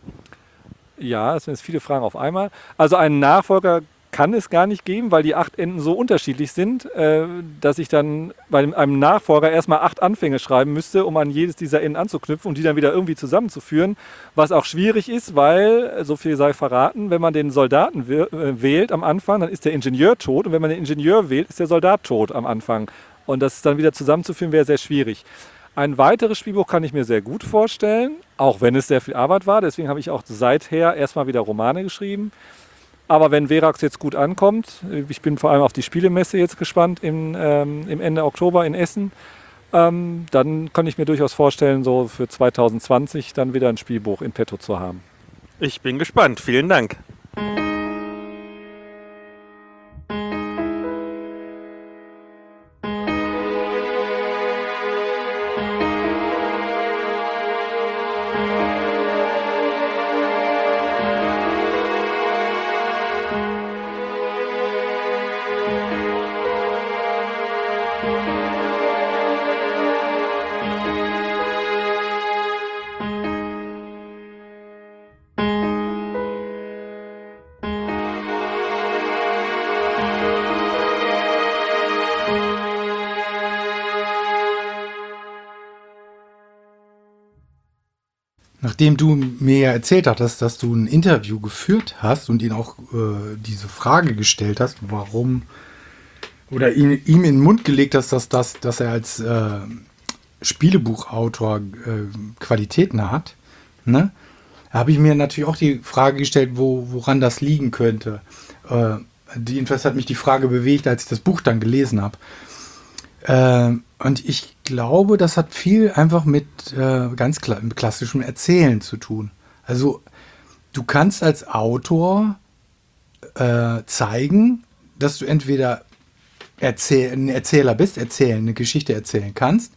Ja, das sind jetzt viele Fragen auf einmal. Also einen Nachfolger kann es gar nicht geben, weil die 8 Enden so unterschiedlich sind, dass ich dann bei einem Nachfolger erstmal 8 Anfänge schreiben müsste, um an jedes dieser Enden anzuknüpfen und die dann wieder irgendwie zusammenzuführen. Was auch schwierig ist, weil, so viel sei verraten, wenn man den Soldaten wählt am Anfang, dann ist der Ingenieur tot und wenn man den Ingenieur wählt, ist der Soldat tot am Anfang. Und das dann wieder zusammenzuführen, wäre sehr schwierig. Ein weiteres Spielbuch kann ich mir sehr gut vorstellen, auch wenn es sehr viel Arbeit war. Deswegen habe ich auch seither erstmal wieder Romane geschrieben. Aber wenn Verax jetzt gut ankommt, ich bin vor allem auf die Spielemesse jetzt gespannt im Ende Oktober in Essen, dann kann ich mir durchaus vorstellen, so für 2020 dann wieder ein Spielbuch in petto zu haben. Ich bin gespannt. Vielen Dank. Nachdem du mir ja erzählt hattest, dass du ein Interview geführt hast und ihn auch diese Frage gestellt hast, warum, oder ihm in den Mund gelegt hast, dass er als Spielebuchautor Qualitäten hat, ne? Habe ich mir natürlich auch die Frage gestellt, woran das liegen könnte. Jedenfalls hat mich die Frage bewegt, als ich das Buch dann gelesen habe. Und ich glaube, das hat viel einfach mit mit klassischem Erzählen zu tun. Also du kannst als Autor zeigen, dass du entweder ein Erzähler bist, eine Geschichte erzählen kannst,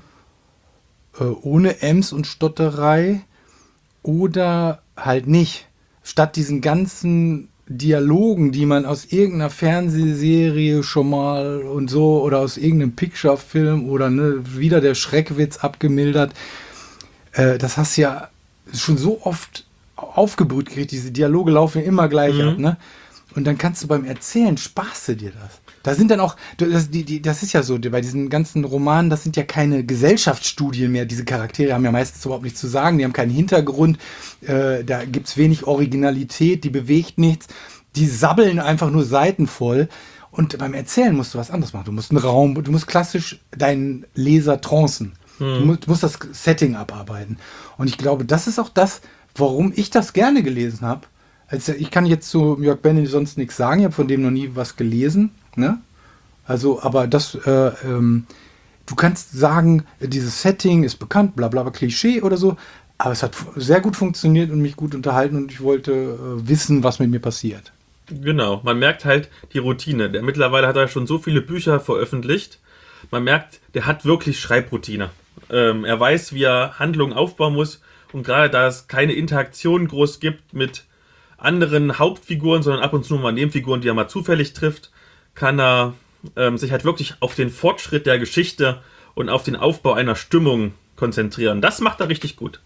ohne Ems und Stotterei, oder halt nicht. Statt diesen ganzen Dialogen, die man aus irgendeiner Fernsehserie schon mal und so oder aus irgendeinem Picture-Film oder wieder der Schreckwitz abgemildert. Das hast du ja schon so oft aufgebrüht gekriegt. Diese Dialoge laufen immer gleich ab, ne? Und dann kannst du beim Erzählen, sparst du dir das. Da sind dann auch, das ist ja so, bei diesen ganzen Romanen, das sind ja keine Gesellschaftsstudien mehr. Diese Charaktere haben ja meistens überhaupt nichts zu sagen, die haben keinen Hintergrund, da gibt es wenig Originalität, die bewegt nichts, die sabbeln einfach nur Seiten voll. Und beim Erzählen musst du was anderes machen. Du musst einen Raum, du musst klassisch deinen Leser trancen. Du musst das Setting abarbeiten. Und ich glaube, das ist auch das, warum ich das gerne gelesen habe. Also ich kann jetzt zu Jörg Benne sonst nichts sagen, ich habe von dem noch nie was gelesen. Ne? Also, aber das, du kannst sagen, dieses Setting ist bekannt, bla bla bla, Klischee oder so, aber es hat sehr gut funktioniert und mich gut unterhalten und ich wollte wissen, was mit mir passiert. Genau, man merkt halt die Routine. Mittlerweile hat er schon so viele Bücher veröffentlicht. Man merkt, der hat wirklich Schreibroutine. Er weiß, wie er Handlungen aufbauen muss. Und gerade da es keine Interaktion groß gibt mit anderen Hauptfiguren, sondern ab und zu mal Nebenfiguren, die er mal zufällig trifft, kann er sich halt wirklich auf den Fortschritt der Geschichte und auf den Aufbau einer Stimmung konzentrieren. Das macht er richtig gut.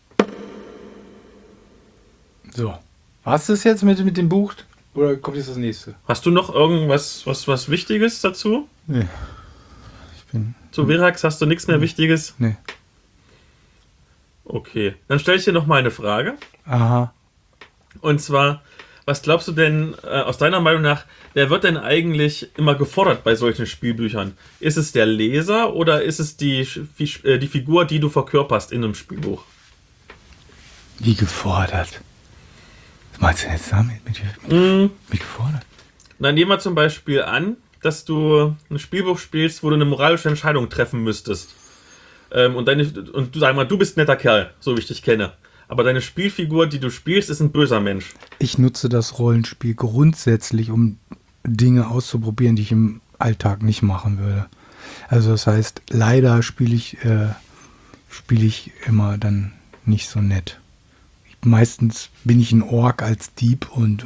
So, was ist jetzt mit dem Buch? Oder kommt jetzt das nächste? Hast du noch irgendwas was Wichtiges dazu? Nee. Zu Verax hast du nichts mehr Wichtiges? Nee. Okay, dann stelle ich dir noch mal eine Frage. Aha. Und zwar, was glaubst du denn, aus deiner Meinung nach, wer wird denn eigentlich immer gefordert bei solchen Spielbüchern? Ist es der Leser oder ist es die Figur, die du verkörperst in einem Spielbuch? Wie gefordert? Was meinst du jetzt damit? Mit gefordert? Dann nehmen wir zum Beispiel an, dass du ein Spielbuch spielst, wo du eine moralische Entscheidung treffen müsstest. Und du sag mal, du bist ein netter Kerl, so wie ich dich kenne. Aber deine Spielfigur, die du spielst, ist ein böser Mensch. Ich nutze das Rollenspiel grundsätzlich, um Dinge auszuprobieren, die ich im Alltag nicht machen würde. Also das heißt, leider spiele ich immer dann nicht so nett. Meistens bin ich ein Ork als Dieb und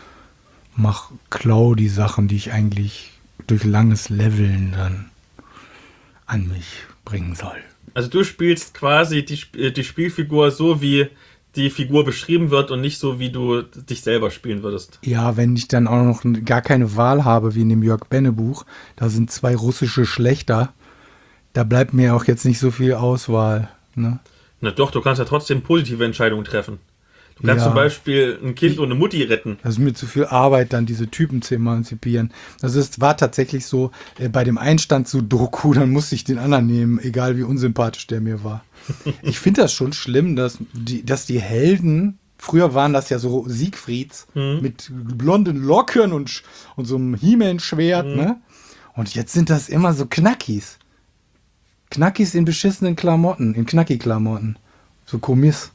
klau die Sachen, die ich eigentlich durch langes Leveln dann an mich bringen soll. Also du spielst quasi die Spielfigur so, wie die Figur beschrieben wird und nicht so, wie du dich selber spielen würdest. Ja, wenn ich dann auch noch gar keine Wahl habe, wie in dem Jörg Benne Buch, da sind 2 russische Schlächter, da bleibt mir auch jetzt nicht so viel Auswahl. Ne? Na doch, du kannst ja trotzdem positive Entscheidungen treffen. Du kannst zum Beispiel ein Kind und eine Mutti retten. Das ist mir zu viel Arbeit, dann diese Typen zu emanzipieren. War tatsächlich so, bei dem einen stand Sudoku, dann musste ich den anderen nehmen, egal wie unsympathisch der mir war. Ich finde das schon schlimm, dass die Helden, früher waren das ja so Siegfrieds mit blonden Locken und so einem He-Man-Schwert, ne? Und jetzt sind das immer so Knackis. Knackis in beschissenen Klamotten, in Knacki-Klamotten. So Kommiss.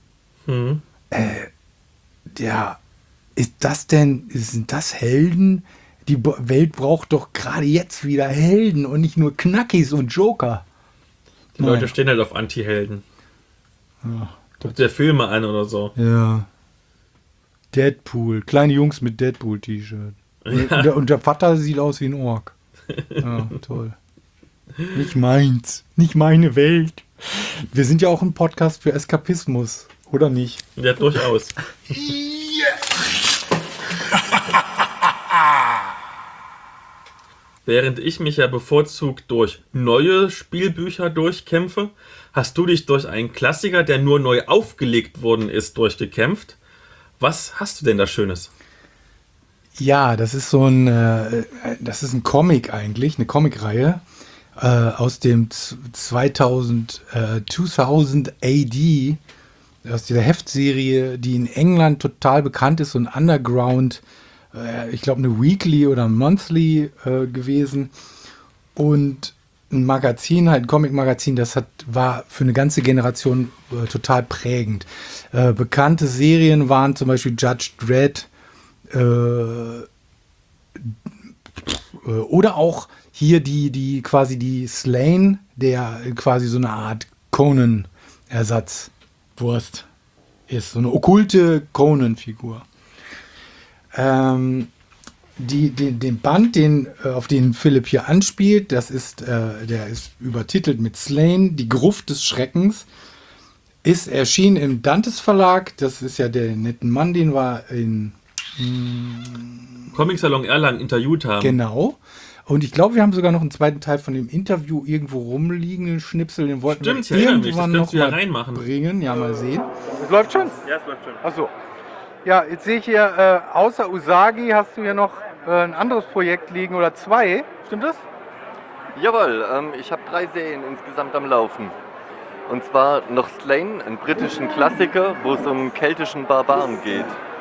Sind das Helden? Die Welt braucht doch gerade jetzt wieder Helden und nicht nur Knackis und Joker. Die Leute stehen halt auf Anti-Helden. Ja, Guck dir Filme an oder so. Ja. Deadpool. Kleine Jungs mit Deadpool-T-Shirt. Ja. Und der Vater sieht aus wie ein Ork. Ja, toll. Nicht meins. Nicht meine Welt. Wir sind ja auch ein Podcast für Eskapismus. Oder nicht? Ja, durchaus. Während ich mich ja bevorzugt durch neue Spielbücher durchkämpfe, hast du dich durch einen Klassiker, der nur neu aufgelegt worden ist, durchgekämpft. Was hast du denn da Schönes? Ja, das ist das ist ein Comic eigentlich, eine Comicreihe aus dem 2000 AD, aus dieser Heftserie, die in England total bekannt ist und Underground, ich glaube eine Weekly oder Monthly gewesen und ein Magazin, halt ein Comic-Magazin, das war für eine ganze Generation total prägend. Bekannte Serien waren zum Beispiel Judge Dredd oder auch hier die quasi die Slain, der quasi so eine Art Conan-Ersatzwurst ist, so eine okkulte Conan-Figur. Den Band, auf den Philipp hier anspielt, der ist übertitelt mit Slain, die Gruft des Schreckens, ist erschienen im Dantes Verlag. Das ist ja der netten Mann, den wir in Comic Salon Erlangen interviewt haben. Genau. Und ich glaube, wir haben sogar noch einen zweiten Teil von dem Interview irgendwo rumliegen, den Schnipsel, den wollten Stimmt, wir irgendwann noch wieder mal reinmachen. bringen. Ja, mal sehen. Es läuft schon? Ja, es läuft schon. Achso. Ja, jetzt sehe ich hier, außer Usagi hast du hier noch ein anderes Projekt liegen oder zwei. Stimmt das? Jawohl, ich habe 3 Serien insgesamt am Laufen. Und zwar noch Slain, einen britischen Klassiker, wo es um keltischen Barbaren geht.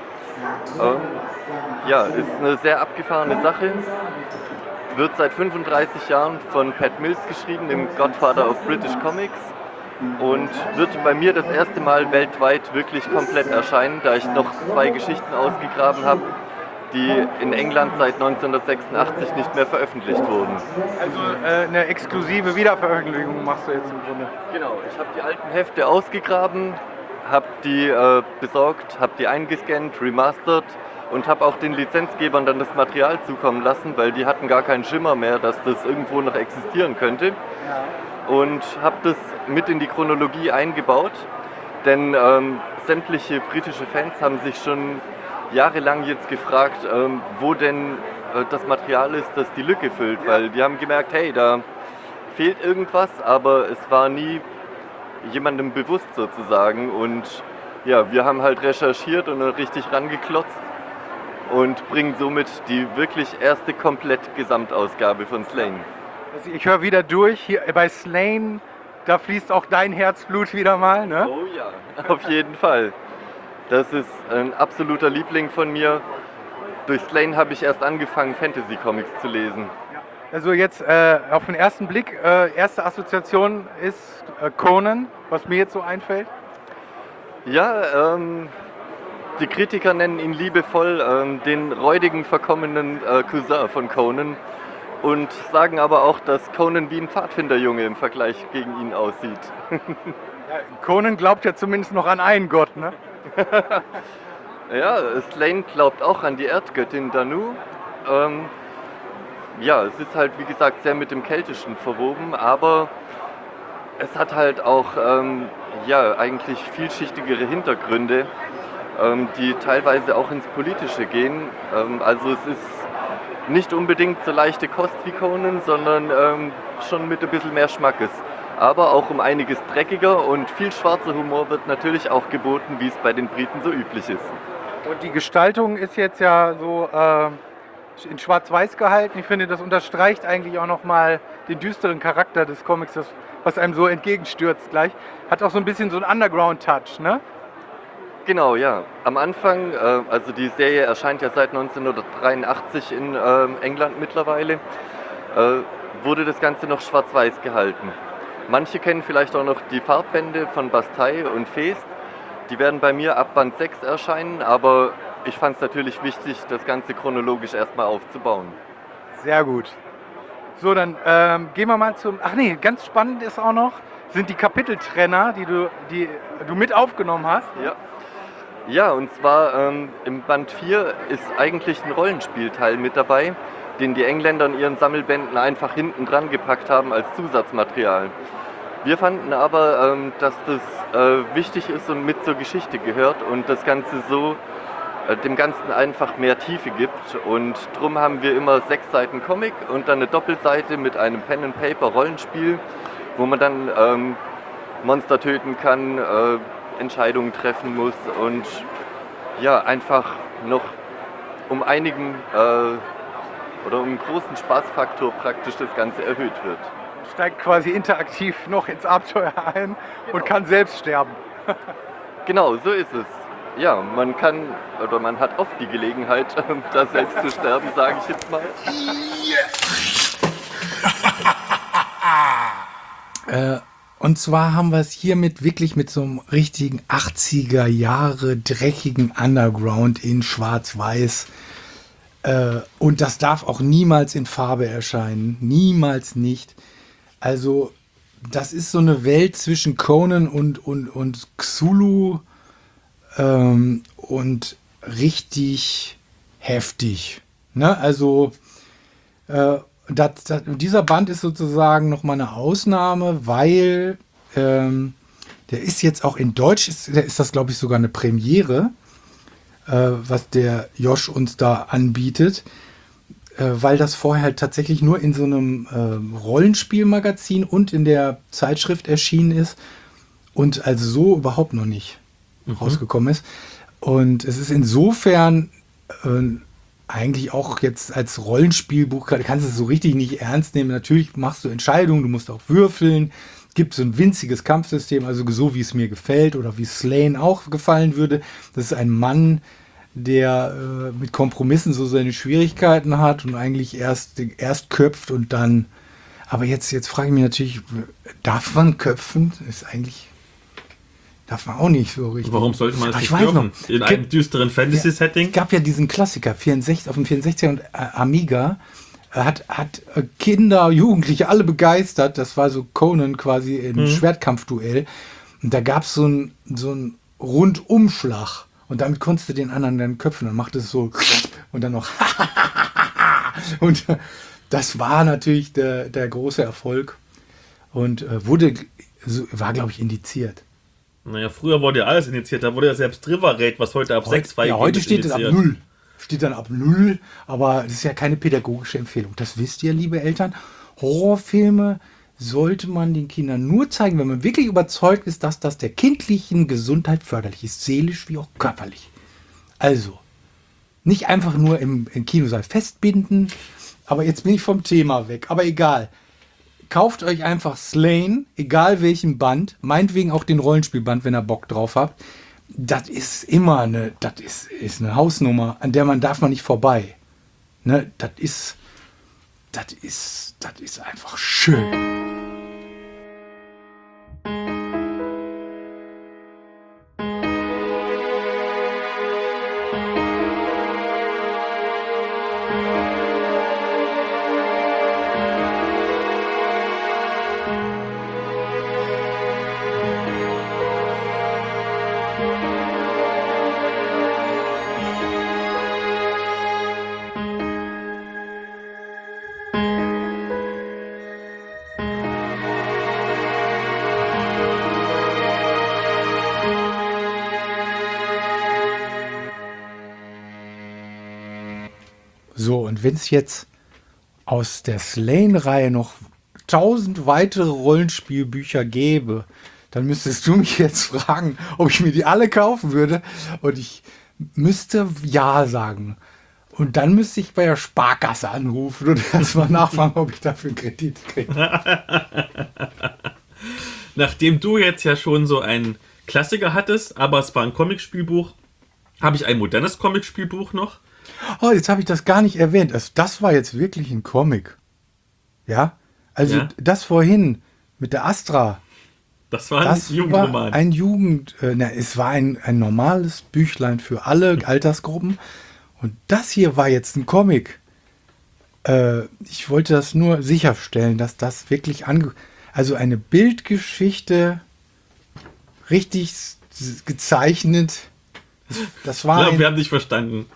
Ja, ist eine sehr abgefahrene Sache. Wird seit 35 Jahren von Pat Mills geschrieben, dem Godfather of British Comics. Und wird bei mir das erste Mal weltweit wirklich komplett erscheinen, da ich noch 2 Geschichten ausgegraben habe, die in England seit 1986 nicht mehr veröffentlicht wurden. Also eine exklusive Wiederveröffentlichung machst du jetzt im Grunde. Genau, ich habe die alten Hefte ausgegraben, habe die besorgt, habe die eingescannt, remastert und habe auch den Lizenzgebern dann das Material zukommen lassen, weil die hatten gar keinen Schimmer mehr, dass das irgendwo noch existieren könnte. Und habe das mit in die Chronologie eingebaut, denn sämtliche britische Fans haben sich schon jahrelang jetzt gefragt, wo denn das Material ist, das die Lücke füllt, weil die haben gemerkt, hey, da fehlt irgendwas, aber es war nie jemandem bewusst sozusagen und ja, wir haben halt recherchiert und richtig rangeklotzt und bringen somit die wirklich erste komplett Gesamtausgabe von Slain. Also ich höre wieder durch, hier bei Slain, da fließt auch dein Herzblut wieder mal, ne? Oh ja, auf jeden Fall. Das ist ein absoluter Liebling von mir. Durch Slain habe ich erst angefangen, Fantasy-Comics zu lesen. Also jetzt auf den ersten Blick, erste Assoziation ist Conan, was mir jetzt so einfällt. Ja, die Kritiker nennen ihn liebevoll den räudigen, verkommenen Cousin von Conan und sagen aber auch, dass Conan wie ein Pfadfinderjunge im Vergleich gegen ihn aussieht. Ja, Conan glaubt ja zumindest noch an einen Gott, ne? Ja, Slain glaubt auch an die Erdgöttin Danu. Ja, es ist halt wie gesagt sehr mit dem Keltischen verwoben, aber es hat halt auch ja, eigentlich vielschichtigere Hintergründe, die teilweise auch ins Politische gehen. Also es ist nicht unbedingt so leichte Kost wie Conan, sondern schon mit ein bisschen mehr Schmackes. Aber auch um einiges dreckiger und viel schwarzer Humor wird natürlich auch geboten, wie es bei den Briten so üblich ist. Und die Gestaltung ist jetzt ja so in Schwarz-Weiß gehalten. Ich finde, das unterstreicht eigentlich auch nochmal den düsteren Charakter des Comics, was einem so entgegenstürzt gleich. Hat auch so ein bisschen so einen Underground-Touch, ne? Genau, ja. Am Anfang, also die Serie erscheint ja seit 1983 in England mittlerweile, wurde das Ganze noch schwarz-weiß gehalten. Manche kennen vielleicht auch noch die Farbbände von Bastei und Feest. Die werden bei mir ab Band 6 erscheinen, aber ich fand es natürlich wichtig, das Ganze chronologisch erstmal aufzubauen. Sehr gut. So, dann gehen wir mal zum... Ach nee, ganz spannend ist auch noch, sind die Kapiteltrenner, die du mit aufgenommen hast. Ja. Ja, und zwar im Band 4 ist eigentlich ein Rollenspielteil mit dabei, den die Engländer in ihren Sammelbänden einfach hinten dran gepackt haben als Zusatzmaterial. Wir fanden aber, dass das wichtig ist und mit zur Geschichte gehört und das Ganze so dem Ganzen einfach mehr Tiefe gibt. Und drum haben wir immer 6 Seiten Comic und dann eine Doppelseite mit einem Pen-and-Paper-Rollenspiel, wo man dann Monster töten kann, Entscheidungen treffen muss und ja, einfach noch um einigen oder um einen großen Spaßfaktor praktisch das Ganze erhöht wird. Steigt quasi interaktiv noch ins Abenteuer ein und kann selbst sterben. Genau, so ist es. Ja, man kann oder man hat oft die Gelegenheit, da selbst zu sterben, sage ich jetzt mal. Und zwar haben wir es hier wirklich mit so einem richtigen 80er Jahre dreckigen Underground in Schwarz-Weiß. Und das darf auch niemals in Farbe erscheinen. Niemals nicht. Also, das ist so eine Welt zwischen Conan und Cthulhu und richtig heftig. Ne? Also dieser Band ist sozusagen nochmal eine Ausnahme, weil der ist jetzt auch in Deutsch, ist das, glaube ich, sogar eine Premiere, was der Josh uns da anbietet, weil das vorher halt tatsächlich nur in so einem Rollenspielmagazin und in der Zeitschrift erschienen ist und also so überhaupt noch nicht rausgekommen ist. Und es ist insofern eigentlich auch jetzt als Rollenspielbuch, kannst du es so richtig nicht ernst nehmen. Natürlich machst du Entscheidungen, du musst auch würfeln. Gibt so ein winziges Kampfsystem, also so wie es mir gefällt oder wie Slane auch gefallen würde. Das ist ein Mann, der mit Kompromissen so seine Schwierigkeiten hat und eigentlich erst köpft und dann. Aber jetzt frage ich mich natürlich, darf man köpfen? Darf man auch nicht so richtig. Warum sollte man es Ach, nicht ich weiß dürfen? noch. In einem düsteren Fantasy-Setting? Es gab ja diesen Klassiker, 64, auf dem 64er und Amiga, hat Kinder, Jugendliche alle begeistert. Das war so Conan quasi im Schwertkampfduell. Und da gab es so einen Rundumschlag. Und damit konntest du den anderen dann köpfen. Dann macht es so und dann noch und das war natürlich der große Erfolg. Und war, glaube ich, indiziert. Naja, früher wurde ja alles initiiert. Da wurde ja selbst River Raid, was heute ab 6 freigegeben ist. Ja, heute steht es ab initiiert. 0. Steht dann ab 0, aber das ist ja keine pädagogische Empfehlung. Das wisst ihr, liebe Eltern. Horrorfilme sollte man den Kindern nur zeigen, wenn man wirklich überzeugt ist, dass das der kindlichen Gesundheit förderlich ist, seelisch wie auch körperlich. Also, nicht einfach nur im Kinosaal festbinden, aber jetzt bin ich vom Thema weg, aber egal. Kauft euch einfach Slane, egal welchen Band, meinetwegen auch den Rollenspielband, wenn ihr Bock drauf habt. Das ist immer eine Hausnummer, an der darf man nicht vorbei. Ne, das ist einfach schön. So, und wenn es jetzt aus der Slane-Reihe noch 1000 weitere Rollenspielbücher gäbe, dann müsstest du mich jetzt fragen, ob ich mir die alle kaufen würde. Und ich müsste ja sagen. Und dann müsste ich bei der Sparkasse anrufen und erstmal nachfragen, ob ich dafür einen Kredit kriege. Nachdem du jetzt ja schon so einen Klassiker hattest, aber es war ein Comicspielbuch, habe ich ein modernes Comicspielbuch noch. Oh, jetzt habe ich das gar nicht erwähnt. Also, das war jetzt wirklich ein Comic. Ja? Also Ja. das vorhin mit der Astra. Das war ein Das Jugendroman. war es war ein normales Büchlein für alle Altersgruppen. Und das hier war jetzt ein Comic. Ich wollte das nur sicherstellen, dass das wirklich also eine Bildgeschichte richtig gezeichnet. Das Ich war glaube, wir haben dich verstanden.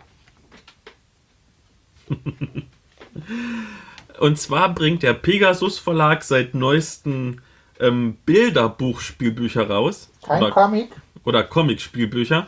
Und zwar bringt der Pegasus Verlag seit neuesten Bilderbuchspielbücher raus. Comic. Oder Comic-Spielbücher.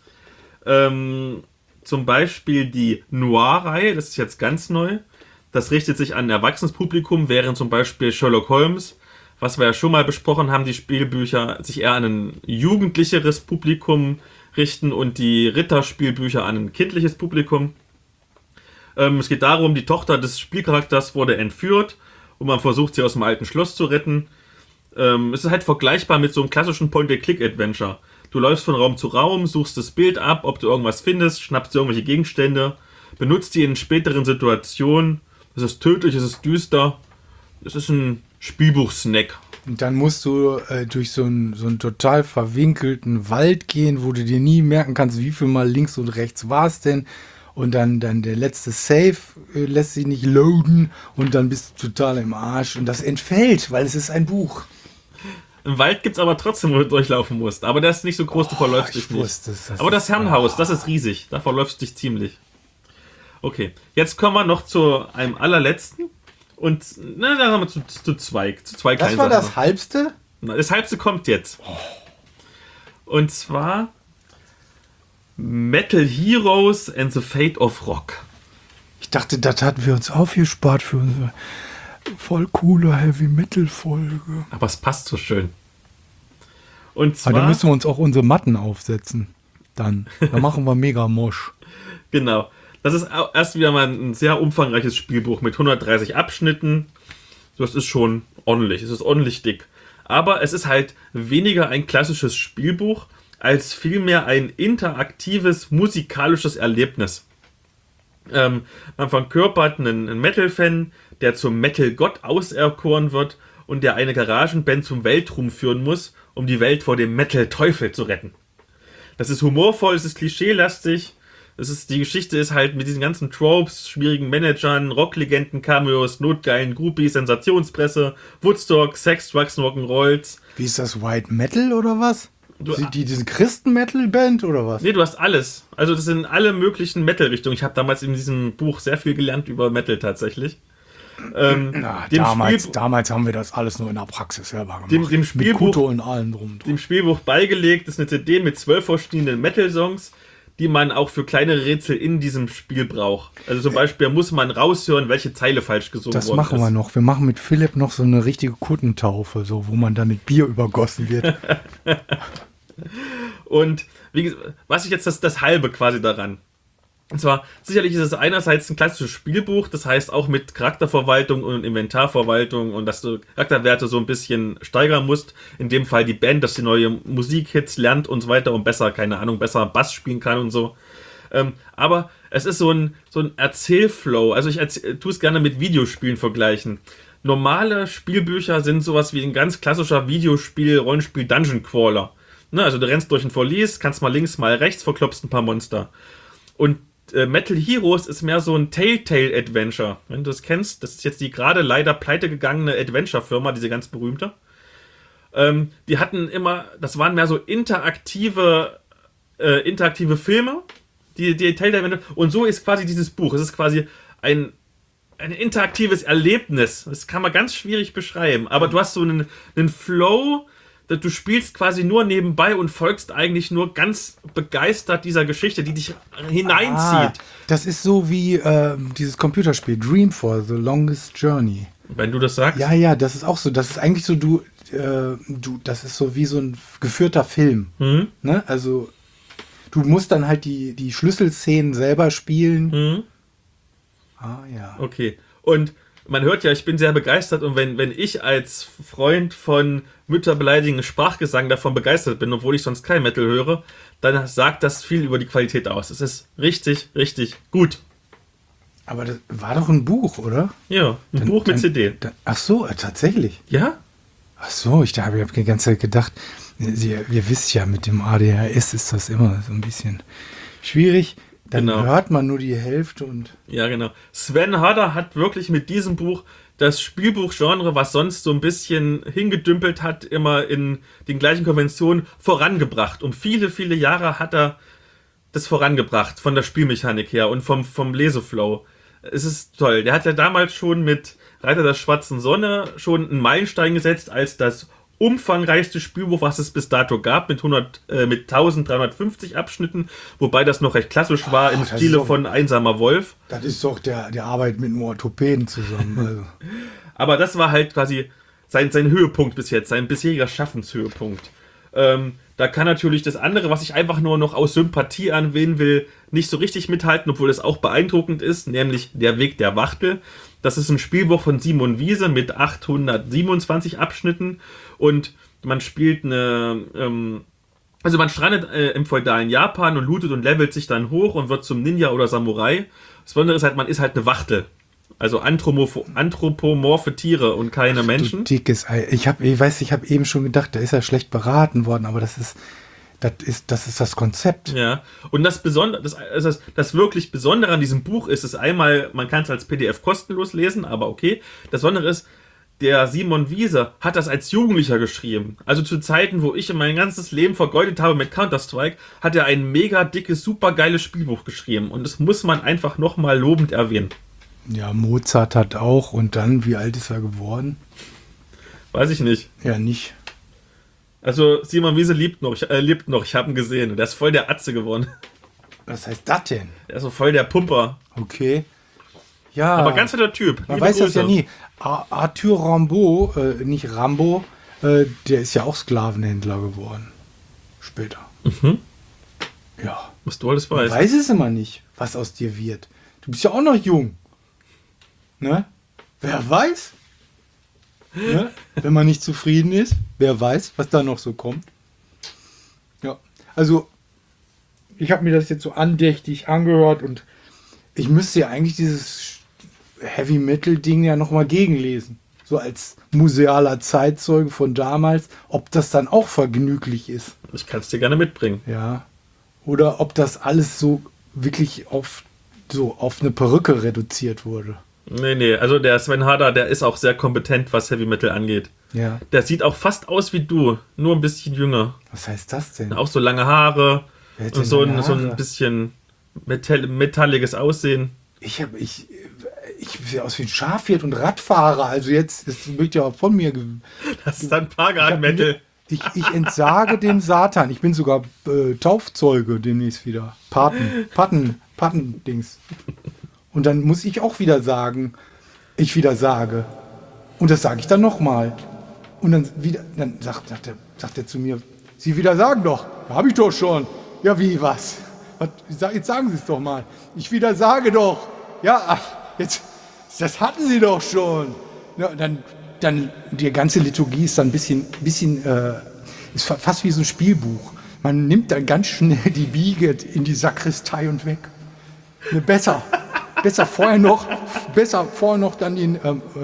Zum Beispiel die Noir-Reihe, das ist jetzt ganz neu. Das richtet sich an ein Erwachsenes-Publikum, während zum Beispiel Sherlock Holmes, was wir ja schon mal besprochen haben, die Spielbücher sich eher an ein jugendlicheres Publikum richten und die Ritterspielbücher an ein kindliches Publikum. Es geht darum, die Tochter des Spielcharakters wurde entführt und man versucht, sie aus dem alten Schloss zu retten. Es ist halt vergleichbar mit so einem klassischen Point-and-Click-Adventure. Du läufst von Raum zu Raum, suchst das Bild ab, ob du irgendwas findest, schnappst dir irgendwelche Gegenstände, benutzt die in späteren Situationen. Es ist tödlich, es ist düster. Es ist ein Spielbuch-Snack. Und dann musst du durch so einen total verwinkelten Wald gehen, wo du dir nie merken kannst, wie viel mal links und rechts war es denn. Und dann der letzte Save lässt sich nicht loaden und dann bist du total im Arsch. Und das entfällt, weil es ist ein Buch. Im Wald gibt es aber trotzdem, wo du durchlaufen musst. Aber der ist nicht so groß, du verläufst dich nicht. wusste es. Aber das Herrenhaus, das ist riesig. Da verläufst du dich ziemlich. Okay, jetzt kommen wir noch zu einem allerletzten. Und da haben wir zu zwei kleinen Das war Sachen. das Halbste? Das Halbste kommt jetzt. Und zwar Metal Heroes and the Fate of Rock. Ich dachte, das hatten wir uns aufgespart für unsere voll coole Heavy-Metal-Folge. Aber es passt so schön. Und Aber da zwar, müssen wir uns auch unsere Matten aufsetzen. Dann machen wir mega Mosch. genau, das ist erst wieder mal ein sehr umfangreiches Spielbuch mit 130 Abschnitten. Das ist schon ordentlich, es ist ordentlich dick. Aber es ist halt weniger ein klassisches Spielbuch, als vielmehr ein interaktives musikalisches Erlebnis. Man verkörpert einen Metal-Fan, der zum Metal-Gott auserkoren wird und der eine Garagenband zum Weltruhm führen muss, um die Welt vor dem Metal-Teufel zu retten. Das ist humorvoll, es ist klischeelastig, die Geschichte ist halt mit diesen ganzen Tropes, schwierigen Managern, Rocklegenden, Cameos, notgeilen Groupies, Sensationspresse, Woodstock, Sex, Drugs, Rock'n'Rolls. Wie ist das, White Metal oder was? Diese Christen-Metal-Band oder was? Nee, du hast alles. Also das sind alle möglichen Metal-Richtungen. Ich habe damals in diesem Buch sehr viel gelernt über Metal tatsächlich. Damals haben wir das alles nur in der Praxis selber gemacht. Dem Mit Spielbuch, Kuto und allem drum. dem Spielbuch beigelegt ist eine CD mit 12 verschiedenen Metal-Songs, die man auch für kleine Rätsel in diesem Spiel braucht. Also zum Beispiel muss man raushören, welche Zeile falsch gesungen Das worden ist. machen wir noch. Wir machen mit Philipp noch so eine richtige Kuttentaufe, so, wo man dann mit Bier übergossen wird. Und was ist jetzt das Halbe quasi daran? Und zwar, sicherlich ist es einerseits ein klassisches Spielbuch, das heißt auch mit Charakterverwaltung und Inventarverwaltung und dass du Charakterwerte so ein bisschen steigern musst. In dem Fall die Band, dass sie neue Musikhits lernt und so weiter und besser Bass spielen kann und so. Aber es ist so ein Erzählflow. Also ich tue es gerne mit Videospielen vergleichen. Normale Spielbücher sind sowas wie ein ganz klassischer Rollenspiel, Dungeon Crawler. Ne, also du rennst durch ein Verlies, kannst mal links, mal rechts, verklopfst ein paar Monster. Und Metal Heroes ist mehr so ein Telltale-Adventure. Wenn du das kennst, das ist jetzt die gerade leider pleite gegangene Adventure-Firma, diese ganz berühmte. Die hatten immer, das waren mehr so interaktive Filme, die Telltale-Adventure. Und so ist quasi dieses Buch. Es ist quasi ein interaktives Erlebnis. Das kann man ganz schwierig beschreiben. Aber du hast so einen Flow, du spielst quasi nur nebenbei und folgst eigentlich nur ganz begeistert dieser Geschichte, die dich hineinzieht. Das ist so wie dieses Computerspiel Dreamfall, The Longest Journey. Wenn du das sagst? Ja, das ist auch so. Das ist eigentlich so, das ist so wie so ein geführter Film. Mhm. Ne? Also du musst dann halt die Schlüsselszenen selber spielen. Mhm. Ah ja. Okay. Und man hört ja, ich bin sehr begeistert und wenn ich als Freund von mütterbeleidigenden Sprachgesang davon begeistert bin, obwohl ich sonst kein Metal höre, dann sagt das viel über die Qualität aus. Es ist richtig, richtig gut. Aber das war doch ein Buch, oder? Ja, ein Buch mit CD. Ach so, tatsächlich. Ja? Ach so, ich habe die ganze Zeit gedacht, ihr wisst ja, mit dem ADHS ist das immer so ein bisschen schwierig. Dann hört man nur die Hälfte und... Ja, genau. Sven Harder hat wirklich mit diesem Buch das Spielbuchgenre, was sonst so ein bisschen hingedümpelt hat, immer in den gleichen Konventionen vorangebracht. Um viele, viele Jahre hat er das vorangebracht, von der Spielmechanik her und vom Leseflow. Es ist toll. Der hat ja damals schon mit Reiter der Schwarzen Sonne schon einen Meilenstein gesetzt als das umfangreichste Spielbuch, was es bis dato gab, mit 1350 Abschnitten, wobei das noch recht klassisch war im Stile von Einsamer Wolf. Das ist doch der Arbeit mit einem Orthopäden zusammen. Also. Aber das war halt quasi sein Höhepunkt bis jetzt, sein bisheriger Schaffenshöhepunkt. Da kann natürlich das andere, was ich einfach nur noch aus Sympathie anwählen will, nicht so richtig mithalten, obwohl es auch beeindruckend ist, nämlich Der Weg der Wachtel. Das ist ein Spielbuch von Simon Wiese mit 827 Abschnitten und man spielt man strandet im feudalen Japan und lootet und levelt sich dann hoch und wird zum Ninja oder Samurai. Das Besondere ist halt, man ist halt eine Wachtel. Also anthropomorphe Tiere und keine Menschen. Du dickes Ei. Ich habe eben schon gedacht, da ist er schlecht beraten worden, aber das ist das Konzept. Ja, und das wirklich Besondere an diesem Buch ist es einmal, man kann es als PDF kostenlos lesen, aber okay. Das Besondere ist, der Simon Wiese hat das als Jugendlicher geschrieben. Also zu Zeiten, wo ich mein ganzes Leben vergeudet habe mit Counter-Strike, hat er ein mega dickes, super geiles Spielbuch geschrieben. Und das muss man einfach nochmal lobend erwähnen. Ja, Mozart hat auch. Und dann, wie alt ist er geworden? Weiß ich nicht. Ja, nicht. Also Simon Wiese lebt noch. Ich habe ihn gesehen. Und der ist voll der Atze geworden. Was heißt das denn? Der ist so voll der Pumper. Okay. Ja. Aber ganz netter Typ. Man Liebe weiß das Grüße. ja nie. Arthur Rimbaud, nicht Rambo, der ist ja auch Sklavenhändler geworden. Später. Ja. Was du alles Man weißt. weiß es immer nicht, was aus dir wird. Du bist ja auch noch jung. Ne? Wer weiß? Ne? Wenn man nicht zufrieden ist, wer weiß, was da noch so kommt. Ja. Also, ich habe mir das jetzt so andächtig angehört und ich müsste ja eigentlich dieses Heavy-Metal-Ding ja nochmal gegenlesen. So als musealer Zeitzeuge von damals, ob das dann auch vergnüglich ist. Ich kann es dir gerne mitbringen. Ja. Oder ob das alles so wirklich auf eine Perücke reduziert wurde. Nee, also der Sven Harder, der ist auch sehr kompetent, was Heavy Metal angeht. Ja. Der sieht auch fast aus wie du, nur ein bisschen jünger. Was heißt das denn? Auch so lange Haare Wer hat und denn so lange ein Haare? bisschen metalliges Aussehen. Ich sehe aus wie ein Schafhirt und Radfahrer. Also jetzt, es wird ja von mir. Das ist dann Pagan-Metal. Ich entsage dem Satan. Ich bin sogar Taufzeuge demnächst wieder. Paten-Dings. Und dann muss ich auch wieder sagen, ich wieder sage. Und das sage ich dann nochmal. Und dann sagt er zu mir, Sie wieder sagen doch. Habe ich doch schon. Ja, wie, was? Jetzt sagen Sie es doch mal. Ich wieder sage doch. Ja, ach, jetzt, das hatten Sie doch schon. Ja, dann die ganze Liturgie ist dann ein bisschen ist fast wie so ein Spielbuch. Man nimmt dann ganz schnell die Biege in die Sakristei und weg. Besser vorher noch dann den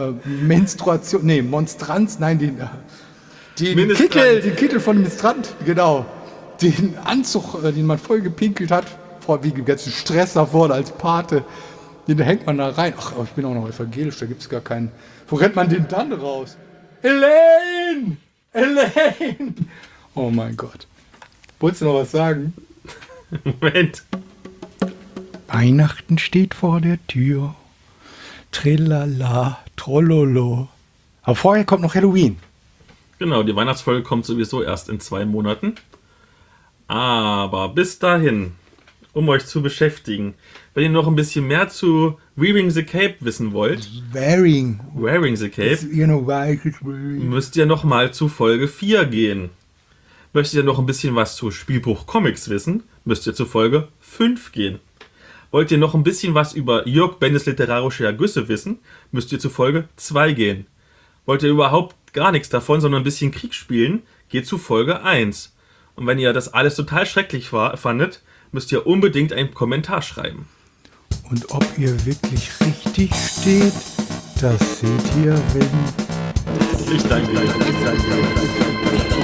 Monstranz, nein, den Kittel von dem Ministrant, genau. Den Anzug, den man voll gepinkelt hat, wegen dem ganzen Stress da vorne als Pate, den hängt man da rein. Ach, ich bin auch noch evangelisch, da gibt es gar keinen. Wo rennt man den dann raus? Elaine! Oh mein Gott. Wolltest du noch was sagen? Moment. Weihnachten steht vor der Tür. Trillala, trollolo. Aber vorher kommt noch Halloween. Genau, die Weihnachtsfolge kommt sowieso erst in 2 Monaten. Aber bis dahin, um euch zu beschäftigen, wenn ihr noch ein bisschen mehr zu Wearing the Cape wissen wollt, Wearing the Cape, wearing. müsst ihr nochmal zu Folge 4 gehen. Möchtet ihr noch ein bisschen was zu Spielbuch Comics wissen, müsst ihr zu Folge 5 gehen. Wollt ihr noch ein bisschen was über Jörg Bennes literarische Ergüsse wissen, müsst ihr zu Folge 2 gehen. Wollt ihr überhaupt gar nichts davon, sondern ein bisschen Krieg spielen, geht zu Folge 1. Und wenn ihr das alles total schrecklich fandet, müsst ihr unbedingt einen Kommentar schreiben. Und ob ihr wirklich richtig steht, das seht ihr, wenn... Ich danke euch.